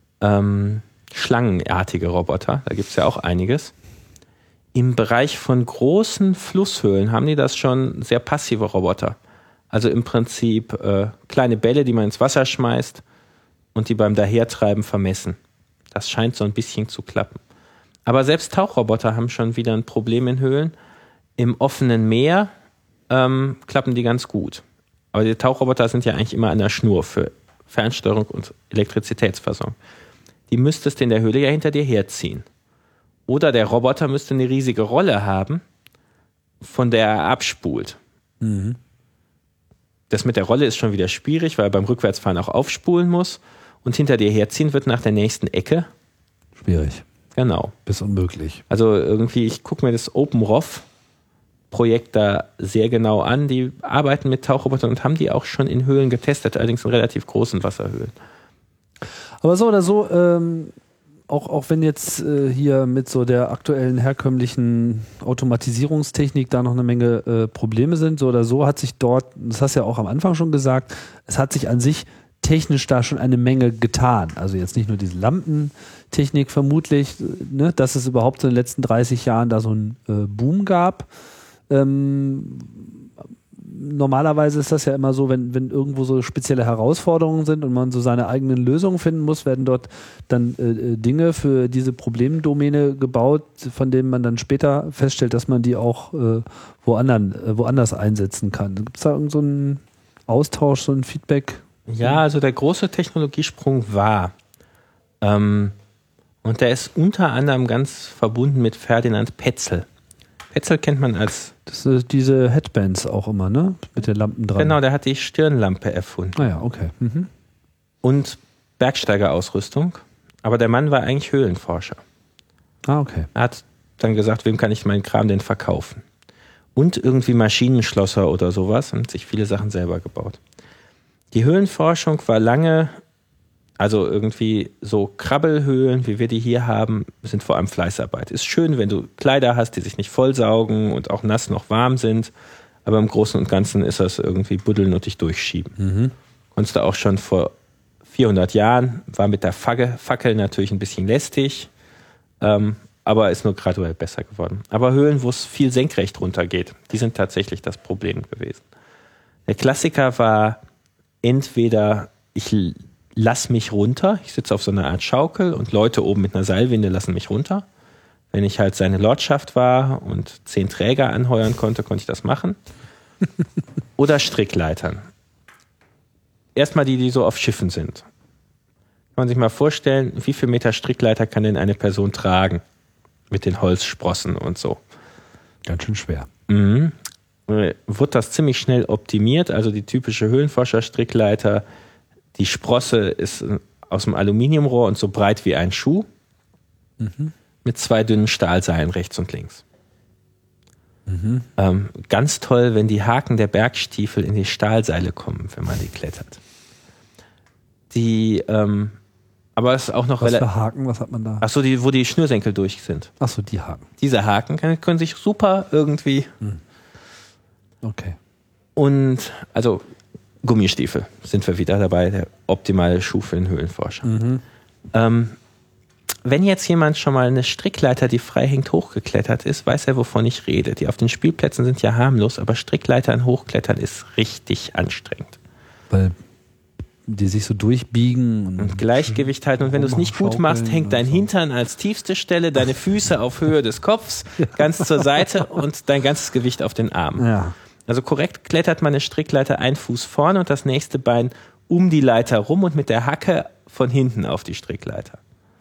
schlangenartige Roboter. Da gibt es ja auch einiges. Im Bereich von großen Flusshöhlen haben die das schon sehr passive Roboter. Also im Prinzip kleine Bälle, die man ins Wasser schmeißt und die beim Dahertreiben vermessen. Das scheint so ein bisschen zu klappen. Aber selbst Tauchroboter haben schon wieder ein Problem in Höhlen. Im offenen Meer klappen die ganz gut. Aber die Tauchroboter sind ja eigentlich immer an der Schnur für Fernsteuerung und Elektrizitätsversorgung. Die müsstest du in der Höhle ja hinter dir herziehen. Oder der Roboter müsste eine riesige Rolle haben, von der er abspult. Mhm. Das mit der Rolle ist schon wieder schwierig, weil er beim Rückwärtsfahren auch aufspulen muss. Und hinter dir herziehen wird nach der nächsten Ecke schwierig. Genau. Bis unmöglich. Also irgendwie, ich gucke mir das OpenROV-Projekt da sehr genau an. Die arbeiten mit Tauchrobotern und haben die auch schon in Höhlen getestet, allerdings in relativ großen Wasserhöhlen. Aber so oder so, auch wenn jetzt hier mit so der aktuellen herkömmlichen Automatisierungstechnik da noch eine Menge Probleme sind, so oder so hat sich dort, das hast du ja auch am Anfang schon gesagt, es hat sich an sich technisch da schon eine Menge getan. Also jetzt nicht nur diese Lampentechnik vermutlich, ne, dass es überhaupt so in den letzten 30 Jahren da so einen Boom gab. Normalerweise ist das ja immer so, wenn irgendwo so spezielle Herausforderungen sind und man so seine eigenen Lösungen finden muss, werden dort dann Dinge für diese Problemdomäne gebaut, von denen man dann später feststellt, dass man die auch woanders einsetzen kann. Gibt es da irgend so einen Austausch, so ein Feedback? Ja, also der große Technologiesprung war, und der ist unter anderem ganz verbunden mit Ferdinand Petzl. Petzl kennt man als... Das sind diese Headbands auch immer, ne? Mit den Lampen dran. Genau, der hat die Stirnlampe erfunden. Ah ja, okay. Mhm. Und Bergsteigerausrüstung. Aber der Mann war eigentlich Höhlenforscher. Ah, okay. Er hat dann gesagt, wem kann ich meinen Kram denn verkaufen? Und irgendwie Maschinenschlosser oder sowas und sich viele Sachen selber gebaut. Die Höhlenforschung war lange, also irgendwie so Krabbelhöhlen, wie wir die hier haben, sind vor allem Fleißarbeit. Ist schön, wenn du Kleider hast, die sich nicht vollsaugen und auch nass noch warm sind, aber im Großen und Ganzen ist das irgendwie buddeln und dich durchschieben. Mhm. Konntest du auch schon vor 400 Jahren, war mit der Fackel natürlich ein bisschen lästig, aber ist nur graduell besser geworden. Aber Höhlen, wo es viel senkrecht runtergeht, die sind tatsächlich das Problem gewesen. Der Klassiker war entweder ich lass mich runter, ich sitze auf so einer Art Schaukel und Leute oben mit einer Seilwinde lassen mich runter. Wenn ich halt seine Lordschaft war und 10 Träger anheuern konnte, konnte ich das machen. Oder Strickleitern. Erstmal die so auf Schiffen sind. Kann man sich mal vorstellen, wie viel Meter Strickleiter kann denn eine Person tragen? Mit den Holzsprossen und so. Ganz schön schwer. Mhm. Wurde das ziemlich schnell optimiert, also die typische Höhlenforscher-Strickleiter, die Sprosse ist aus dem Aluminiumrohr und so breit wie ein Schuh, mit 2 dünnen Stahlseilen rechts und links. Mhm. Ganz toll, wenn die Haken der Bergstiefel in die Stahlseile kommen, wenn man die klettert. Aber es ist auch noch was für Haken, was hat man da? Achso, wo die Schnürsenkel durch sind. Achso, die Haken. Diese Haken können sich super irgendwie... Okay. Und also Gummistiefel sind wir wieder dabei, der optimale Schuh für den Höhlenforscher. Mhm. Wenn jetzt jemand schon mal eine Strickleiter, die frei hängt, hochgeklettert ist, weiß er, wovon ich rede. Die auf den Spielplätzen sind ja harmlos, aber Strickleitern hochklettern ist richtig anstrengend. Weil die sich so durchbiegen. Und Gleichgewicht halten. Und wenn du es nicht gut machst, hängt dein Hintern als tiefste Stelle, deine Füße auf Höhe des Kopfs, ganz zur Seite und dein ganzes Gewicht auf den Armen. Ja. Also korrekt klettert man eine Strickleiter 1 Fuß vorne und das nächste Bein um die Leiter rum und mit der Hacke von hinten auf die Strickleiter.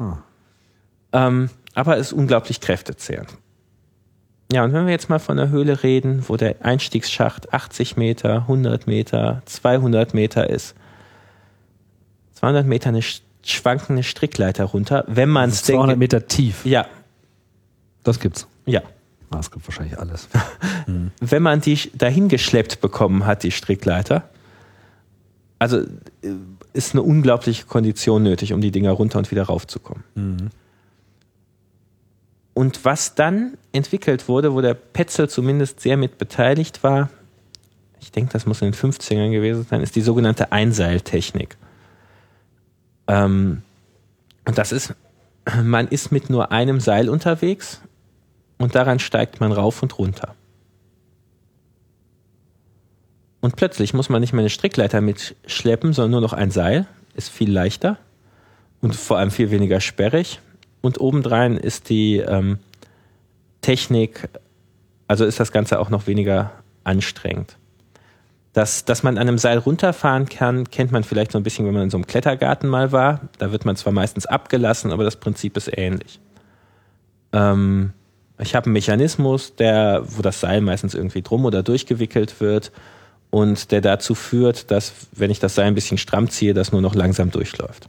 Aber ist unglaublich kräftezehrend. Ja, und wenn wir jetzt mal von einer Höhle reden, wo der Einstiegsschacht 80 Meter, 100 Meter, 200 Meter ist. 200 Meter eine schwankende Strickleiter runter, wenn man es 200 Meter tief. Ja. Das gibt's. Ja. Es gibt wahrscheinlich alles. Wenn man die dahin geschleppt bekommen hat, die Strickleiter, also ist eine unglaubliche Kondition nötig, um die Dinger runter und wieder raufzukommen. Und was dann entwickelt wurde, wo der Petzl zumindest sehr mit beteiligt war, ich denke, das muss in den 50ern gewesen sein, ist die sogenannte Einseiltechnik. Und das ist, man ist mit nur einem Seil unterwegs und daran steigt man rauf und runter. Und plötzlich muss man nicht mehr eine Strickleiter mitschleppen, sondern nur noch ein Seil. Ist viel leichter und vor allem viel weniger sperrig. Und obendrein ist die Technik, also ist das Ganze auch noch weniger anstrengend. Dass man an einem Seil runterfahren kann, kennt man vielleicht so ein bisschen, wenn man in so einem Klettergarten mal war. Da wird man zwar meistens abgelassen, aber das Prinzip ist ähnlich. Ich habe einen Mechanismus, wo das Seil meistens irgendwie drum oder durchgewickelt wird und der dazu führt, dass, wenn ich das Seil ein bisschen stramm ziehe, das nur noch langsam durchläuft.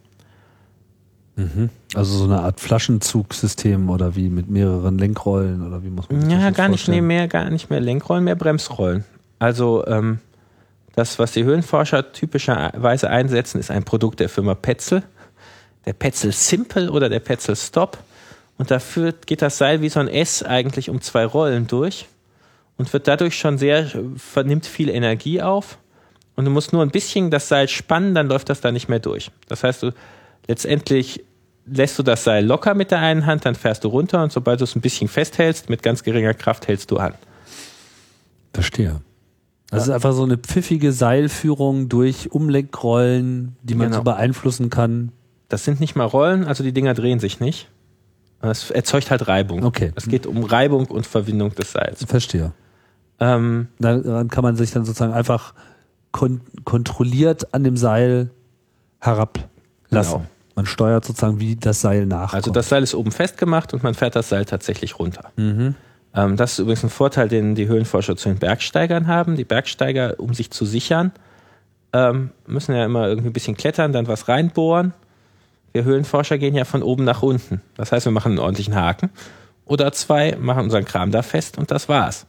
Also so eine Art Flaschenzugsystem oder wie mit mehreren Lenkrollen oder wie muss man sich das gar vorstellen? nicht mehr Lenkrollen, mehr Bremsrollen. Also das, was die Höhlenforscher typischerweise einsetzen, ist ein Produkt der Firma Petzl. Der Petzl Simple oder der Petzl Stop. Und dafür geht das Seil wie so ein S eigentlich um 2 Rollen durch und wird dadurch schon vernimmt viel Energie auf. Und du musst nur ein bisschen das Seil spannen, dann läuft das da nicht mehr durch. Das heißt, letztendlich lässt du das Seil locker mit der einen Hand, dann fährst du runter und sobald du es ein bisschen festhältst, mit ganz geringer Kraft hältst du an. Verstehe. Das ist einfach so eine pfiffige Seilführung durch Umlenkrollen, die man so beeinflussen kann. Das sind nicht mal Rollen, also die Dinger drehen sich nicht. Es erzeugt halt Reibung. Okay. Es geht um Reibung und Verwindung des Seils. Verstehe. Daran kann man sich dann sozusagen einfach kontrolliert an dem Seil herablassen. Genau. Man steuert sozusagen, wie das Seil nachkommt. Also das Seil ist oben festgemacht und man fährt das Seil tatsächlich runter. Das ist übrigens ein Vorteil, den die Höhlenforscher zu den Bergsteigern haben. Die Bergsteiger, um sich zu sichern, müssen ja immer irgendwie ein bisschen klettern, dann was reinbohren. Wir Höhlenforscher gehen ja von oben nach unten. Das heißt, wir machen einen ordentlichen Haken oder 2, machen unseren Kram da fest und das war's.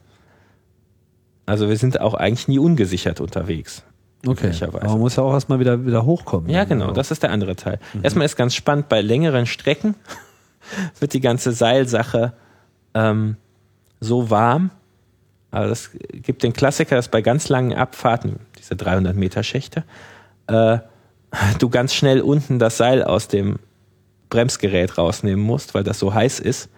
Also wir sind auch eigentlich nie ungesichert unterwegs. Okay, aber man muss ja auch erstmal wieder hochkommen. Ja, genau, das ist der andere Teil. Erstmal ist ganz spannend, bei längeren Strecken wird die ganze Seilsache so warm. Also das gibt den Klassiker, dass bei ganz langen Abfahrten, diese 300 Meter Schächte, du ganz schnell unten das Seil aus dem Bremsgerät rausnehmen musst, weil das so heiß ist,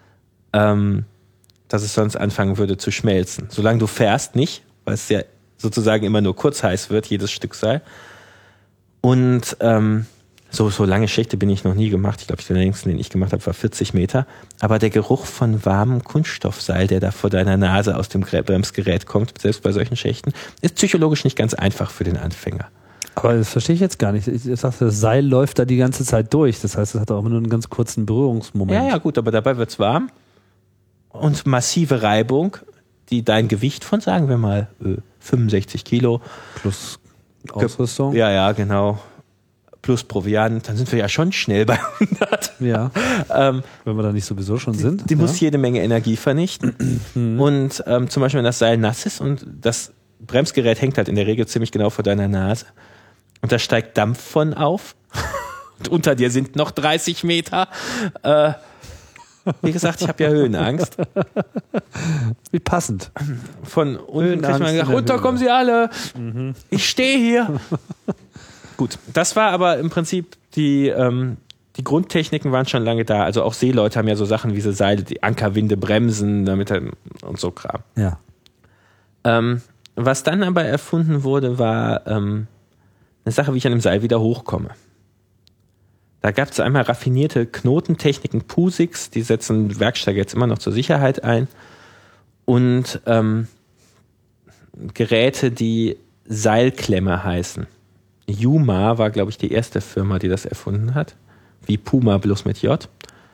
dass es sonst anfangen würde zu schmelzen. Solange du fährst nicht, weil es ja sozusagen immer nur kurz heiß wird, jedes Stück Seil. Und so lange Schächte bin ich noch nie gemacht. Ich glaube, der längste, den ich gemacht habe, war 40 Meter. Aber der Geruch von warmem Kunststoffseil, der da vor deiner Nase aus dem Bremsgerät kommt, selbst bei solchen Schächten, ist psychologisch nicht ganz einfach für den Anfänger. Aber das verstehe ich jetzt gar nicht. Ich sagte, das Seil läuft da die ganze Zeit durch. Das heißt, es hat auch immer nur einen ganz kurzen Berührungsmoment. Ja, gut, aber dabei wird es warm und massive Reibung, die dein Gewicht von, sagen wir mal, 65 Kilo plus Ausrüstung. Ja, genau. Plus Proviant, dann sind wir ja schon schnell bei 100. Ja, wenn wir da nicht sowieso schon sind. Die muss jede Menge Energie vernichten. Und zum Beispiel, wenn das Seil nass ist und das Bremsgerät hängt halt in der Regel ziemlich genau vor deiner Nase und da steigt Dampf von auf und unter dir sind noch 30 Meter. Wie gesagt, ich habe ja Höhenangst. Wie passend. Von unten kriegt man gesagt, runter kommen sie alle. Ich stehe hier. Gut, das war aber im Prinzip die Grundtechniken waren schon lange da. Also auch Seeleute haben ja so Sachen wie so Seile, die Ankerwinde bremsen, damit und so Kram. Ja. Was dann aber erfunden wurde, war eine Sache, wie ich an dem Seil wieder hochkomme. Da gab es einmal raffinierte Knotentechniken, Pusiks, die setzen Bergsteiger jetzt immer noch zur Sicherheit ein. Und Geräte, die Seilklemme heißen. Yuma war, glaube ich, die erste Firma, die das erfunden hat. Wie Puma, bloß mit J.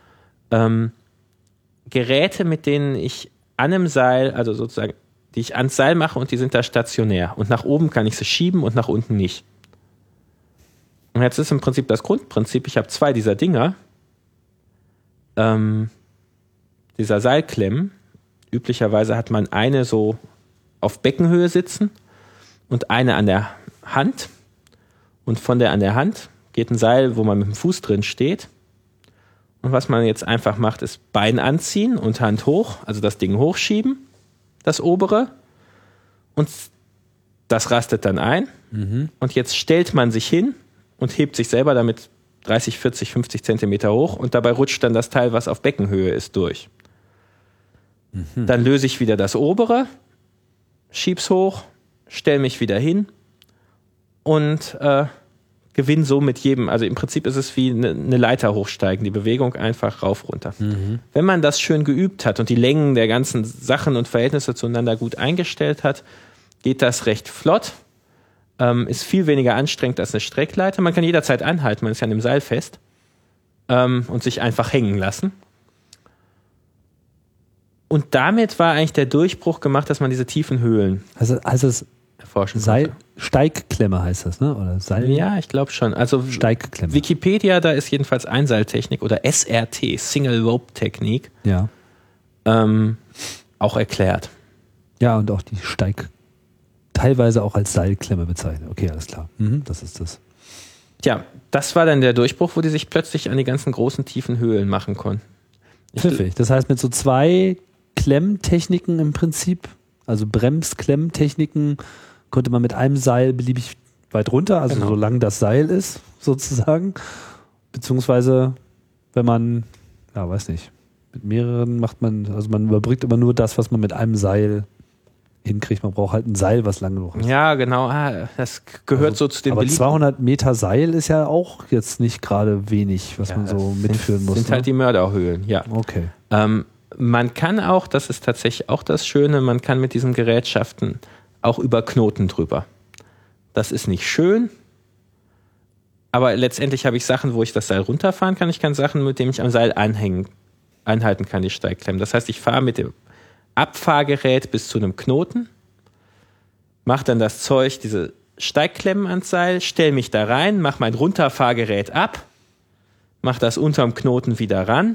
Geräte, mit denen ich an einem Seil, also sozusagen, die ich ans Seil mache und die sind da stationär. Und nach oben kann ich sie schieben und nach unten nicht. Und jetzt ist im Prinzip das Grundprinzip, ich habe 2 dieser Dinger, dieser Seilklemmen. Üblicherweise hat man eine so auf Beckenhöhe sitzen und eine an der Hand. Und von der an der Hand geht ein Seil, wo man mit dem Fuß drin steht. Und was man jetzt einfach macht, ist Bein anziehen und Hand hoch, also das Ding hochschieben, das obere. Und das rastet dann ein. Und jetzt stellt man sich hin und hebt sich selber damit 30, 40, 50 Zentimeter hoch und dabei rutscht dann das Teil, was auf Beckenhöhe ist, durch. Dann löse ich wieder das obere, schieb's hoch, stell mich wieder hin und gewinne so mit jedem. Also im Prinzip ist es wie eine Leiter hochsteigen, die Bewegung einfach rauf, runter. Wenn man das schön geübt hat und die Längen der ganzen Sachen und Verhältnisse zueinander gut eingestellt hat, geht das recht flott. Ist viel weniger anstrengend als eine Streckleiter. Man kann jederzeit anhalten, man ist ja an dem Seil fest und sich einfach hängen lassen. Und damit war eigentlich der Durchbruch gemacht, dass man diese tiefen Höhlen Also es erforschen Seil, Steigklemme heißt das, ne? Oder Seil? Ja, ich glaube schon. Also Steigklemme. Wikipedia, da ist jedenfalls Einseiltechnik oder SRT, Single Rope Technik, Ja. auch erklärt. Ja, und auch die teilweise auch als Seilklemme bezeichnet. Okay, alles klar. Das ist das. Tja, das war dann der Durchbruch, wo die sich plötzlich an die ganzen großen, tiefen Höhlen machen konnten. Pfiffig. Das heißt, mit so 2 Klemmtechniken im Prinzip, also Bremsklemmtechniken, konnte man mit einem Seil beliebig weit runter, also solange das Seil ist, sozusagen. Beziehungsweise, wenn man, ja, weiß nicht, mit mehreren macht man, also man überbrückt immer nur das, was man mit einem Seil hinkriegt. Man braucht halt ein Seil, was lang genug ist. Ja, genau. Das gehört so zu den Aber 200 Meter Seil ist ja auch jetzt nicht gerade wenig, was man so mitführen muss. Das sind halt die Mörderhöhlen, ja. Okay. Man kann auch, das ist tatsächlich auch das Schöne, man kann mit diesen Gerätschaften auch über Knoten drüber. Das ist nicht schön, aber letztendlich habe ich Sachen, wo ich das Seil runterfahren kann. Ich kann Sachen, mit denen ich am Seil einhalten kann, die Steigklemmen. Das heißt, ich fahre mit dem Abfahrgerät bis zu einem Knoten, mache dann das Zeug, diese Steigklemmen ans Seil, stelle mich da rein, mache mein Runterfahrgerät ab, mache das unterm Knoten wieder ran,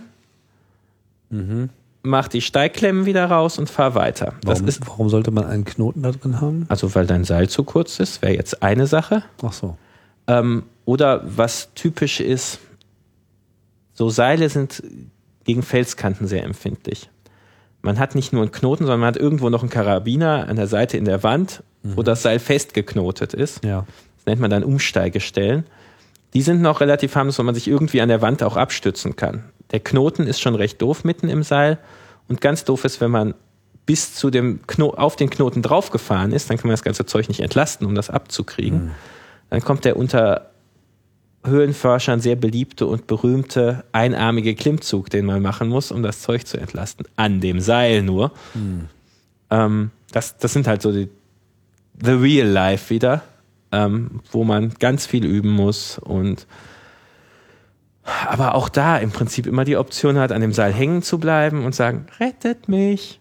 mache die Steigklemmen wieder raus und fahre weiter. Warum sollte man einen Knoten da drin haben? Also weil dein Seil zu kurz ist, wäre jetzt eine Sache. Ach so. Oder was typisch ist, so Seile sind gegen Felskanten sehr empfindlich. Man hat nicht nur einen Knoten, sondern man hat irgendwo noch einen Karabiner an der Seite in der Wand, wo das Seil festgeknotet ist. Ja. Das nennt man dann Umsteigestellen. Die sind noch relativ harmlos, weil man sich irgendwie an der Wand auch abstützen kann. Der Knoten ist schon recht doof mitten im Seil und ganz doof ist, wenn man bis zu dem auf den Knoten draufgefahren ist, dann kann man das ganze Zeug nicht entlasten, um das abzukriegen. Dann kommt der unter Höhlenforschern sehr beliebte und berühmte einarmige Klimmzug, den man machen muss, um das Zeug zu entlasten. An dem Seil nur. Das sind halt so the real life wieder, wo man ganz viel üben muss und aber auch da im Prinzip immer die Option hat, an dem Seil hängen zu bleiben und sagen, rettet mich.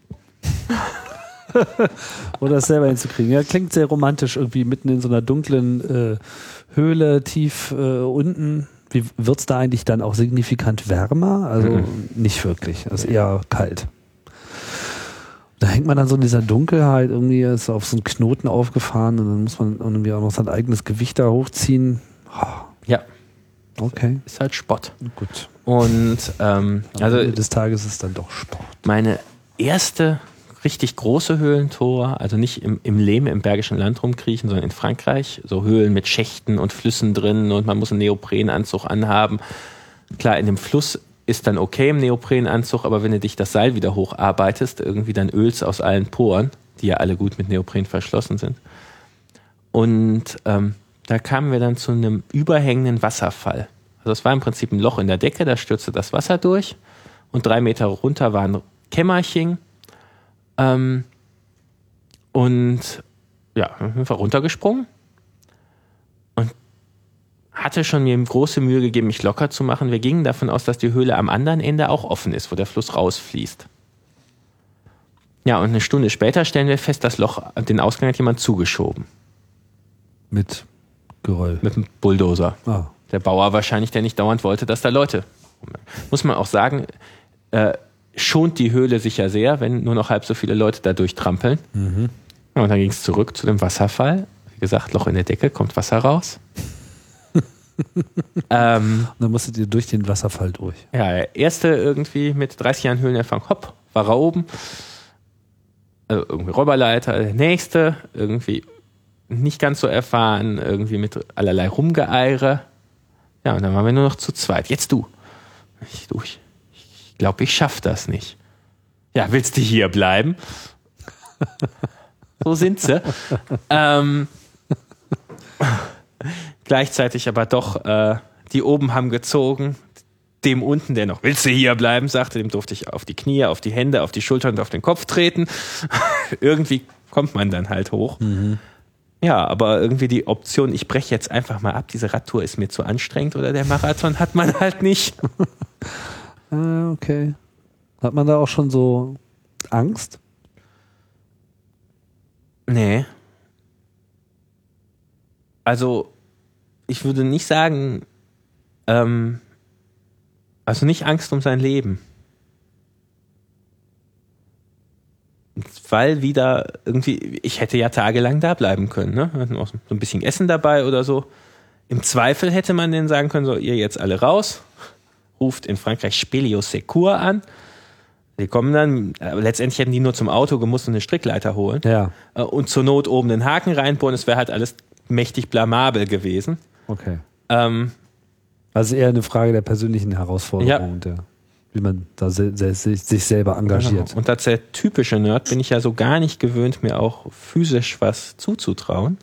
Oder es selber hinzukriegen. Ja, klingt sehr romantisch, irgendwie mitten in so einer dunklen Höhle, tief unten. Wie wird es da eigentlich dann auch signifikant wärmer? Also nicht wirklich, es ist eher kalt. Da hängt man dann so in dieser Dunkelheit, irgendwie ist auf so einen Knoten aufgefahren und dann muss man irgendwie auch noch sein eigenes Gewicht da hochziehen. Ja. Okay. Ist halt Sport. Gut. Und Am Ende des Tages ist es dann doch Sport. Meine erste richtig große Höhlentour, also nicht im Lehm im Bergischen Land rumkriechen, sondern in Frankreich, so Höhlen mit Schächten und Flüssen drin und man muss einen Neoprenanzug anhaben. Klar, in dem Fluss ist dann okay im Neoprenanzug, aber wenn du dich das Seil wieder hocharbeitest, irgendwie dann ölst aus allen Poren, die ja alle gut mit Neopren verschlossen sind. Und da kamen wir dann zu einem überhängenden Wasserfall. Also es war im Prinzip ein Loch in der Decke, da stürzte das Wasser durch und 3 Meter runter war ein Kämmerchen. Und ja, einfach runtergesprungen. Und hatte schon mir große Mühe gegeben, mich locker zu machen. Wir gingen davon aus, dass die Höhle am anderen Ende auch offen ist, wo der Fluss rausfließt. Ja, und eine Stunde später stellen wir fest, das Loch, den Ausgang hat jemand zugeschoben. Mit Geröll. Mit einem Bulldozer. Ah. Der Bauer wahrscheinlich, der nicht dauernd wollte, dass da Leute... Muss man auch sagen, schont die Höhle sicher sehr, wenn nur noch halb so viele Leute da durchtrampeln. Mhm. Ja, und dann ging es zurück zu dem Wasserfall. Wie gesagt, Loch in der Decke, kommt Wasser raus. Und dann musstet ihr durch den Wasserfall durch. Ja, der erste irgendwie mit 30 Jahren Höhlenerfahrung, hopp, war er oben. Also irgendwie Räuberleiter. Der nächste irgendwie nicht ganz so erfahren, irgendwie mit allerlei Rumgeeire. Ja, und dann waren wir nur noch zu zweit. Jetzt du. Ich glaube, ich schaffe das nicht. Ja, willst du hier bleiben? So sind sie. Gleichzeitig aber doch, die oben haben gezogen, dem unten, der noch, willst du hier bleiben, sagte, dem durfte ich auf die Knie, auf die Hände, auf die Schultern und auf den Kopf treten. Irgendwie kommt man dann halt hoch. Mhm. Ja, aber irgendwie die Option, ich breche jetzt einfach mal ab, diese Radtour ist mir zu anstrengend oder der Marathon hat man halt nicht. Okay. Hat man da auch schon so Angst? Nee. Also, ich würde nicht sagen, also nicht Angst um sein Leben. Weil wieder irgendwie, ich hätte ja tagelang da bleiben können, ne? Wir hatten auch so ein bisschen Essen dabei oder so. Im Zweifel hätte man denen sagen können, so, ihr jetzt alle raus, ruft in Frankreich Spelio Secours an. Die kommen dann, letztendlich hätten die nur zum Auto gemusst und eine Strickleiter holen. Ja. Und zur Not oben den Haken reinbohren, es wäre halt alles mächtig blamabel gewesen. Okay. Also eher eine Frage der persönlichen Herausforderung, ja. Wie man da sich selber engagiert. Genau. Und als der typische Nerd bin ich ja so gar nicht gewöhnt, mir auch physisch was zuzutrauen.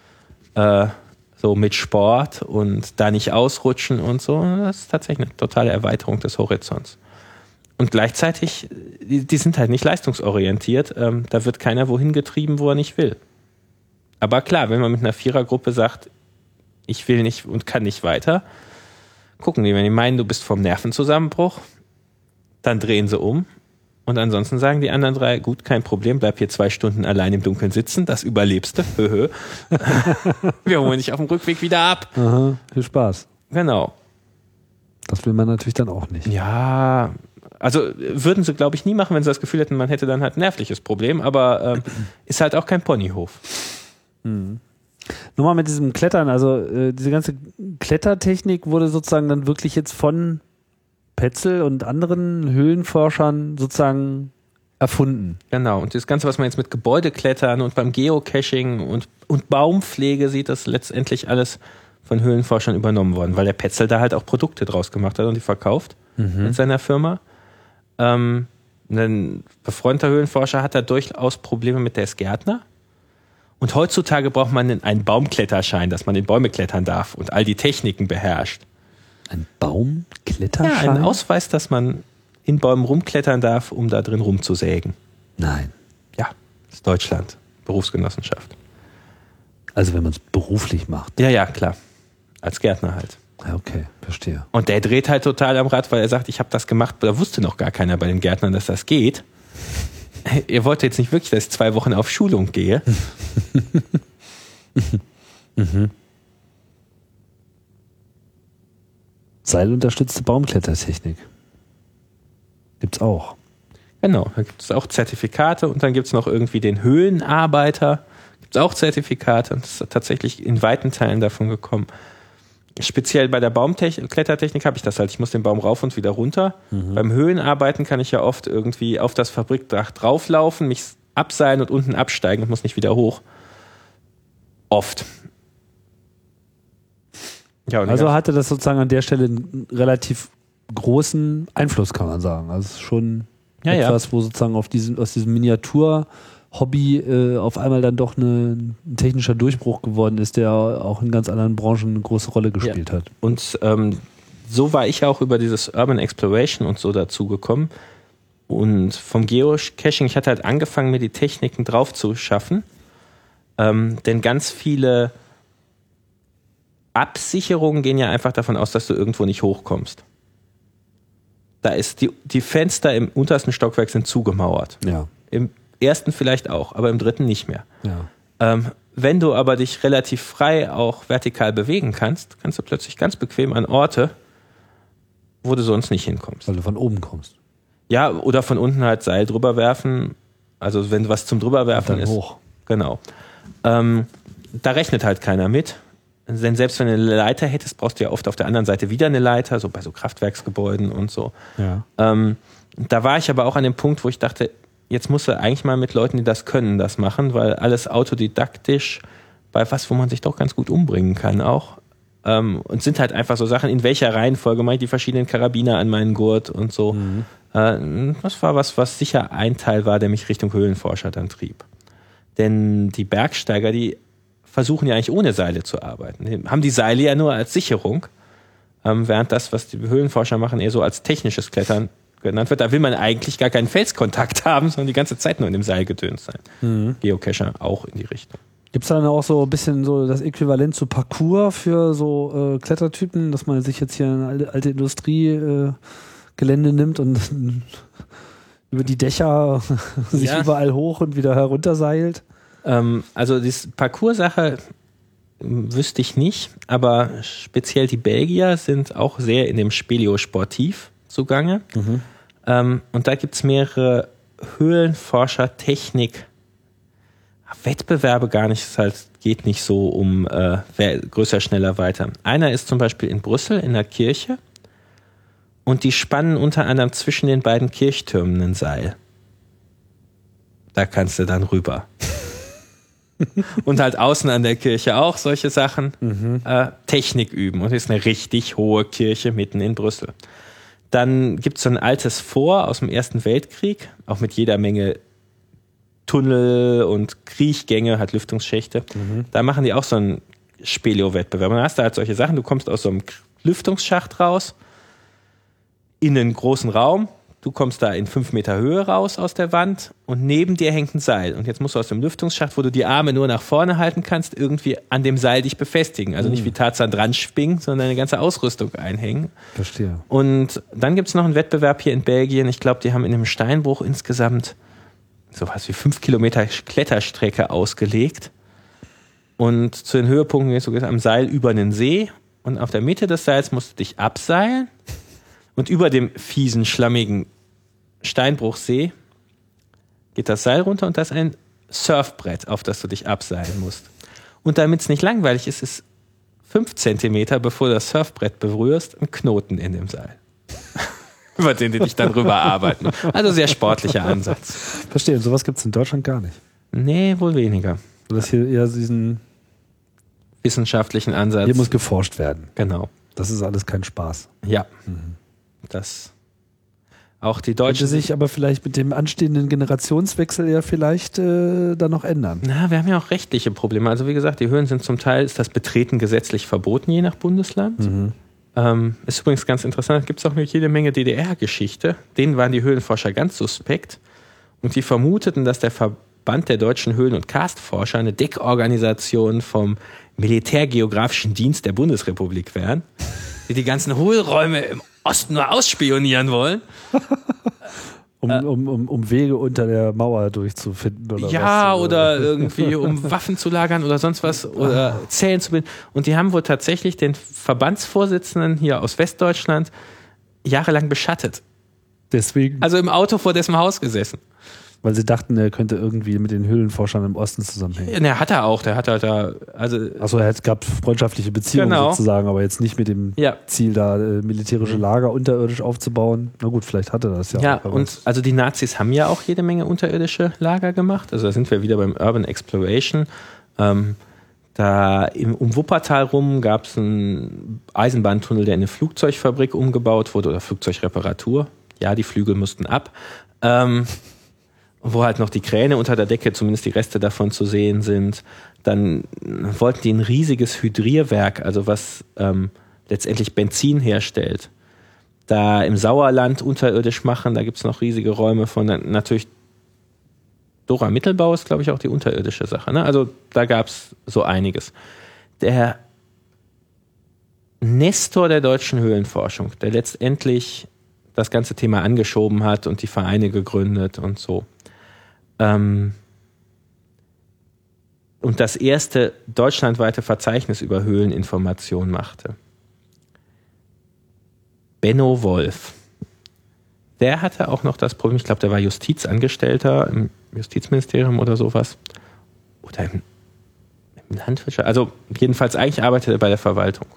So mit Sport und da nicht ausrutschen und so. Das ist tatsächlich eine totale Erweiterung des Horizonts. Und gleichzeitig, die sind halt nicht leistungsorientiert. Da wird keiner wohin getrieben, wo er nicht will. Aber klar, wenn man mit einer Vierergruppe sagt, ich will nicht und kann nicht weiter, gucken die, wenn die meinen, du bist vom Nervenzusammenbruch, dann drehen sie um. Und ansonsten sagen die anderen drei, gut, kein Problem, bleib hier 2 Stunden allein im Dunkeln sitzen, das überlebst du. Wir holen dich auf dem Rückweg wieder ab. Aha, viel Spaß. Genau. Das will man natürlich dann auch nicht. Ja, also würden sie, glaube ich, nie machen, wenn sie das Gefühl hätten, man hätte dann halt ein nervliches Problem, aber ist halt auch kein Ponyhof. Nochmal mit diesem Klettern, also diese ganze Klettertechnik wurde sozusagen dann wirklich jetzt von Petzl und anderen Höhlenforschern sozusagen erfunden. Genau, und das Ganze, was man jetzt mit Gebäudeklettern und beim Geocaching und Baumpflege sieht, das letztendlich alles von Höhlenforschern übernommen worden, weil der Petzl da halt auch Produkte draus gemacht hat und die verkauft mit seiner Firma. Ein befreundeter Höhlenforscher hat da durchaus Probleme mit, der ist Gärtner. Und heutzutage braucht man einen Baumkletterschein, dass man in Bäume klettern darf und all die Techniken beherrscht. Ein Baumkletterschein? Ja, ein Ausweis, dass man in Bäumen rumklettern darf, um da drin rumzusägen. Nein. Ja, das ist Deutschland, Berufsgenossenschaft. Also wenn man es beruflich macht? Ja, klar. Als Gärtner halt. Ja, okay, verstehe. Und der dreht halt total am Rad, weil er sagt, ich habe das gemacht, da wusste noch gar keiner bei den Gärtnern, dass das geht. Ihr wollt jetzt nicht wirklich, dass ich 2 Wochen auf Schulung gehe. Seilunterstützte Baumklettertechnik. Gibt's auch. Genau, da gibt es auch Zertifikate und dann gibt es noch irgendwie den Höhlenarbeiter. Gibt es auch Zertifikate und das ist tatsächlich in weiten Teilen davon gekommen. Speziell bei der Baumklettertechnik habe ich das halt. Ich muss den Baum rauf und wieder runter. Beim Höhenarbeiten kann ich ja oft irgendwie auf das Fabrikdach drauflaufen, mich abseilen und unten absteigen und muss nicht wieder hoch. Oft. Ja, und also hatte das sozusagen an der Stelle einen relativ großen Einfluss, kann man sagen. Also es ist schon etwas, wo sozusagen aus diesem Miniatur-Hobby auf einmal dann doch ein technischer Durchbruch geworden ist, der auch in ganz anderen Branchen eine große Rolle gespielt hat. Und so war ich auch über dieses Urban Exploration und so dazu gekommen. Und vom Geocaching, ich hatte halt angefangen, mir die Techniken drauf zu schaffen. Denn ganz viele Absicherungen gehen ja einfach davon aus, dass du irgendwo nicht hochkommst. Da ist die Fenster im untersten Stockwerk sind zugemauert. Ja. Im ersten vielleicht auch, aber im dritten nicht mehr. Ja. Wenn du aber dich relativ frei auch vertikal bewegen kannst, kannst du plötzlich ganz bequem an Orte, wo du sonst nicht hinkommst. Weil du von oben kommst. Ja, oder von unten halt Seil drüber werfen. Also wenn was zum drüberwerfen ist. Hoch. Genau. Da rechnet halt keiner mit. Denn selbst wenn du eine Leiter hättest, brauchst du ja oft auf der anderen Seite wieder eine Leiter, so bei so Kraftwerksgebäuden und so. Ja. Da war ich aber auch an dem Punkt, wo ich dachte, jetzt musst du eigentlich mal mit Leuten, die das können, das machen, weil alles autodidaktisch bei was, wo man sich doch ganz gut umbringen kann auch. Und sind halt einfach so Sachen, in welcher Reihenfolge mache ich die verschiedenen Karabiner an meinen Gurt und so. Mhm. Das war was sicher ein Teil war, der mich Richtung Höhlenforscher dann trieb. Denn die Bergsteiger, die versuchen ja eigentlich ohne Seile zu arbeiten. Die haben die Seile ja nur als Sicherung, während das, was die Höhlenforscher machen, eher so als technisches Klettern genannt wird. Da will man eigentlich gar keinen Felskontakt haben, sondern die ganze Zeit nur in dem Seil gedönt sein. Mhm. Geocacher auch in die Richtung. Gibt es dann auch so ein bisschen so das Äquivalent zu Parkour für so Klettertypen, dass man sich jetzt hier eine alte Industriegelände nimmt und über die Dächer sich überall hoch und wieder herunterseilt? Also die Parcours-Sache wüsste ich nicht, aber speziell die Belgier sind auch sehr in dem Speleo Sportiv zugange. Mhm. Und da gibt es mehrere Höhlenforscher-Technik- Wettbewerbe gar nicht, es halt geht nicht so um wer größer, schneller, weiter. Einer ist zum Beispiel in Brüssel in der Kirche und die spannen unter anderem zwischen den beiden Kirchtürmen ein Seil. Da kannst du dann rüber. Und halt außen an der Kirche auch solche Sachen. Technik üben. Und es ist eine richtig hohe Kirche mitten in Brüssel. Dann gibt es so ein altes Fort aus dem Ersten Weltkrieg, auch mit jeder Menge Tunnel und Kriechgänge, hat Lüftungsschächte. Da machen die auch so einen Speleo-Wettbewerb. Und dann hast du halt solche Sachen, du kommst aus so einem Lüftungsschacht raus, in einen großen Raum, du kommst da in 5 Meter Höhe raus aus der Wand und neben dir hängt ein Seil. Und jetzt musst du aus dem Lüftungsschacht, wo du die Arme nur nach vorne halten kannst, irgendwie an dem Seil dich befestigen. Also nicht wie Tarzan dran schwingen, sondern eine ganze Ausrüstung einhängen. Verstehe. Und dann gibt es noch einen Wettbewerb hier in Belgien. Ich glaube, die haben in dem Steinbruch insgesamt sowas wie 5 Kilometer Kletterstrecke ausgelegt. Und zu den Höhepunkten gehst du am Seil über einen See und auf der Mitte des Seils musst du dich abseilen und über dem fiesen, schlammigen Steinbruchsee geht das Seil runter und da ist ein Surfbrett, auf das du dich abseilen musst. Und damit es nicht langweilig ist, ist 5 Zentimeter, bevor du das Surfbrett berührst, ein Knoten in dem Seil. Über den die dich dann rüber arbeiten. Also sehr sportlicher Ansatz. Verstehe, und sowas gibt es in Deutschland gar nicht. Nee, wohl weniger. Das hier eher diesen wissenschaftlichen Ansatz. Hier muss geforscht werden. Genau. Das ist alles kein Spaß. Ja. Das auch die Deutschen könnte sich aber vielleicht mit dem anstehenden Generationswechsel ja vielleicht dann noch ändern. Na, wir haben ja auch rechtliche Probleme. Also wie gesagt, die Höhlen sind zum Teil, ist das Betreten gesetzlich verboten, je nach Bundesland. Ist übrigens ganz interessant, da gibt es auch jede Menge DDR-Geschichte. Denen waren die Höhlenforscher ganz suspekt und die vermuteten, dass der Verband der deutschen Höhlen- und Karstforscher eine Deckorganisation vom Militärgeografischen Dienst der Bundesrepublik wären, die ganzen Hohlräume im Osten nur ausspionieren wollen. Um Wege unter der Mauer durchzufinden oder was? Ja, oder irgendwie um Waffen zu lagern oder sonst was oder Zellen zu bilden. Und die haben wohl tatsächlich den Verbandsvorsitzenden hier aus Westdeutschland jahrelang beschattet. Deswegen? Also im Auto vor dessen Haus gesessen. Weil sie dachten, er könnte irgendwie mit den Höhlenforschern im Osten zusammenhängen. Ja, hat er auch. Der hat halt da. Achso, es gab freundschaftliche Beziehungen sozusagen, aber jetzt nicht mit dem Ziel, da militärische Lager unterirdisch aufzubauen. Na gut, vielleicht hat er das ja. Ja, und also die Nazis haben ja auch jede Menge unterirdische Lager gemacht. Also da sind wir wieder beim Urban Exploration. Da um Wuppertal rum gab es einen Eisenbahntunnel, der in eine Flugzeugfabrik umgebaut wurde oder Flugzeugreparatur. Ja, die Flügel mussten ab. Wo halt noch die Kräne unter der Decke, zumindest die Reste davon zu sehen sind. Dann wollten die ein riesiges Hydrierwerk, also was letztendlich Benzin herstellt, da im Sauerland unterirdisch machen. Da gibt es noch riesige Räume von, natürlich Dora Mittelbau ist, glaube ich, auch die unterirdische Sache. Ne? Also da gab es so einiges. Der Nestor der deutschen Höhlenforschung, der letztendlich das ganze Thema angeschoben hat und die Vereine gegründet und so. Und das erste deutschlandweite Verzeichnis über Höhleninformation machte. Benno Wolf. Der hatte auch noch das Problem, ich glaube, der war Justizangestellter im Justizministerium oder sowas. Oder im Landwirtschaft. Also jedenfalls eigentlich arbeitete er bei der Verwaltung.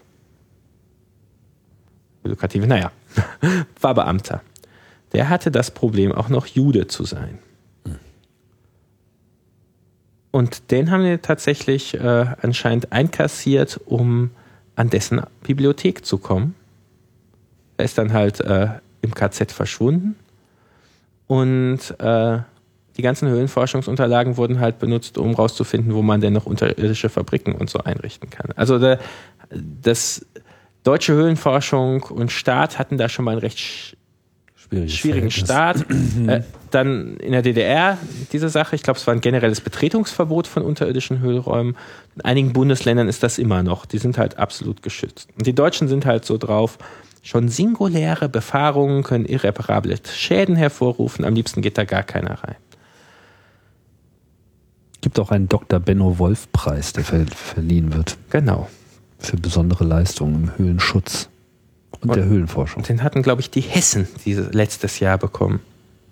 Lukrative, naja, war Beamter. Der hatte das Problem, auch noch Jude zu sein. Und den haben wir tatsächlich anscheinend einkassiert, um an dessen Bibliothek zu kommen. Er ist dann halt im KZ verschwunden. Und die ganzen Höhlenforschungsunterlagen wurden halt benutzt, um rauszufinden, wo man denn noch unterirdische Fabriken und so einrichten kann. Also das deutsche Höhlenforschung und Staat hatten da schon mal einen recht schwierigen Start. Dann in der DDR diese Sache, ich glaube, es war ein generelles Betretungsverbot von unterirdischen Höhlräumen. In einigen Bundesländern ist das immer noch. Die sind halt absolut geschützt. Und die Deutschen sind halt so drauf, schon singuläre Befahrungen können irreparable Schäden hervorrufen. Am liebsten geht da gar keiner rein. Es gibt auch einen Dr. Benno Wolf Preis, der verliehen wird. Genau. Für besondere Leistungen im Höhlenschutz und der Höhlenforschung. Den hatten, glaube ich, die Hessen letztes Jahr bekommen.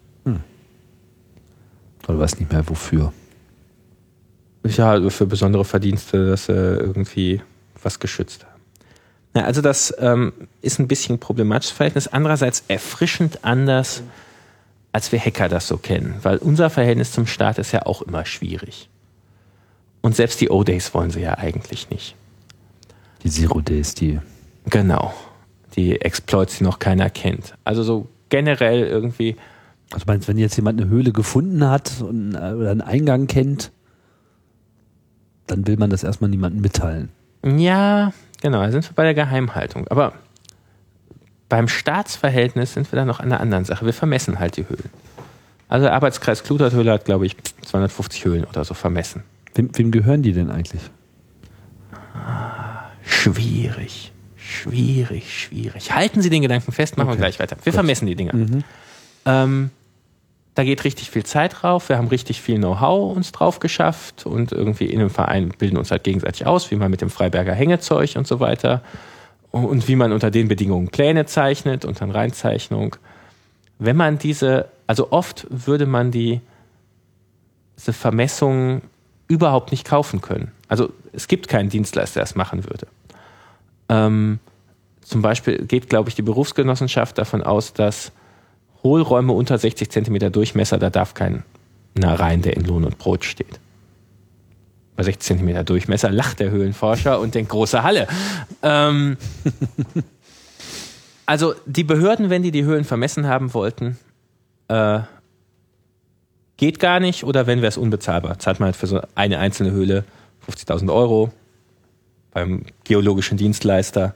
Ich weiß nicht mehr wofür. Ja, für besondere Verdienste, dass sie irgendwie was geschützt haben. Ja, also das ist ein bisschen ein problematisches Verhältnis. Andererseits erfrischend anders, als wir Hacker das so kennen. Weil unser Verhältnis zum Staat ist ja auch immer schwierig. Und selbst die O-Days wollen sie ja eigentlich nicht. Die Zero-Days, die... Genau. Die Exploits, die noch keiner kennt. Also so generell irgendwie... Also meinst du, wenn jetzt jemand eine Höhle gefunden hat und, oder einen Eingang kennt, dann will man das erstmal niemandem mitteilen. Ja, genau, da sind wir bei der Geheimhaltung. Aber beim Staatsverhältnis sind wir da noch an einer anderen Sache. Wir vermessen halt die Höhlen. Also der Arbeitskreis Kluterthöhle hat, glaube ich, 250 Höhlen oder so vermessen. Wem gehören die denn eigentlich? Schwierig. Halten Sie den Gedanken fest, machen wir gleich weiter. Wir vermessen die Dinger. Da geht richtig viel Zeit drauf. Wir haben richtig viel Know-how uns drauf geschafft und irgendwie in einem Verein bilden uns halt gegenseitig aus, wie man mit dem Freiberger Hängezeug und so weiter und wie man unter den Bedingungen Pläne zeichnet und dann Reinzeichnung. Wenn man also oft würde man diese Vermessungen überhaupt nicht kaufen können. Also es gibt keinen Dienstleister, der das machen würde. Zum Beispiel geht, glaube ich, die Berufsgenossenschaft davon aus, dass Hohlräume unter 60 Zentimeter Durchmesser, da darf keiner rein, der in Lohn und Brot steht. Bei 60 Zentimeter Durchmesser lacht der Höhlenforscher und denkt, große Halle. Also die Behörden, wenn die Höhlen vermessen haben wollten, geht gar nicht, oder wenn wäre es unbezahlbar. Zahlt man halt für so eine einzelne Höhle 50.000 Euro, beim geologischen Dienstleister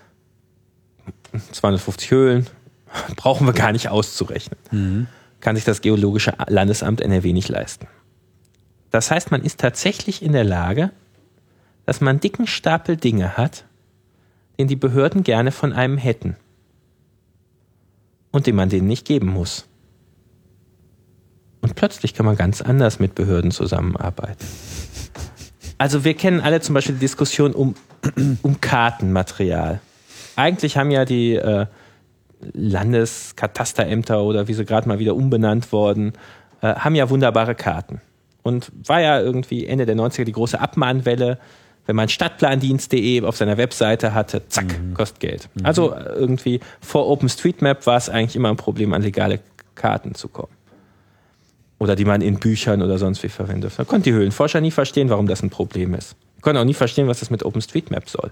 250 Höhlen, brauchen wir gar nicht auszurechnen. Kann sich das Geologische Landesamt NRW nicht leisten. Das heißt, man ist tatsächlich in der Lage, dass man einen dicken Stapel Dinge hat, den die Behörden gerne von einem hätten und den man denen nicht geben muss. Und plötzlich kann man ganz anders mit Behörden zusammenarbeiten. Also wir kennen alle zum Beispiel die Diskussion um Kartenmaterial. Eigentlich haben ja die Landeskatasterämter oder wie sie gerade mal wieder umbenannt worden, haben ja wunderbare Karten. Und war ja irgendwie Ende der 90er die große Abmahnwelle, wenn man stadtplandienst.de auf seiner Webseite hatte, zack, kostet Geld. Also irgendwie vor OpenStreetMap war es eigentlich immer ein Problem, an legale Karten zu kommen. Oder die man in Büchern oder sonst wie verwendet. Da konnten die Höhlenforscher nie verstehen, warum das ein Problem ist. Die konnten auch nie verstehen, was das mit OpenStreetMap soll.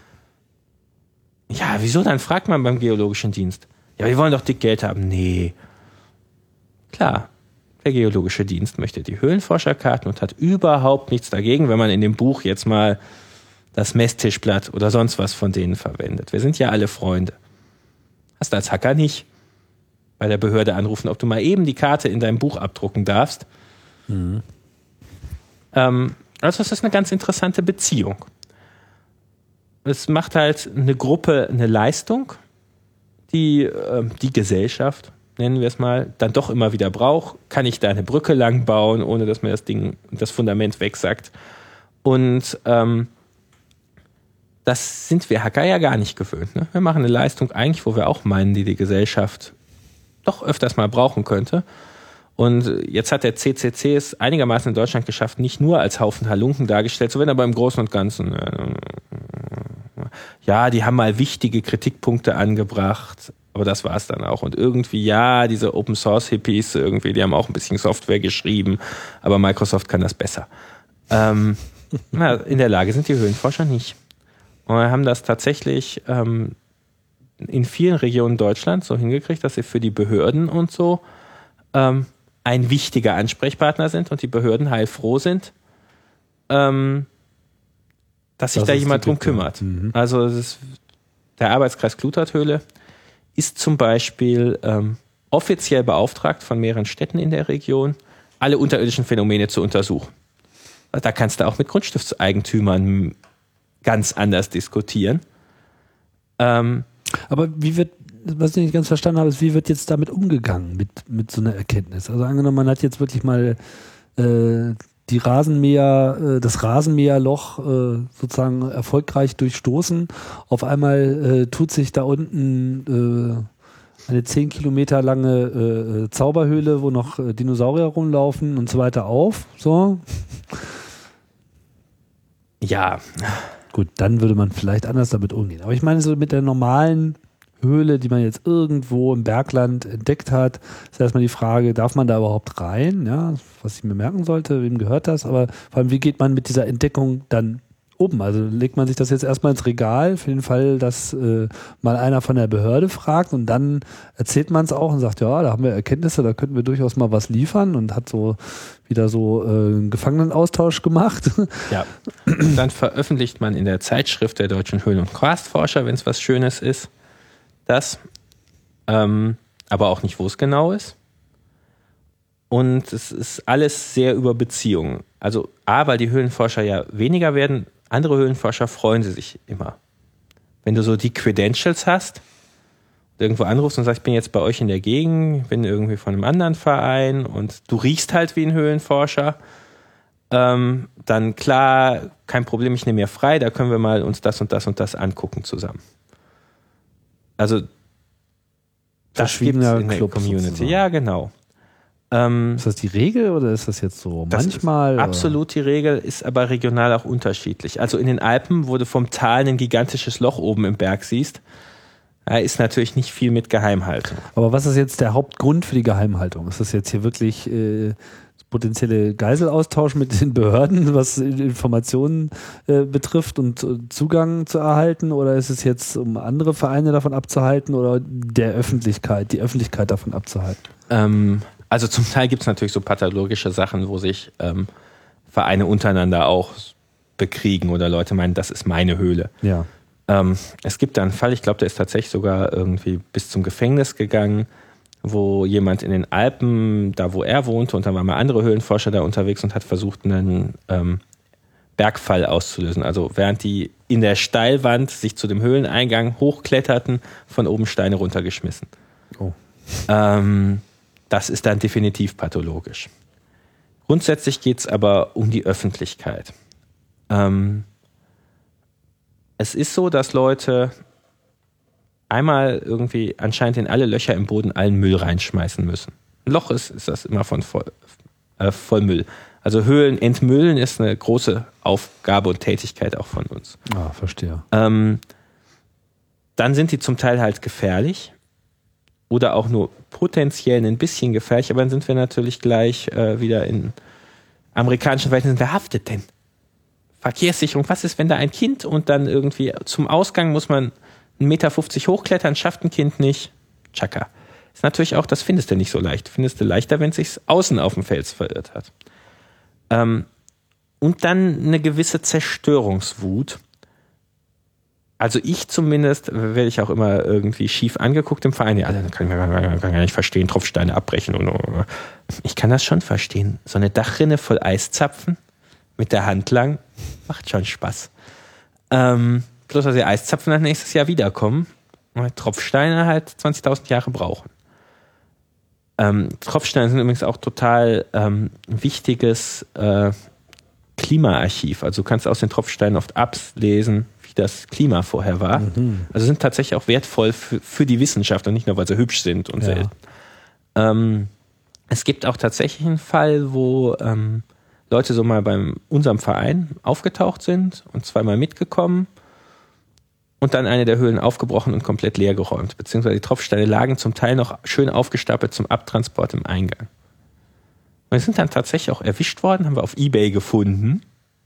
Ja, wieso dann, fragt man beim Geologischen Dienst. Ja, wir wollen doch dick Geld haben. Nee. Klar, der Geologische Dienst möchte die Höhlenforscherkarten und hat überhaupt nichts dagegen, wenn man in dem Buch jetzt mal das Messtischblatt oder sonst was von denen verwendet. Wir sind ja alle Freunde. Hast du als Hacker nicht bei der Behörde anrufen, ob du mal eben die Karte in deinem Buch abdrucken darfst. Also das ist eine ganz interessante Beziehung. es macht halt eine Gruppe eine Leistung, die die Gesellschaft, nennen wir es mal, dann doch immer wieder braucht. Kann ich da eine Brücke lang bauen, ohne dass mir das Fundament wegsackt? Und das sind wir Hacker ja gar nicht gewöhnt. Ne? Wir machen eine Leistung eigentlich, wo wir auch meinen, die Gesellschaft doch öfters mal brauchen könnte. Und jetzt hat der CCC es einigermaßen in Deutschland geschafft, nicht nur als Haufen Halunken dargestellt zu werden, aber im Großen und Ganzen. Ja, die haben mal wichtige Kritikpunkte angebracht, aber das war es dann auch. Und irgendwie, ja, diese Open-Source-Hippies, irgendwie, die haben auch ein bisschen Software geschrieben, aber Microsoft kann das besser. In der Lage sind die Höhlenforscher nicht. Und wir haben das tatsächlich in vielen Regionen Deutschlands so hingekriegt, dass sie für die Behörden und so ein wichtiger Ansprechpartner sind und die Behörden heilfroh sind, dass sich da jemand drum kümmert. Mhm. Also der Arbeitskreis Kluterthöhle ist zum Beispiel offiziell beauftragt von mehreren Städten in der Region, alle unterirdischen Phänomene zu untersuchen. Da kannst du auch mit Grundstückseigentümern ganz anders diskutieren. Aber was ich nicht ganz verstanden habe, ist, wie wird jetzt damit umgegangen mit so einer Erkenntnis? Also angenommen, man hat jetzt wirklich mal das Rasenmäherloch sozusagen erfolgreich durchstoßen. Auf einmal tut sich da unten eine 10 Kilometer lange Zauberhöhle, wo noch Dinosaurier rumlaufen und so weiter auf. So. Ja. Gut, dann würde man vielleicht anders damit umgehen. Aber ich meine, so mit der normalen Höhle, die man jetzt irgendwo im Bergland entdeckt hat, ist erstmal die Frage, darf man da überhaupt rein? Ja, was ich mir merken sollte, wem gehört das? Aber vor allem, wie geht man mit dieser Entdeckung dann um? Also legt man sich das jetzt erstmal ins Regal für den Fall, dass mal einer von der Behörde fragt und dann erzählt man es auch und sagt, ja, da haben wir Erkenntnisse, da könnten wir durchaus mal was liefern und hat so wieder so einen Gefangenenaustausch gemacht. Ja, dann veröffentlicht man in der Zeitschrift der Deutschen Höhlen- und Karstforscher, wenn es was Schönes ist, das, aber auch nicht, wo es genau ist. Und es ist alles sehr über Beziehungen. Also weil die Höhlenforscher ja weniger werden, andere Höhlenforscher freuen sich immer. Wenn du so die Credentials hast, irgendwo anrufst und sagst, ich bin jetzt bei euch in der Gegend, bin irgendwie von einem anderen Verein und du riechst halt wie ein Höhlenforscher, dann klar, kein Problem, ich nehme mir frei, da können wir mal uns das und das und das angucken zusammen. Also das gibt es in der Community. Sozusagen. Ja, genau. Ist das die Regel oder ist das jetzt so manchmal? Ist absolut die Regel, ist aber regional auch unterschiedlich. Also in den Alpen, wo du vom Tal ein gigantisches Loch oben im Berg siehst, ist natürlich nicht viel mit Geheimhaltung. Aber was ist jetzt der Hauptgrund für die Geheimhaltung? Ist das jetzt hier wirklich potenzielle Geiselaustausch mit den Behörden, was Informationen betrifft und Zugang zu erhalten? Oder ist es jetzt, um andere Vereine davon abzuhalten oder die Öffentlichkeit davon abzuhalten? Also zum Teil gibt es natürlich so pathologische Sachen, wo sich Vereine untereinander auch bekriegen oder Leute meinen, das ist meine Höhle. Ja. Es gibt da einen Fall, ich glaube, der ist tatsächlich sogar irgendwie bis zum Gefängnis gegangen, wo jemand in den Alpen, da wo er wohnte, und dann waren mal andere Höhlenforscher da unterwegs und hat versucht, einen Bergfall auszulösen. Also während die in der Steilwand sich zu dem Höhleneingang hochkletterten, von oben Steine runtergeschmissen. Oh. Das ist dann definitiv pathologisch. Grundsätzlich geht es aber um die Öffentlichkeit. Es ist so, dass Leute einmal irgendwie anscheinend in alle Löcher im Boden allen Müll reinschmeißen müssen. Ein Loch ist das immer von voll Müll. Also Höhlen entmüllen ist eine große Aufgabe und Tätigkeit auch von uns. Ah, verstehe. Dann sind die zum Teil halt gefährlich oder auch nur potenziell ein bisschen gefährlich, aber dann sind wir natürlich gleich wieder in amerikanischen Verhältnissen. Wer haftet denn? Verkehrssicherung, was ist, wenn da ein Kind und dann irgendwie zum Ausgang muss man 1,50 Meter hochklettern, schafft ein Kind nicht. Tschakka. Ist natürlich auch, das findest du nicht so leicht. Findest du leichter, wenn es sich außen auf dem Fels verirrt hat. Und dann eine gewisse Zerstörungswut. Also ich zumindest, werde ich auch immer irgendwie schief angeguckt im Verein. Ja, dann kann ich gar nicht verstehen, Tropfsteine abbrechen. Ich kann das schon verstehen. So eine Dachrinne voll Eiszapfen mit der Hand lang macht schon Spaß. Bloß, dass die Eiszapfen dann nächstes Jahr wiederkommen und Tropfsteine halt 20.000 Jahre brauchen. Tropfsteine sind übrigens auch total wichtiges Klimaarchiv. Also du kannst aus den Tropfsteinen oft ablesen, wie das Klima vorher war. Also sind tatsächlich auch wertvoll für die Wissenschaft und nicht nur, weil sie hübsch sind und selten. Es gibt auch tatsächlich einen Fall, wo Leute so mal bei unserem Verein aufgetaucht sind und zweimal mitgekommen und dann eine der Höhlen aufgebrochen und komplett leergeräumt. Beziehungsweise die Tropfsteine lagen zum Teil noch schön aufgestapelt zum Abtransport im Eingang. Und wir sind dann tatsächlich auch erwischt worden, haben wir auf eBay gefunden.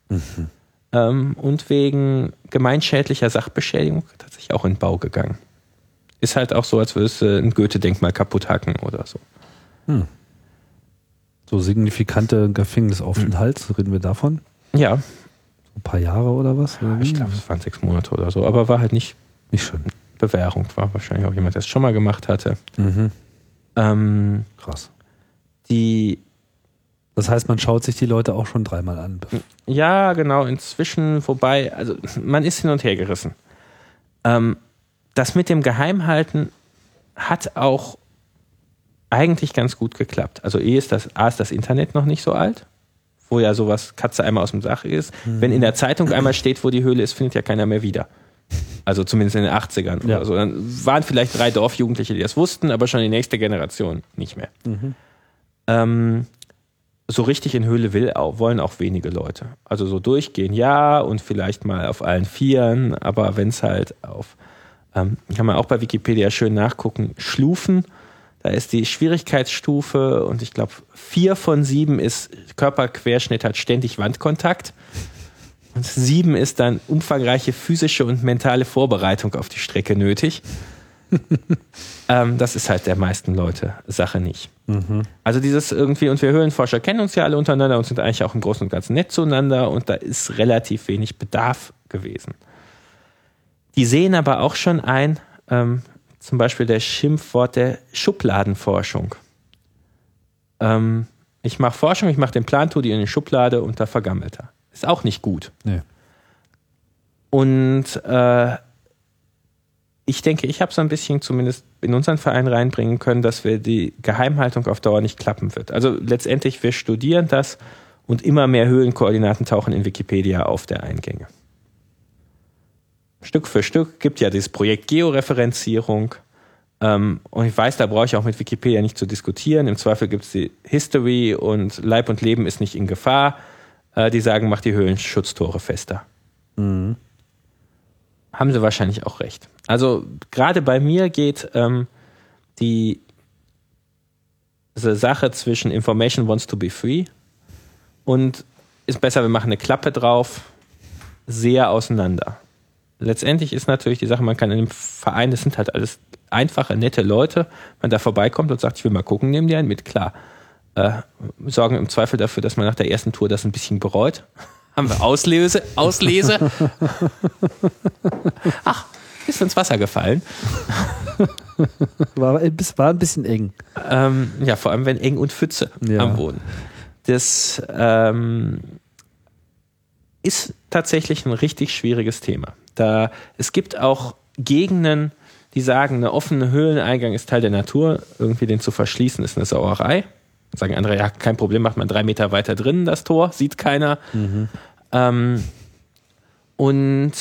Und wegen gemeinschädlicher Sachbeschädigung tatsächlich auch in den Bau gegangen. Ist halt auch so, als würdest du ein Goethe-Denkmal kaputt hacken oder so. So signifikante Gefängnisaufenthalt, reden wir davon? Ja. Ein paar Jahre oder was? Ja, ich glaube, es waren 6 Monate oder so. Aber war halt nicht schön. Bewährung. War wahrscheinlich auch jemand, der es schon mal gemacht hatte. Krass. Das heißt, man schaut sich die Leute auch schon 3-mal an. Ja, genau. Inzwischen, wobei, also man ist hin und her gerissen. Das mit dem Geheimhalten hat auch eigentlich ganz gut geklappt. Also ist das Internet noch nicht so alt, wo ja sowas Katze einmal aus dem Sack ist. Wenn in der Zeitung einmal steht, wo die Höhle ist, findet ja keiner mehr wieder. Also zumindest in den 80ern oder so. Dann waren vielleicht 3 Dorfjugendliche, die das wussten, aber schon die nächste Generation nicht mehr. So richtig in Höhle wollen auch wenige Leute. Also so durchgehen, ja, und vielleicht mal auf allen Vieren, aber wenn es halt kann man auch bei Wikipedia schön nachgucken, Schlufen, da ist die Schwierigkeitsstufe und ich glaube 4 von 7 ist Körperquerschnitt, hat ständig Wandkontakt und 7 ist dann umfangreiche physische und mentale Vorbereitung auf die Strecke nötig. Das ist halt der meisten Leute Sache nicht. Also dieses irgendwie, und wir Höhlenforscher kennen uns ja alle untereinander und sind eigentlich auch im Großen und Ganzen nett zueinander und da ist relativ wenig Bedarf gewesen. Die sehen aber auch schon ein, zum Beispiel der Schimpfwort der Schubladenforschung. Ich mache Forschung, ich mache den Plan, tue die in eine Schublade und da vergammelt er. Ist auch nicht gut. Nee. Und ich denke, ich habe so ein bisschen zumindest in unseren Verein reinbringen können, dass wir die Geheimhaltung auf Dauer nicht klappen wird. Also letztendlich, wir studieren das und immer mehr Höhlenkoordinaten tauchen in Wikipedia auf der Eingänge. Stück für Stück gibt ja dieses Projekt Georeferenzierung. Und ich weiß, da brauche ich auch mit Wikipedia nicht zu diskutieren. Im Zweifel gibt es die History und Leib und Leben ist nicht in Gefahr. Die sagen, mach die Höhlenschutztore fester. Haben sie wahrscheinlich auch recht. Also gerade bei mir geht diese Sache zwischen Information wants to be free und ist besser, wir machen eine Klappe drauf, sehr auseinander. Letztendlich ist natürlich die Sache, man kann in einem Verein, das sind halt alles einfache, nette Leute, man da vorbeikommt und sagt, ich will mal gucken, nehmen die einen mit, klar. Sorgen im Zweifel dafür, dass man nach der ersten Tour das ein bisschen bereut. Haben wir Auslese. Ach, ist ins Wasser gefallen. War ein bisschen eng. Ja, vor allem wenn eng und Pfütze am Boden. Das ist tatsächlich ein richtig schwieriges Thema. Es gibt auch Gegenden, die sagen, eine offene Höhleneingang ist Teil der Natur. Irgendwie den zu verschließen ist eine Sauerei. Sagen andere, ja, kein Problem, macht man 3 Meter weiter drinnen das Tor, sieht keiner. Und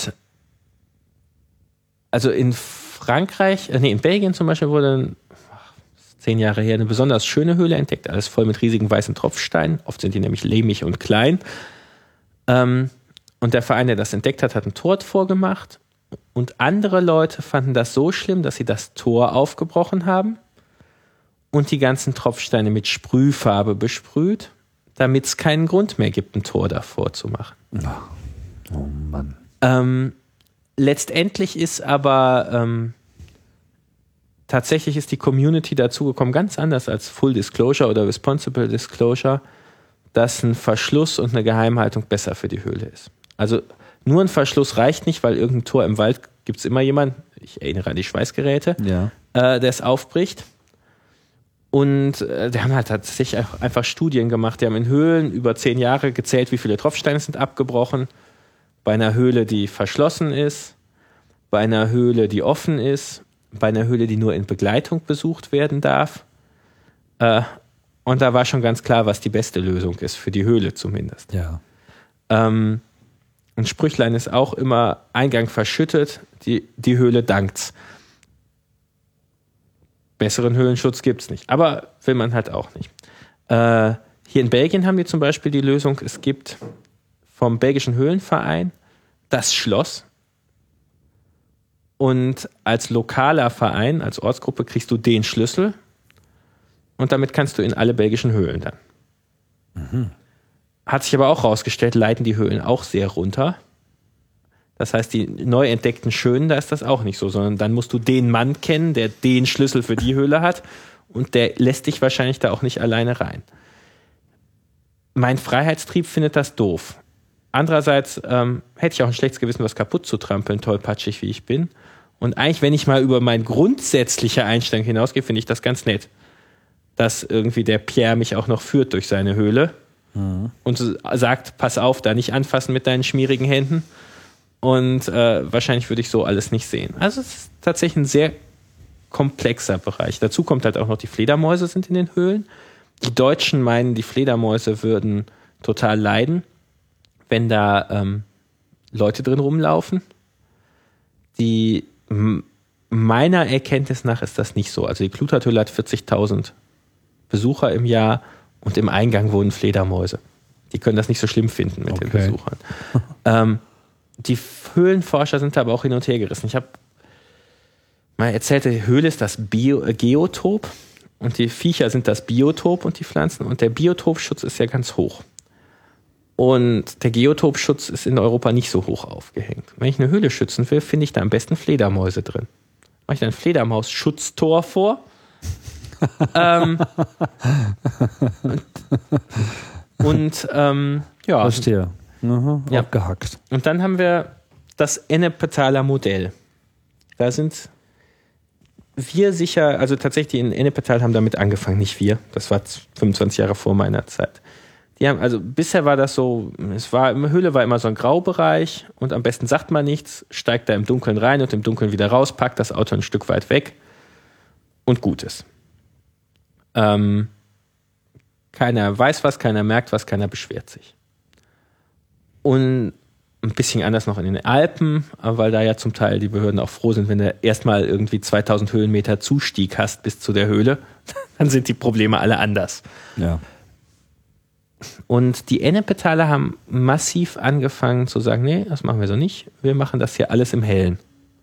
also in in Belgien zum Beispiel wurde 10 Jahre her eine besonders schöne Höhle entdeckt, alles voll mit riesigen weißen Tropfsteinen. Oft sind die nämlich lehmig und klein. Und der Verein, der das entdeckt hat, hat ein Tor vorgemacht. Und andere Leute fanden das so schlimm, dass sie das Tor aufgebrochen haben und die ganzen Tropfsteine mit Sprühfarbe besprüht, damit es keinen Grund mehr gibt, ein Tor davor zu machen. Oh Mann. Letztendlich ist aber tatsächlich ist die Community dazugekommen, ganz anders als Full Disclosure oder Responsible Disclosure, dass ein Verschluss und eine Geheimhaltung besser für die Höhle ist. Also nur ein Verschluss reicht nicht, weil irgendein Tor im Wald gibt es immer jemanden, ich erinnere an die Schweißgeräte, der es aufbricht. Und die haben halt tatsächlich einfach Studien gemacht. Die haben in Höhlen über 10 Jahre gezählt, wie viele Tropfsteine sind abgebrochen. Bei einer Höhle, die verschlossen ist. bei einer Höhle, die offen ist, bei einer Höhle, die nur in Begleitung besucht werden darf. Und da war schon ganz klar, was die beste Lösung ist, für die Höhle zumindest. Ja. Ein Sprüchlein ist auch immer: Eingang verschüttet, die Höhle dankt's. Besseren Höhlenschutz gibt es nicht. Aber will man halt auch nicht. Hier in Belgien haben die zum Beispiel die Lösung, es gibt vom belgischen Höhlenverein das Schloss. Und als lokaler Verein, als Ortsgruppe, kriegst du den Schlüssel. Und damit kannst du in alle belgischen Höhlen dann. Mhm. Hat sich aber auch rausgestellt, leiden die Höhlen auch sehr runter. Das heißt, die neu entdeckten Schönen, da ist das auch nicht so, sondern dann musst du den Mann kennen, der den Schlüssel für die Höhle hat, und der lässt dich wahrscheinlich da auch nicht alleine rein. Mein Freiheitstrieb findet das doof. Andererseits hätte ich auch ein schlechtes Gewissen, was kaputt zu trampeln, tollpatschig wie ich bin. Und eigentlich, wenn ich mal über mein grundsätzliche Einstellung hinausgehe, finde ich das ganz nett, dass irgendwie der Pierre mich auch noch führt durch seine Höhle und sagt: Pass auf, da nicht anfassen mit deinen schmierigen Händen. Und wahrscheinlich würde ich so alles nicht sehen. Also es ist tatsächlich ein sehr komplexer Bereich. Dazu kommt halt auch noch, die Fledermäuse sind in den Höhlen. Die Deutschen meinen, die Fledermäuse würden total leiden, wenn da Leute drin rumlaufen. Meiner Erkenntnis nach ist das nicht so. Also die Kluterthöhle hat 40.000 Besucher im Jahr und im Eingang wohnen Fledermäuse. Die können das nicht so schlimm finden mit den Besuchern. Die Höhlenforscher sind da aber auch hin und her gerissen. Ich habe mal erzählt, die Höhle ist das Geotop und die Viecher sind das Biotop und die Pflanzen. Und der Biotopschutz ist ja ganz hoch. Und der Geotopschutz ist in Europa nicht so hoch aufgehängt. Wenn ich eine Höhle schützen will, finde ich da am besten Fledermäuse drin. Mache ich da ein Fledermaus-Schutztor vor. Ja. Verstehe. Ja. Abgehackt. Und dann haben wir das Ennepetaler Modell. Da sind wir sicher, also tatsächlich die in Ennepetal haben damit angefangen, nicht wir. Das war 25 Jahre vor meiner Zeit. Die haben, also bisher war das so, Höhle war immer so ein Graubereich und am besten sagt man nichts, steigt da im Dunkeln rein und im Dunkeln wieder raus, packt das Auto ein Stück weit weg und gut ist. Keiner weiß was, keiner merkt was, keiner beschwert sich. Und ein bisschen anders noch in den Alpen, weil da ja zum Teil die Behörden auch froh sind, wenn du erstmal irgendwie 2000 Höhenmeter Zustieg hast bis zu der Höhle, dann sind die Probleme alle anders. Ja. Und die Ennepetaler haben massiv angefangen zu sagen, nee, das machen wir so nicht, wir machen das hier alles im Hellen.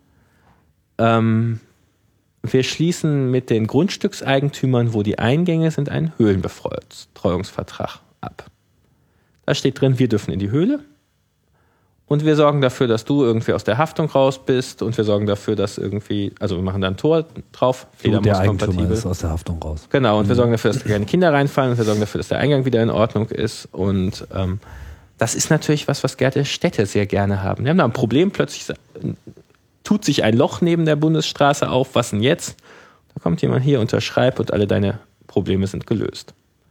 Wir schließen mit den Grundstückseigentümern, wo die Eingänge sind, einen Höhlenbetreuungsvertrag ab. Da steht drin, wir dürfen in die Höhle und wir sorgen dafür, dass du irgendwie aus der Haftung raus bist und wir sorgen dafür, dass irgendwie, also wir machen da ein Tor drauf, der Eigentümer ist aus der Haftung raus. Genau, und wir sorgen dafür, dass keine Kinder reinfallen und wir sorgen dafür, dass der Eingang wieder in Ordnung ist und das ist natürlich was gerne Städte sehr gerne haben. Wir haben da ein Problem, plötzlich tut sich ein Loch neben der Bundesstraße auf, was denn jetzt? Da kommt jemand hier, unterschreibt und alle deine Probleme sind gelöst.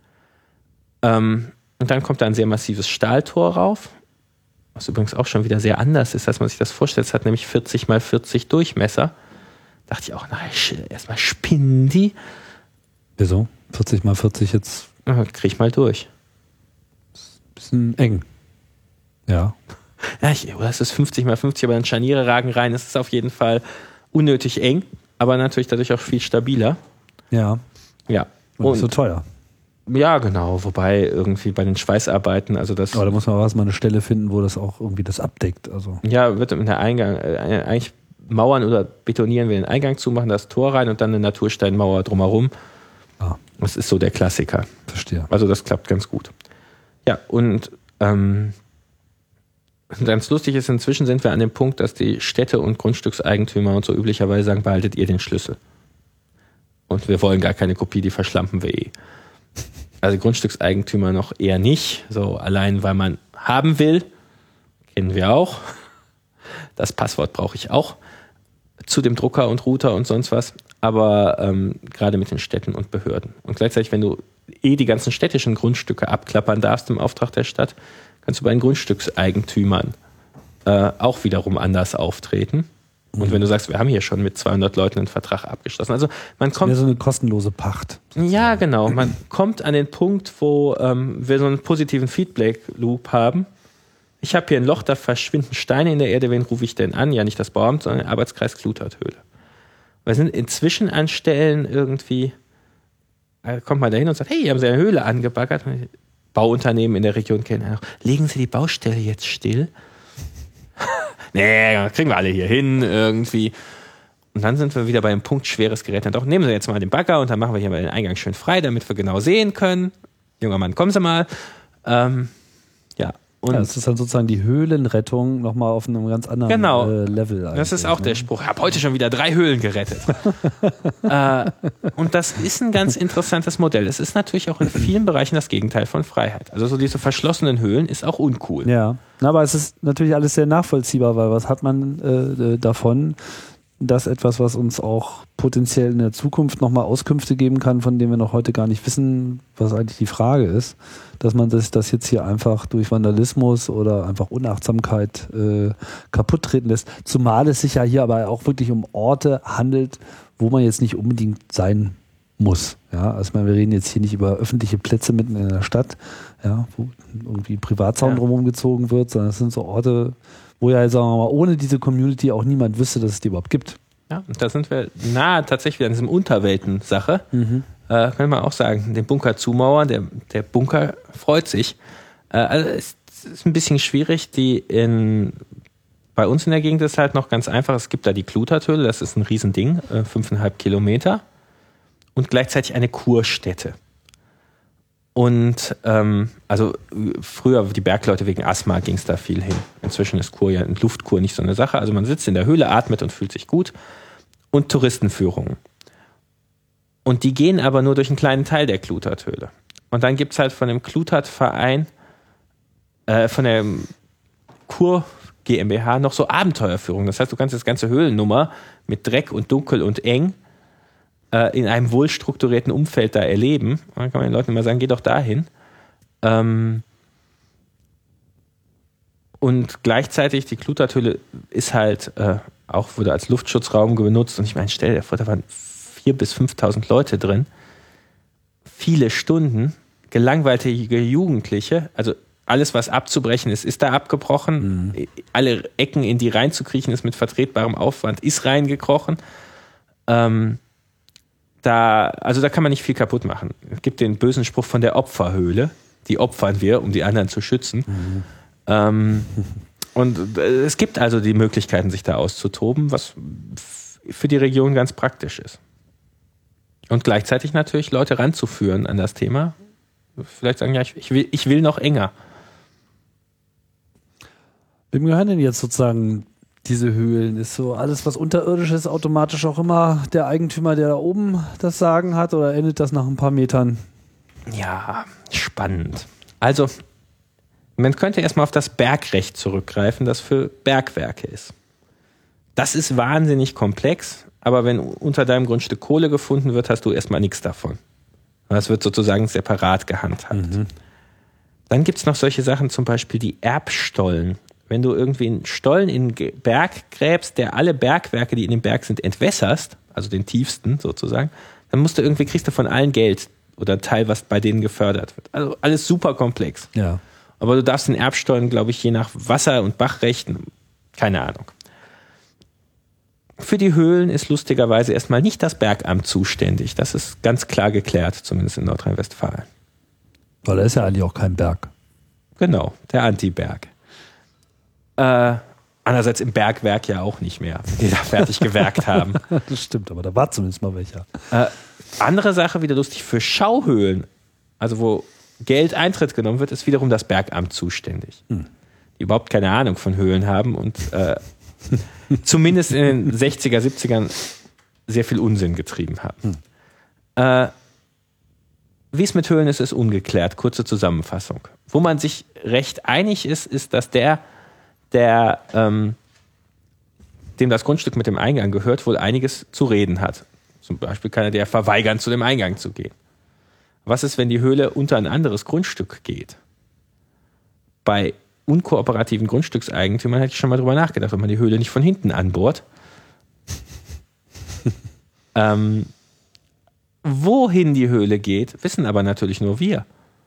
Und dann kommt da ein sehr massives Stahltor rauf, was übrigens auch schon wieder sehr anders ist, als man sich das vorstellt. Es hat nämlich 40 mal 40 Durchmesser. Da dachte ich auch, erstmal spinnen die. Wieso? 40 mal 40 jetzt? Krieg ich mal durch. Bisschen eng. Ja. Oder es ist 50 mal 50, aber dann Scharniere ragen rein. Es ist auf jeden Fall unnötig eng, aber natürlich dadurch auch viel stabiler. Ja. Ja. Und nicht so teuer. Ja, genau. Wobei irgendwie bei den Schweißarbeiten, also das. Aber da muss man mal eine Stelle finden, wo das auch irgendwie das abdeckt. Also. Ja, wird in der Eingang, eigentlich mauern oder betonieren wir den Eingang zu, machen das Tor rein und dann eine Natursteinmauer drumherum. Ah. Das ist so der Klassiker. Verstehe. Also das klappt ganz gut. Ja, und ganz lustig ist, inzwischen sind wir an dem Punkt, dass die Städte und Grundstückseigentümer und so üblicherweise sagen, behaltet ihr den Schlüssel. Und wir wollen gar keine Kopie, die verschlampen wir eh. Also Grundstückseigentümer noch eher nicht, so allein weil man haben will, kennen wir auch. Das Passwort brauche ich auch zu dem Drucker und Router und sonst was, aber gerade mit den Städten und Behörden. Und gleichzeitig, wenn du die ganzen städtischen Grundstücke abklappern darfst im Auftrag der Stadt, kannst du bei den Grundstückseigentümern auch wiederum anders auftreten. Und wenn du sagst, wir haben hier schon mit 200 Leuten einen Vertrag abgeschlossen. Also man kommt... Ja, so eine kostenlose Pacht. Sozusagen. Ja, genau. Man kommt an den Punkt, wo wir so einen positiven Feedback-Loop haben. Ich habe hier ein Loch, da verschwinden Steine in der Erde. Wen rufe ich denn an? Ja, nicht das Bauamt, sondern den Arbeitskreis Kluterthöhle. Wir sind inzwischen an Stellen irgendwie... kommt man da hin und sagt, hey, hier haben Sie eine Höhle angebaggert. Bauunternehmen in der Region kennen auch. Legen Sie die Baustelle jetzt still? Nee, kriegen wir alle hier hin irgendwie. Und dann sind wir wieder bei dem Punkt, schweres Gerät. Dann doch, nehmen Sie jetzt mal den Bagger und dann machen wir hier mal den Eingang schön frei, damit wir genau sehen können. Junger Mann, kommen Sie mal. Und das ist dann sozusagen die Höhlenrettung nochmal auf einem ganz anderen Level. Das ist auch der Spruch. Ich habe heute schon wieder 3 Höhlen gerettet. Und das ist ein ganz interessantes Modell. Es ist natürlich auch in vielen Bereichen das Gegenteil von Freiheit. Also so diese verschlossenen Höhlen ist auch uncool. Ja, aber es ist natürlich alles sehr nachvollziehbar, weil was hat man davon, dass etwas, was uns auch potenziell in der Zukunft nochmal Auskünfte geben kann, von denen wir noch heute gar nicht wissen, was eigentlich die Frage ist, dass man das jetzt hier einfach durch Vandalismus oder einfach Unachtsamkeit kaputt treten lässt. Zumal es sich ja hier aber auch wirklich um Orte handelt, wo man jetzt nicht unbedingt sein muss. Ja, also wir reden jetzt hier nicht über öffentliche Plätze mitten in der Stadt, ja, wo irgendwie ein Privatzaun drumherum gezogen wird, sondern es sind so Orte, wo ja, sagen wir mal, ohne diese Community auch niemand wüsste, dass es die überhaupt gibt. Ja, und da sind wir nahe tatsächlich an diesem Unterwelten-Sache. Kann man auch sagen, den Bunker zumauern, der Bunker freut sich. Also es ist ein bisschen schwierig, bei uns in der Gegend ist es halt noch ganz einfach, es gibt da die Kluterthöhle, das ist ein Riesending, 5,5 Kilometer und gleichzeitig eine Kurstätte. Und also früher die Bergleute wegen Asthma ging es da viel hin. Inzwischen ist Kur ja eine Luftkur nicht so eine Sache. Also man sitzt in der Höhle, atmet und fühlt sich gut. Und Touristenführungen. Und die gehen aber nur durch einen kleinen Teil der Kluterthöhle. Und dann gibt es halt von dem Klutert-Verein, von der Kur GmbH noch so Abenteuerführungen. Das heißt, du kannst das ganze Höhlennummer mit Dreck und dunkel und eng in einem wohlstrukturierten Umfeld da erleben. Und dann kann man den Leuten immer sagen, geh doch dahin. Und gleichzeitig, die Kluterthöhle ist halt wurde als Luftschutzraum benutzt. Und ich meine, stell dir vor, da waren 4.000 bis 5.000 Leute drin. Viele Stunden, gelangweilte Jugendliche, also alles, was abzubrechen ist, ist da abgebrochen. Alle Ecken, in die reinzukriechen, ist mit vertretbarem Aufwand, ist reingekrochen. Da kann man nicht viel kaputt machen. Es gibt den bösen Spruch von der Opferhöhle. Die opfern wir, um die anderen zu schützen. Und es gibt also die Möglichkeiten, sich da auszutoben, was für die Region ganz praktisch ist. Und gleichzeitig natürlich Leute ranzuführen an das Thema. Vielleicht sagen, ja, ich will noch enger. Wem gehören denn jetzt sozusagen diese Höhlen? Ist so alles, was unterirdisch ist, automatisch auch immer der Eigentümer, der da oben das Sagen hat, oder endet das nach ein paar Metern? Ja, spannend. Also, man könnte erstmal auf das Bergrecht zurückgreifen, das für Bergwerke ist. Das ist wahnsinnig komplex, aber wenn unter deinem Grundstück Kohle gefunden wird, hast du erstmal nichts davon. Das wird sozusagen separat gehandhabt. Dann gibt es noch solche Sachen, zum Beispiel die Erbstollen. Wenn du irgendwie einen Stollen in den Berg gräbst, der alle Bergwerke, die in dem Berg sind, entwässerst, also den tiefsten sozusagen, dann kriegst du von allen Geld oder ein Teil, was bei denen gefördert wird. Also alles super komplex. Ja. Aber du darfst den Erbstollen, glaube ich, je nach Wasser- und Bachrechten, keine Ahnung. Für die Höhlen ist lustigerweise erstmal nicht das Bergamt zuständig. Das ist ganz klar geklärt, zumindest in Nordrhein-Westfalen. Weil da ist ja eigentlich auch kein Berg. Genau, der Anti-Berg. Andererseits im Bergwerk ja auch nicht mehr, die da fertig gewerkt haben. Das stimmt, aber da war zumindest mal welcher. Andere Sache, wieder lustig, für Schauhöhlen, also wo Geld Eintritt genommen wird, ist wiederum das Bergamt zuständig. Die überhaupt keine Ahnung von Höhlen haben und zumindest in den 60er, 70ern sehr viel Unsinn getrieben haben. Wie es mit Höhlen ist, ist ungeklärt. Kurze Zusammenfassung. Wo man sich recht einig ist, dass dem das Grundstück mit dem Eingang gehört, wohl einiges zu reden hat. Zum Beispiel kann er der verweigern, zu dem Eingang zu gehen. Was ist, wenn die Höhle unter ein anderes Grundstück geht? Bei unkooperativen Grundstückseigentümern hätte ich schon mal drüber nachgedacht, ob man die Höhle nicht von hinten anbohrt Wohin die Höhle geht, wissen aber natürlich nur wir.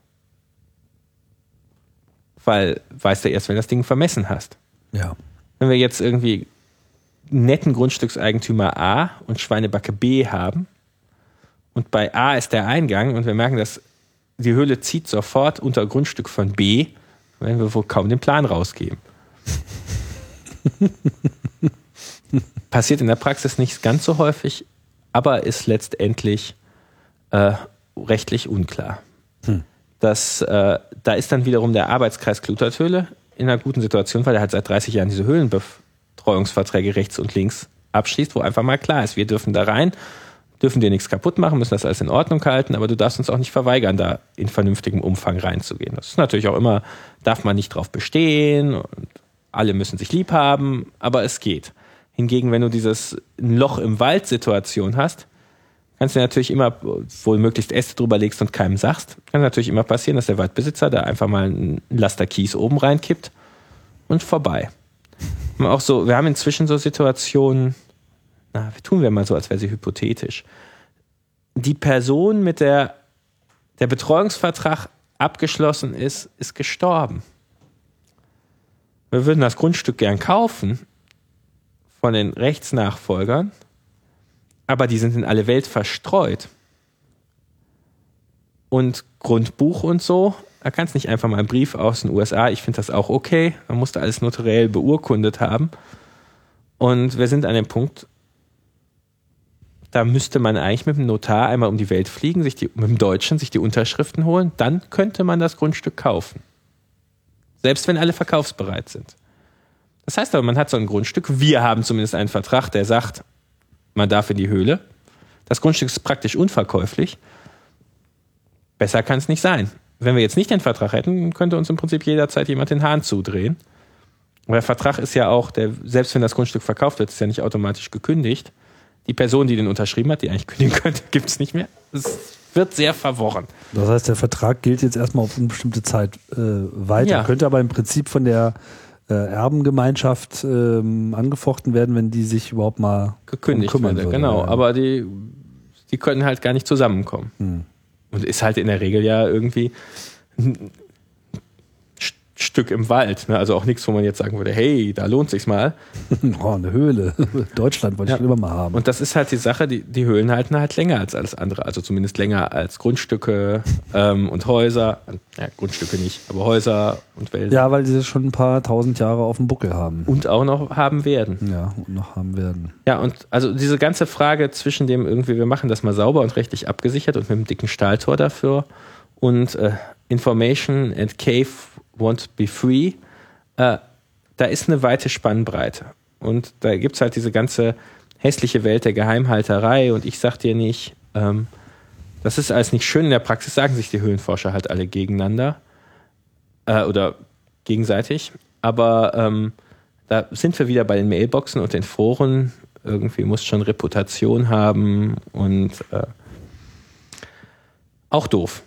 Weil weißt du erst, wenn du das Ding vermessen hast. Ja. Wenn wir jetzt irgendwie netten Grundstückseigentümer A und Schweinebacke B haben und bei A ist der Eingang und wir merken, dass die Höhle zieht sofort unter Grundstück von B, werden wir wohl kaum den Plan rausgeben. Passiert in der Praxis nicht ganz so häufig, aber ist letztendlich rechtlich unklar. Da ist dann wiederum der Arbeitskreis Kluterthöhle in einer guten Situation, weil er halt seit 30 Jahren diese Höhlenbetreuungsverträge rechts und links abschließt, wo einfach mal klar ist, wir dürfen da rein, dürfen dir nichts kaputt machen, müssen das alles in Ordnung halten, aber du darfst uns auch nicht verweigern, da in vernünftigem Umfang reinzugehen. Das ist natürlich auch immer, darf man nicht drauf bestehen und alle müssen sich lieb haben, aber es geht. Hingegen, wenn du dieses Loch im Wald-Situation hast, kannst du natürlich immer, wo du möglichst Äste drüber legst und keinem sagst, kann natürlich immer passieren, dass der Waldbesitzer da einfach mal einen Laster Kies oben reinkippt und vorbei. Auch so, wir haben inzwischen so Situationen, tun wir mal so, als wäre sie hypothetisch. Die Person, mit der der Betreuungsvertrag abgeschlossen ist, ist gestorben. Wir würden das Grundstück gern kaufen von den Rechtsnachfolgern, aber die sind in alle Welt verstreut. Und Grundbuch und so, da kannst nicht einfach mal einen Brief aus den USA, ich finde das auch okay, man musste alles notariell beurkundet haben. Und wir sind an dem Punkt, da müsste man eigentlich mit dem Notar einmal um die Welt fliegen, mit dem Deutschen sich die Unterschriften holen, dann könnte man das Grundstück kaufen. Selbst wenn alle verkaufsbereit sind. Das heißt aber, man hat so ein Grundstück, wir haben zumindest einen Vertrag, der sagt, man darf in die Höhle. Das Grundstück ist praktisch unverkäuflich. Besser kann es nicht sein. Wenn wir jetzt nicht den Vertrag hätten, könnte uns im Prinzip jederzeit jemand den Hahn zudrehen. Aber der Vertrag ist ja auch, selbst wenn das Grundstück verkauft wird, ist ja nicht automatisch gekündigt. Die Person, die den unterschrieben hat, die eigentlich kündigen könnte, gibt es nicht mehr. Es wird sehr verworren. Das heißt, der Vertrag gilt jetzt erstmal auf eine bestimmte Zeit weiter. Ja. Könnte aber im Prinzip von der Erbengemeinschaft angefochten werden, wenn die sich überhaupt mal gekündigt kümmern würde. würde. Genau, Ja. aber die können halt gar nicht zusammenkommen. Und ist halt in der Regel ja irgendwie ein Stück im Wald. Ne? Also auch nichts, wo man jetzt sagen würde, hey, da lohnt sich's mal. Oh, eine Höhle. Deutschland wollte ich schon immer mal haben. Und das ist halt die Sache, die Höhlen halten halt länger als alles andere. Also zumindest länger als Grundstücke und Häuser. Ja, Grundstücke nicht, aber Häuser und Wälder. Ja, weil sie schon ein paar tausend Jahre auf dem Buckel haben. Und auch noch haben werden. Ja, und noch haben werden. Ja, und also diese ganze Frage zwischen dem irgendwie, wir machen das mal sauber und rechtlich abgesichert und mit einem dicken Stahltor dafür und Information and Cave won't be free, da ist eine weite Spannbreite. Und da gibt es halt diese ganze hässliche Welt der Geheimhalterei und ich sag dir nicht, das ist alles nicht schön. In der Praxis sagen sich die Höhlenforscher halt alle gegeneinander oder gegenseitig. Aber da sind wir wieder bei den Mailboxen und den Foren. Irgendwie muss schon Reputation haben und auch doof.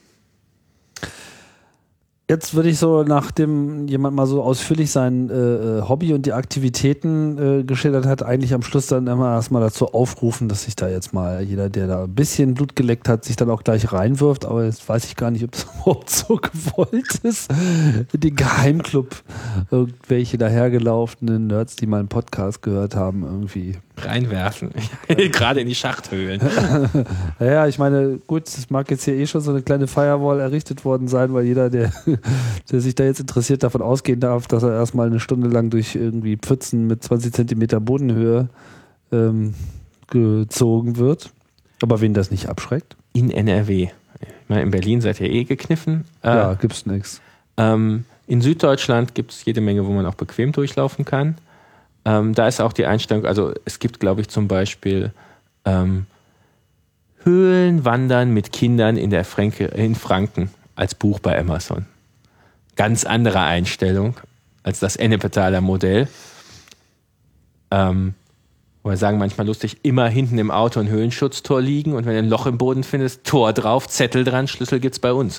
Jetzt würde ich so, nachdem jemand mal so ausführlich sein Hobby und die Aktivitäten geschildert hat, eigentlich am Schluss dann immer erstmal dazu aufrufen, dass sich da jetzt mal jeder, der da ein bisschen Blut geleckt hat, sich dann auch gleich reinwirft. Aber jetzt weiß ich gar nicht, ob das überhaupt so gewollt ist. Den Geheimclub, irgendwelche dahergelaufenen Nerds, die mal einen Podcast gehört haben, irgendwie Reinwerfen. Gerade in die Schachthöhlen. Ja, ich meine, gut, es mag jetzt hier schon so eine kleine Firewall errichtet worden sein, weil jeder, der sich da jetzt interessiert, davon ausgehen darf, dass er erstmal eine Stunde lang durch irgendwie Pfützen mit 20 Zentimeter Bodenhöhe gezogen wird. Aber wen das nicht abschreckt? In NRW. Ich meine, in Berlin seid ihr gekniffen. Ja, gibt's nichts. In Süddeutschland gibt es jede Menge, wo man auch bequem durchlaufen kann. Da ist auch die Einstellung, also es gibt, glaube ich, zum Beispiel Höhlenwandern mit Kindern in Franken als Buch bei Amazon. Ganz andere Einstellung als das Ennepetaler Modell. Wo wir sagen manchmal lustig, immer hinten im Auto ein Höhlenschutztor liegen und wenn du ein Loch im Boden findest, Tor drauf, Zettel dran, Schlüssel gibt's bei uns.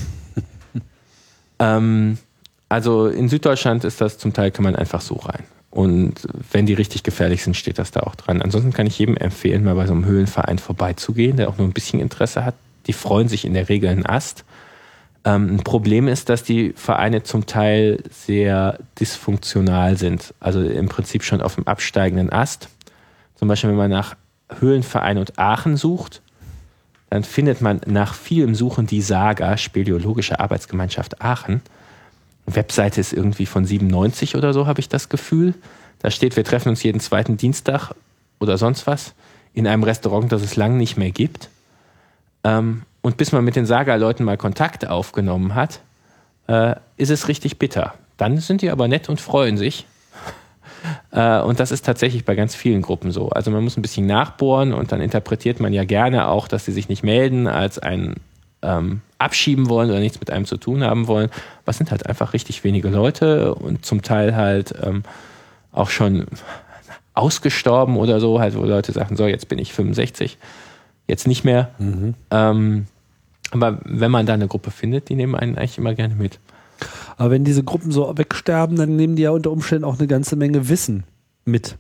Also in Süddeutschland ist das zum Teil, kann man einfach so rein. Und wenn die richtig gefährlich sind, steht das da auch dran. Ansonsten kann ich jedem empfehlen, mal bei so einem Höhlenverein vorbeizugehen, der auch nur ein bisschen Interesse hat. Die freuen sich in der Regel einen Ast. Ein Problem ist, dass die Vereine zum Teil sehr dysfunktional sind. Also im Prinzip schon auf dem absteigenden Ast. Zum Beispiel, wenn man nach Höhlenverein und Aachen sucht, dann findet man nach vielem Suchen die Saga, Speleologische Arbeitsgemeinschaft Aachen. Webseite ist irgendwie von 97 oder so, habe ich das Gefühl. Da steht, wir treffen uns jeden zweiten Dienstag oder sonst was in einem Restaurant, das es lang nicht mehr gibt. Und bis man mit den Saga-Leuten mal Kontakt aufgenommen hat, ist es richtig bitter. Dann sind die aber nett und freuen sich. Und das ist tatsächlich bei ganz vielen Gruppen so. Also man muss ein bisschen nachbohren und dann interpretiert man ja gerne auch, dass sie sich nicht melden, als einen abschieben wollen oder nichts mit einem zu tun haben wollen. Aber es sind halt einfach richtig wenige Leute und zum Teil halt auch schon ausgestorben oder so, halt, wo Leute sagen, so, jetzt bin ich 65, jetzt nicht mehr. Aber wenn man da eine Gruppe findet, die nehmen einen eigentlich immer gerne mit. Aber wenn diese Gruppen so wegsterben, dann nehmen die ja unter Umständen auch eine ganze Menge Wissen mit.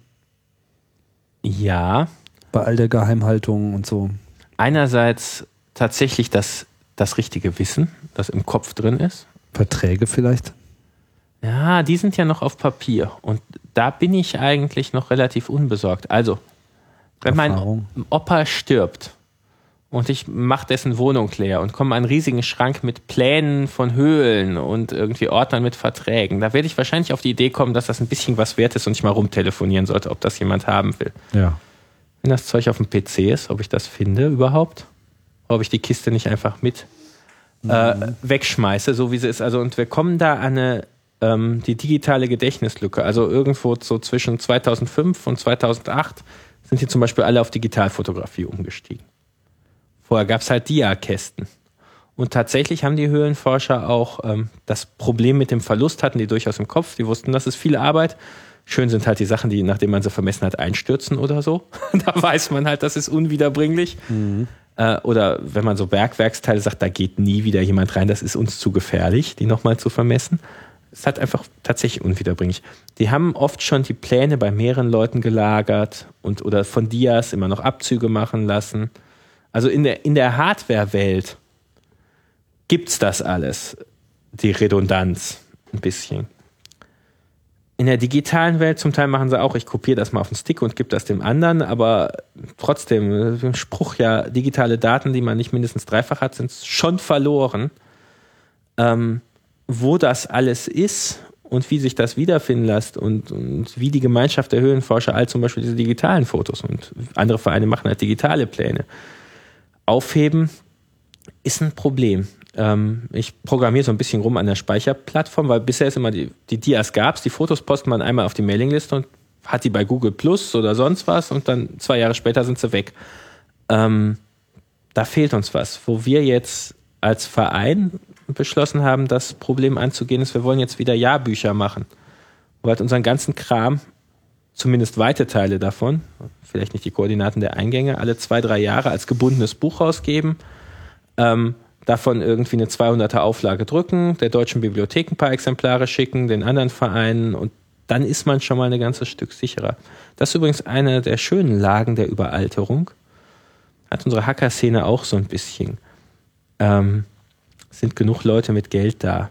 Ja. Bei all der Geheimhaltung und so. Einerseits tatsächlich das richtige Wissen, das im Kopf drin ist. Verträge vielleicht? Ja, die sind ja noch auf Papier. Und da bin ich eigentlich noch relativ unbesorgt. Also, wenn mein Opa stirbt, und ich mache dessen Wohnung leer und komme an einen riesigen Schrank mit Plänen von Höhlen und irgendwie Ordnern mit Verträgen. Da werde ich wahrscheinlich auf die Idee kommen, dass das ein bisschen was wert ist und ich mal rumtelefonieren sollte, ob das jemand haben will. Ja. Wenn das Zeug auf dem PC ist, ob ich das finde überhaupt, ob ich die Kiste nicht einfach mit wegschmeiße, so wie sie ist. Also, und wir kommen da an die digitale Gedächtnislücke. Also irgendwo so zwischen 2005 und 2008 sind die zum Beispiel alle auf Digitalfotografie umgestiegen. Vorher gab es halt Diakästen. Und tatsächlich haben die Höhlenforscher auch das Problem mit dem Verlust, hatten die durchaus im Kopf. Die wussten, das ist viel Arbeit. Schön sind halt die Sachen, die, nachdem man sie vermessen hat, einstürzen oder so. Da weiß man halt, das ist unwiederbringlich. Oder wenn man so Bergwerksteile sagt, da geht nie wieder jemand rein, das ist uns zu gefährlich, die nochmal zu vermessen. Es ist halt einfach tatsächlich unwiederbringlich. Die haben oft schon die Pläne bei mehreren Leuten gelagert oder von Dias immer noch Abzüge machen lassen. Also in der Hardware-Welt gibt's das alles, die Redundanz ein bisschen. In der digitalen Welt zum Teil machen sie auch, ich kopiere das mal auf den Stick und gebe das dem anderen, aber trotzdem, ein Spruch ja, digitale Daten, die man nicht mindestens dreifach hat, sind schon verloren. Wo das alles ist und wie sich das wiederfinden lässt und wie die Gemeinschaft der Höhlenforscher all zum Beispiel diese digitalen Fotos und andere Vereine machen halt digitale Pläne aufheben, ist ein Problem. Ich programmiere so ein bisschen rum an der Speicherplattform, weil bisher ist immer die Dias gab's, die Fotos postet man einmal auf die Mailingliste und hat die bei Google Plus oder sonst was und dann 2 Jahre später sind sie weg. Da fehlt uns was. Wo wir jetzt als Verein beschlossen haben, das Problem anzugehen, ist, wir wollen jetzt wieder Jahrbücher machen. Wo halt unseren ganzen Kram, zumindest weite Teile davon, vielleicht nicht die Koordinaten der Eingänge, alle 2-3 Jahre als gebundenes Buch rausgeben, davon irgendwie eine 200er Auflage drücken, der Deutschen Bibliothek ein paar Exemplare schicken, den anderen Vereinen und dann ist man schon mal ein ganzes Stück sicherer. Das ist übrigens eine der schönen Lagen der Überalterung. Hat unsere Hacker-Szene auch so ein bisschen. Sind genug Leute mit Geld da.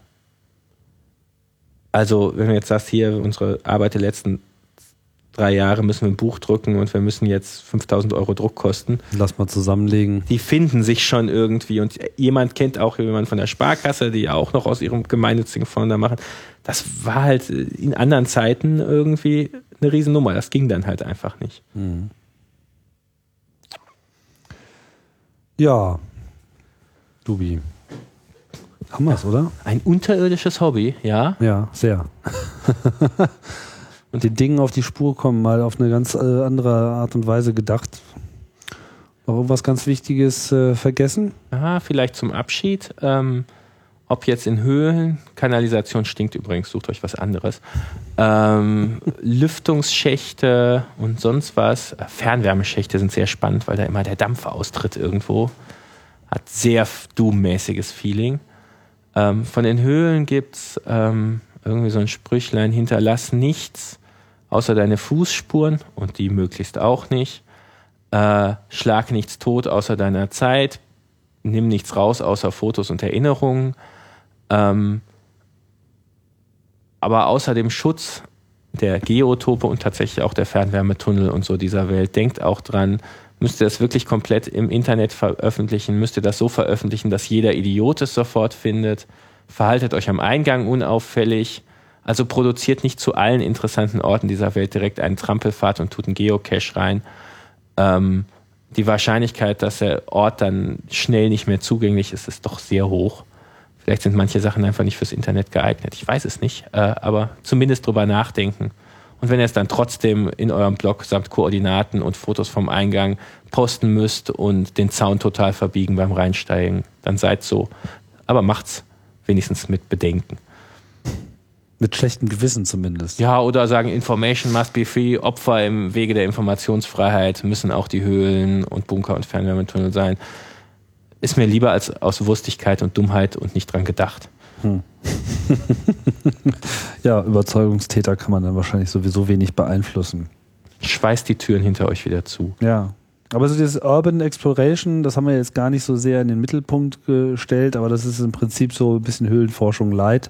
Also, wenn du jetzt sagst, hier, unsere Arbeit der letzten 3 Jahre müssen wir ein Buch drucken und wir müssen jetzt 5.000 € Druckkosten. Lass mal zusammenlegen. Die finden sich schon irgendwie und jemand kennt auch jemanden von der Sparkasse, die auch noch aus ihrem gemeinnützigen Fonds da machen. Das war halt in anderen Zeiten irgendwie eine Riesennummer. Das ging dann halt einfach nicht. Ja, Dubi. Haben wir es, oder? Ein unterirdisches Hobby, ja? Ja, sehr. Und den Dingen auf die Spur kommen, mal auf eine ganz andere Art und Weise gedacht. Noch irgendwas ganz Wichtiges vergessen? Aha, vielleicht zum Abschied. Ob jetzt in Höhlen, Kanalisation stinkt übrigens, sucht euch was anderes. Lüftungsschächte und sonst was. Fernwärmeschächte sind sehr spannend, weil da immer der Dampf austritt irgendwo. Hat sehr Doom-mäßiges Feeling. Von den Höhlen gibt's irgendwie so ein Sprüchlein, hinterlass nichts, außer deine Fußspuren und die möglichst auch nicht. Schlag nichts tot außer deiner Zeit. Nimm nichts raus außer Fotos und Erinnerungen. Aber außer dem Schutz der Geotope und tatsächlich auch der Fernwärmetunnel und so dieser Welt, denkt auch dran, müsst ihr das wirklich komplett im Internet veröffentlichen, müsst ihr das so veröffentlichen, dass jeder Idiot es sofort findet. Verhaltet euch am Eingang unauffällig. Also produziert nicht zu allen interessanten Orten dieser Welt direkt einen Trampelpfad und tut einen Geocache rein. Die Wahrscheinlichkeit, dass der Ort dann schnell nicht mehr zugänglich ist, ist doch sehr hoch. Vielleicht sind manche Sachen einfach nicht fürs Internet geeignet. Ich weiß es nicht, aber zumindest drüber nachdenken. Und wenn ihr es dann trotzdem in eurem Blog samt Koordinaten und Fotos vom Eingang posten müsst und den Zaun total verbiegen beim Reinsteigen, dann seid so. Aber macht's wenigstens mit Bedenken. Mit schlechtem Gewissen zumindest. Ja, oder sagen, Information must be free, Opfer im Wege der Informationsfreiheit müssen auch die Höhlen und Bunker und Fernwärmetunnel sein. Ist mir lieber als aus Wurstigkeit und Dummheit und nicht dran gedacht. Ja, Überzeugungstäter kann man dann wahrscheinlich sowieso wenig beeinflussen. Schweißt die Türen hinter euch wieder zu. Ja, aber so dieses Urban Exploration, das haben wir jetzt gar nicht so sehr in den Mittelpunkt gestellt, aber das ist im Prinzip so ein bisschen Höhlenforschung light,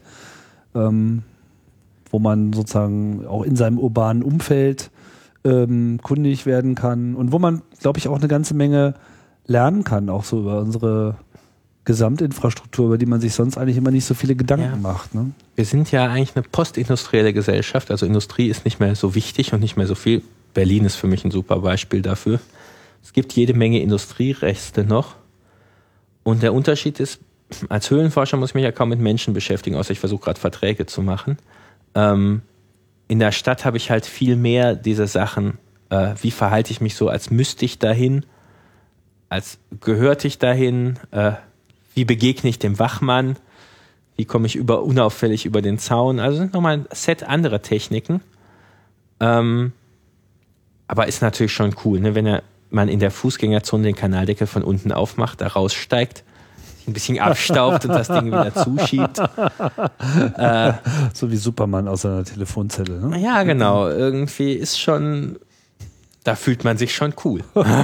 wo man sozusagen auch in seinem urbanen Umfeld kundig werden kann und wo man, glaube ich, auch eine ganze Menge lernen kann, auch so über unsere Gesamtinfrastruktur, über die man sich sonst eigentlich immer nicht so viele Gedanken macht. Ne? Wir sind ja eigentlich eine postindustrielle Gesellschaft, also Industrie ist nicht mehr so wichtig und nicht mehr so viel. Berlin ist für mich ein super Beispiel dafür. Es gibt jede Menge Industriereste noch und der Unterschied ist, als Höhlenforscher muss ich mich ja kaum mit Menschen beschäftigen, außer ich versuche gerade Verträge zu machen. In der Stadt habe ich halt viel mehr diese Sachen, wie verhalte ich mich so, als müsste ich dahin, als gehörte ich dahin, wie begegne ich dem Wachmann, wie komme ich unauffällig über den Zaun. Also sind nochmal ein Set anderer Techniken. Aber ist natürlich schon cool, ne? Wenn man in der Fußgängerzone den Kanaldeckel von unten aufmacht, da raussteigt, ein bisschen abstaubt und das Ding wieder zuschiebt. So wie Superman aus seiner Telefonzelle. Ne? Ja, genau. Irgendwie ist schon, da fühlt man sich schon cool.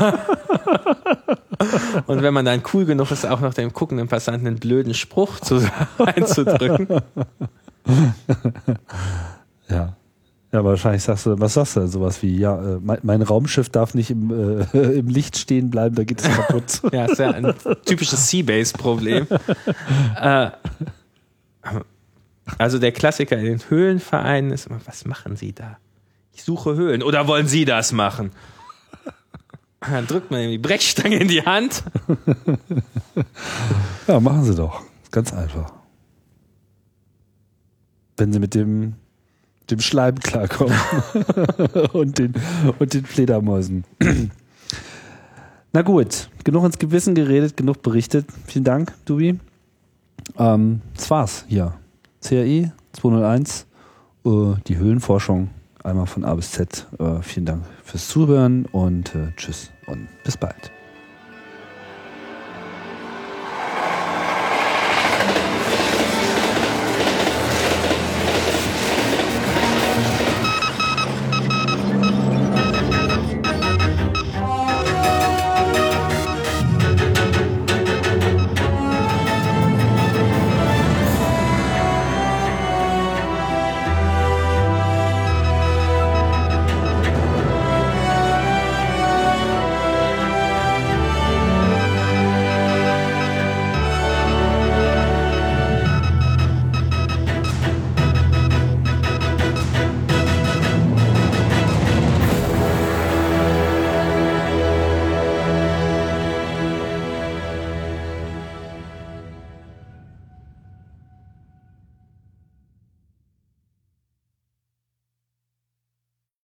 Und wenn man dann cool genug ist, auch noch dem guckenden Passanten einen blöden Spruch einzudrücken. Ja. Ja, wahrscheinlich was sagst du denn? Sowas wie, ja, mein Raumschiff darf nicht im Licht stehen bleiben, da geht es kaputt. Ja, ist ja ein typisches Seabase-Problem. Also der Klassiker in den Höhlenvereinen ist immer, was machen Sie da? Ich suche Höhlen. Oder wollen Sie das machen? Dann drückt man ihm die Brechstange in die Hand. Ja, machen Sie doch. Ganz einfach. Wenn Sie mit dem Schleim klarkommen und den Fledermäusen. Na gut, genug ins Gewissen geredet, genug berichtet. Vielen Dank, Dubi. Das war's hier. CRI 201, die Höhlenforschung, einmal von A bis Z. Vielen Dank fürs Zuhören und tschüss und bis bald.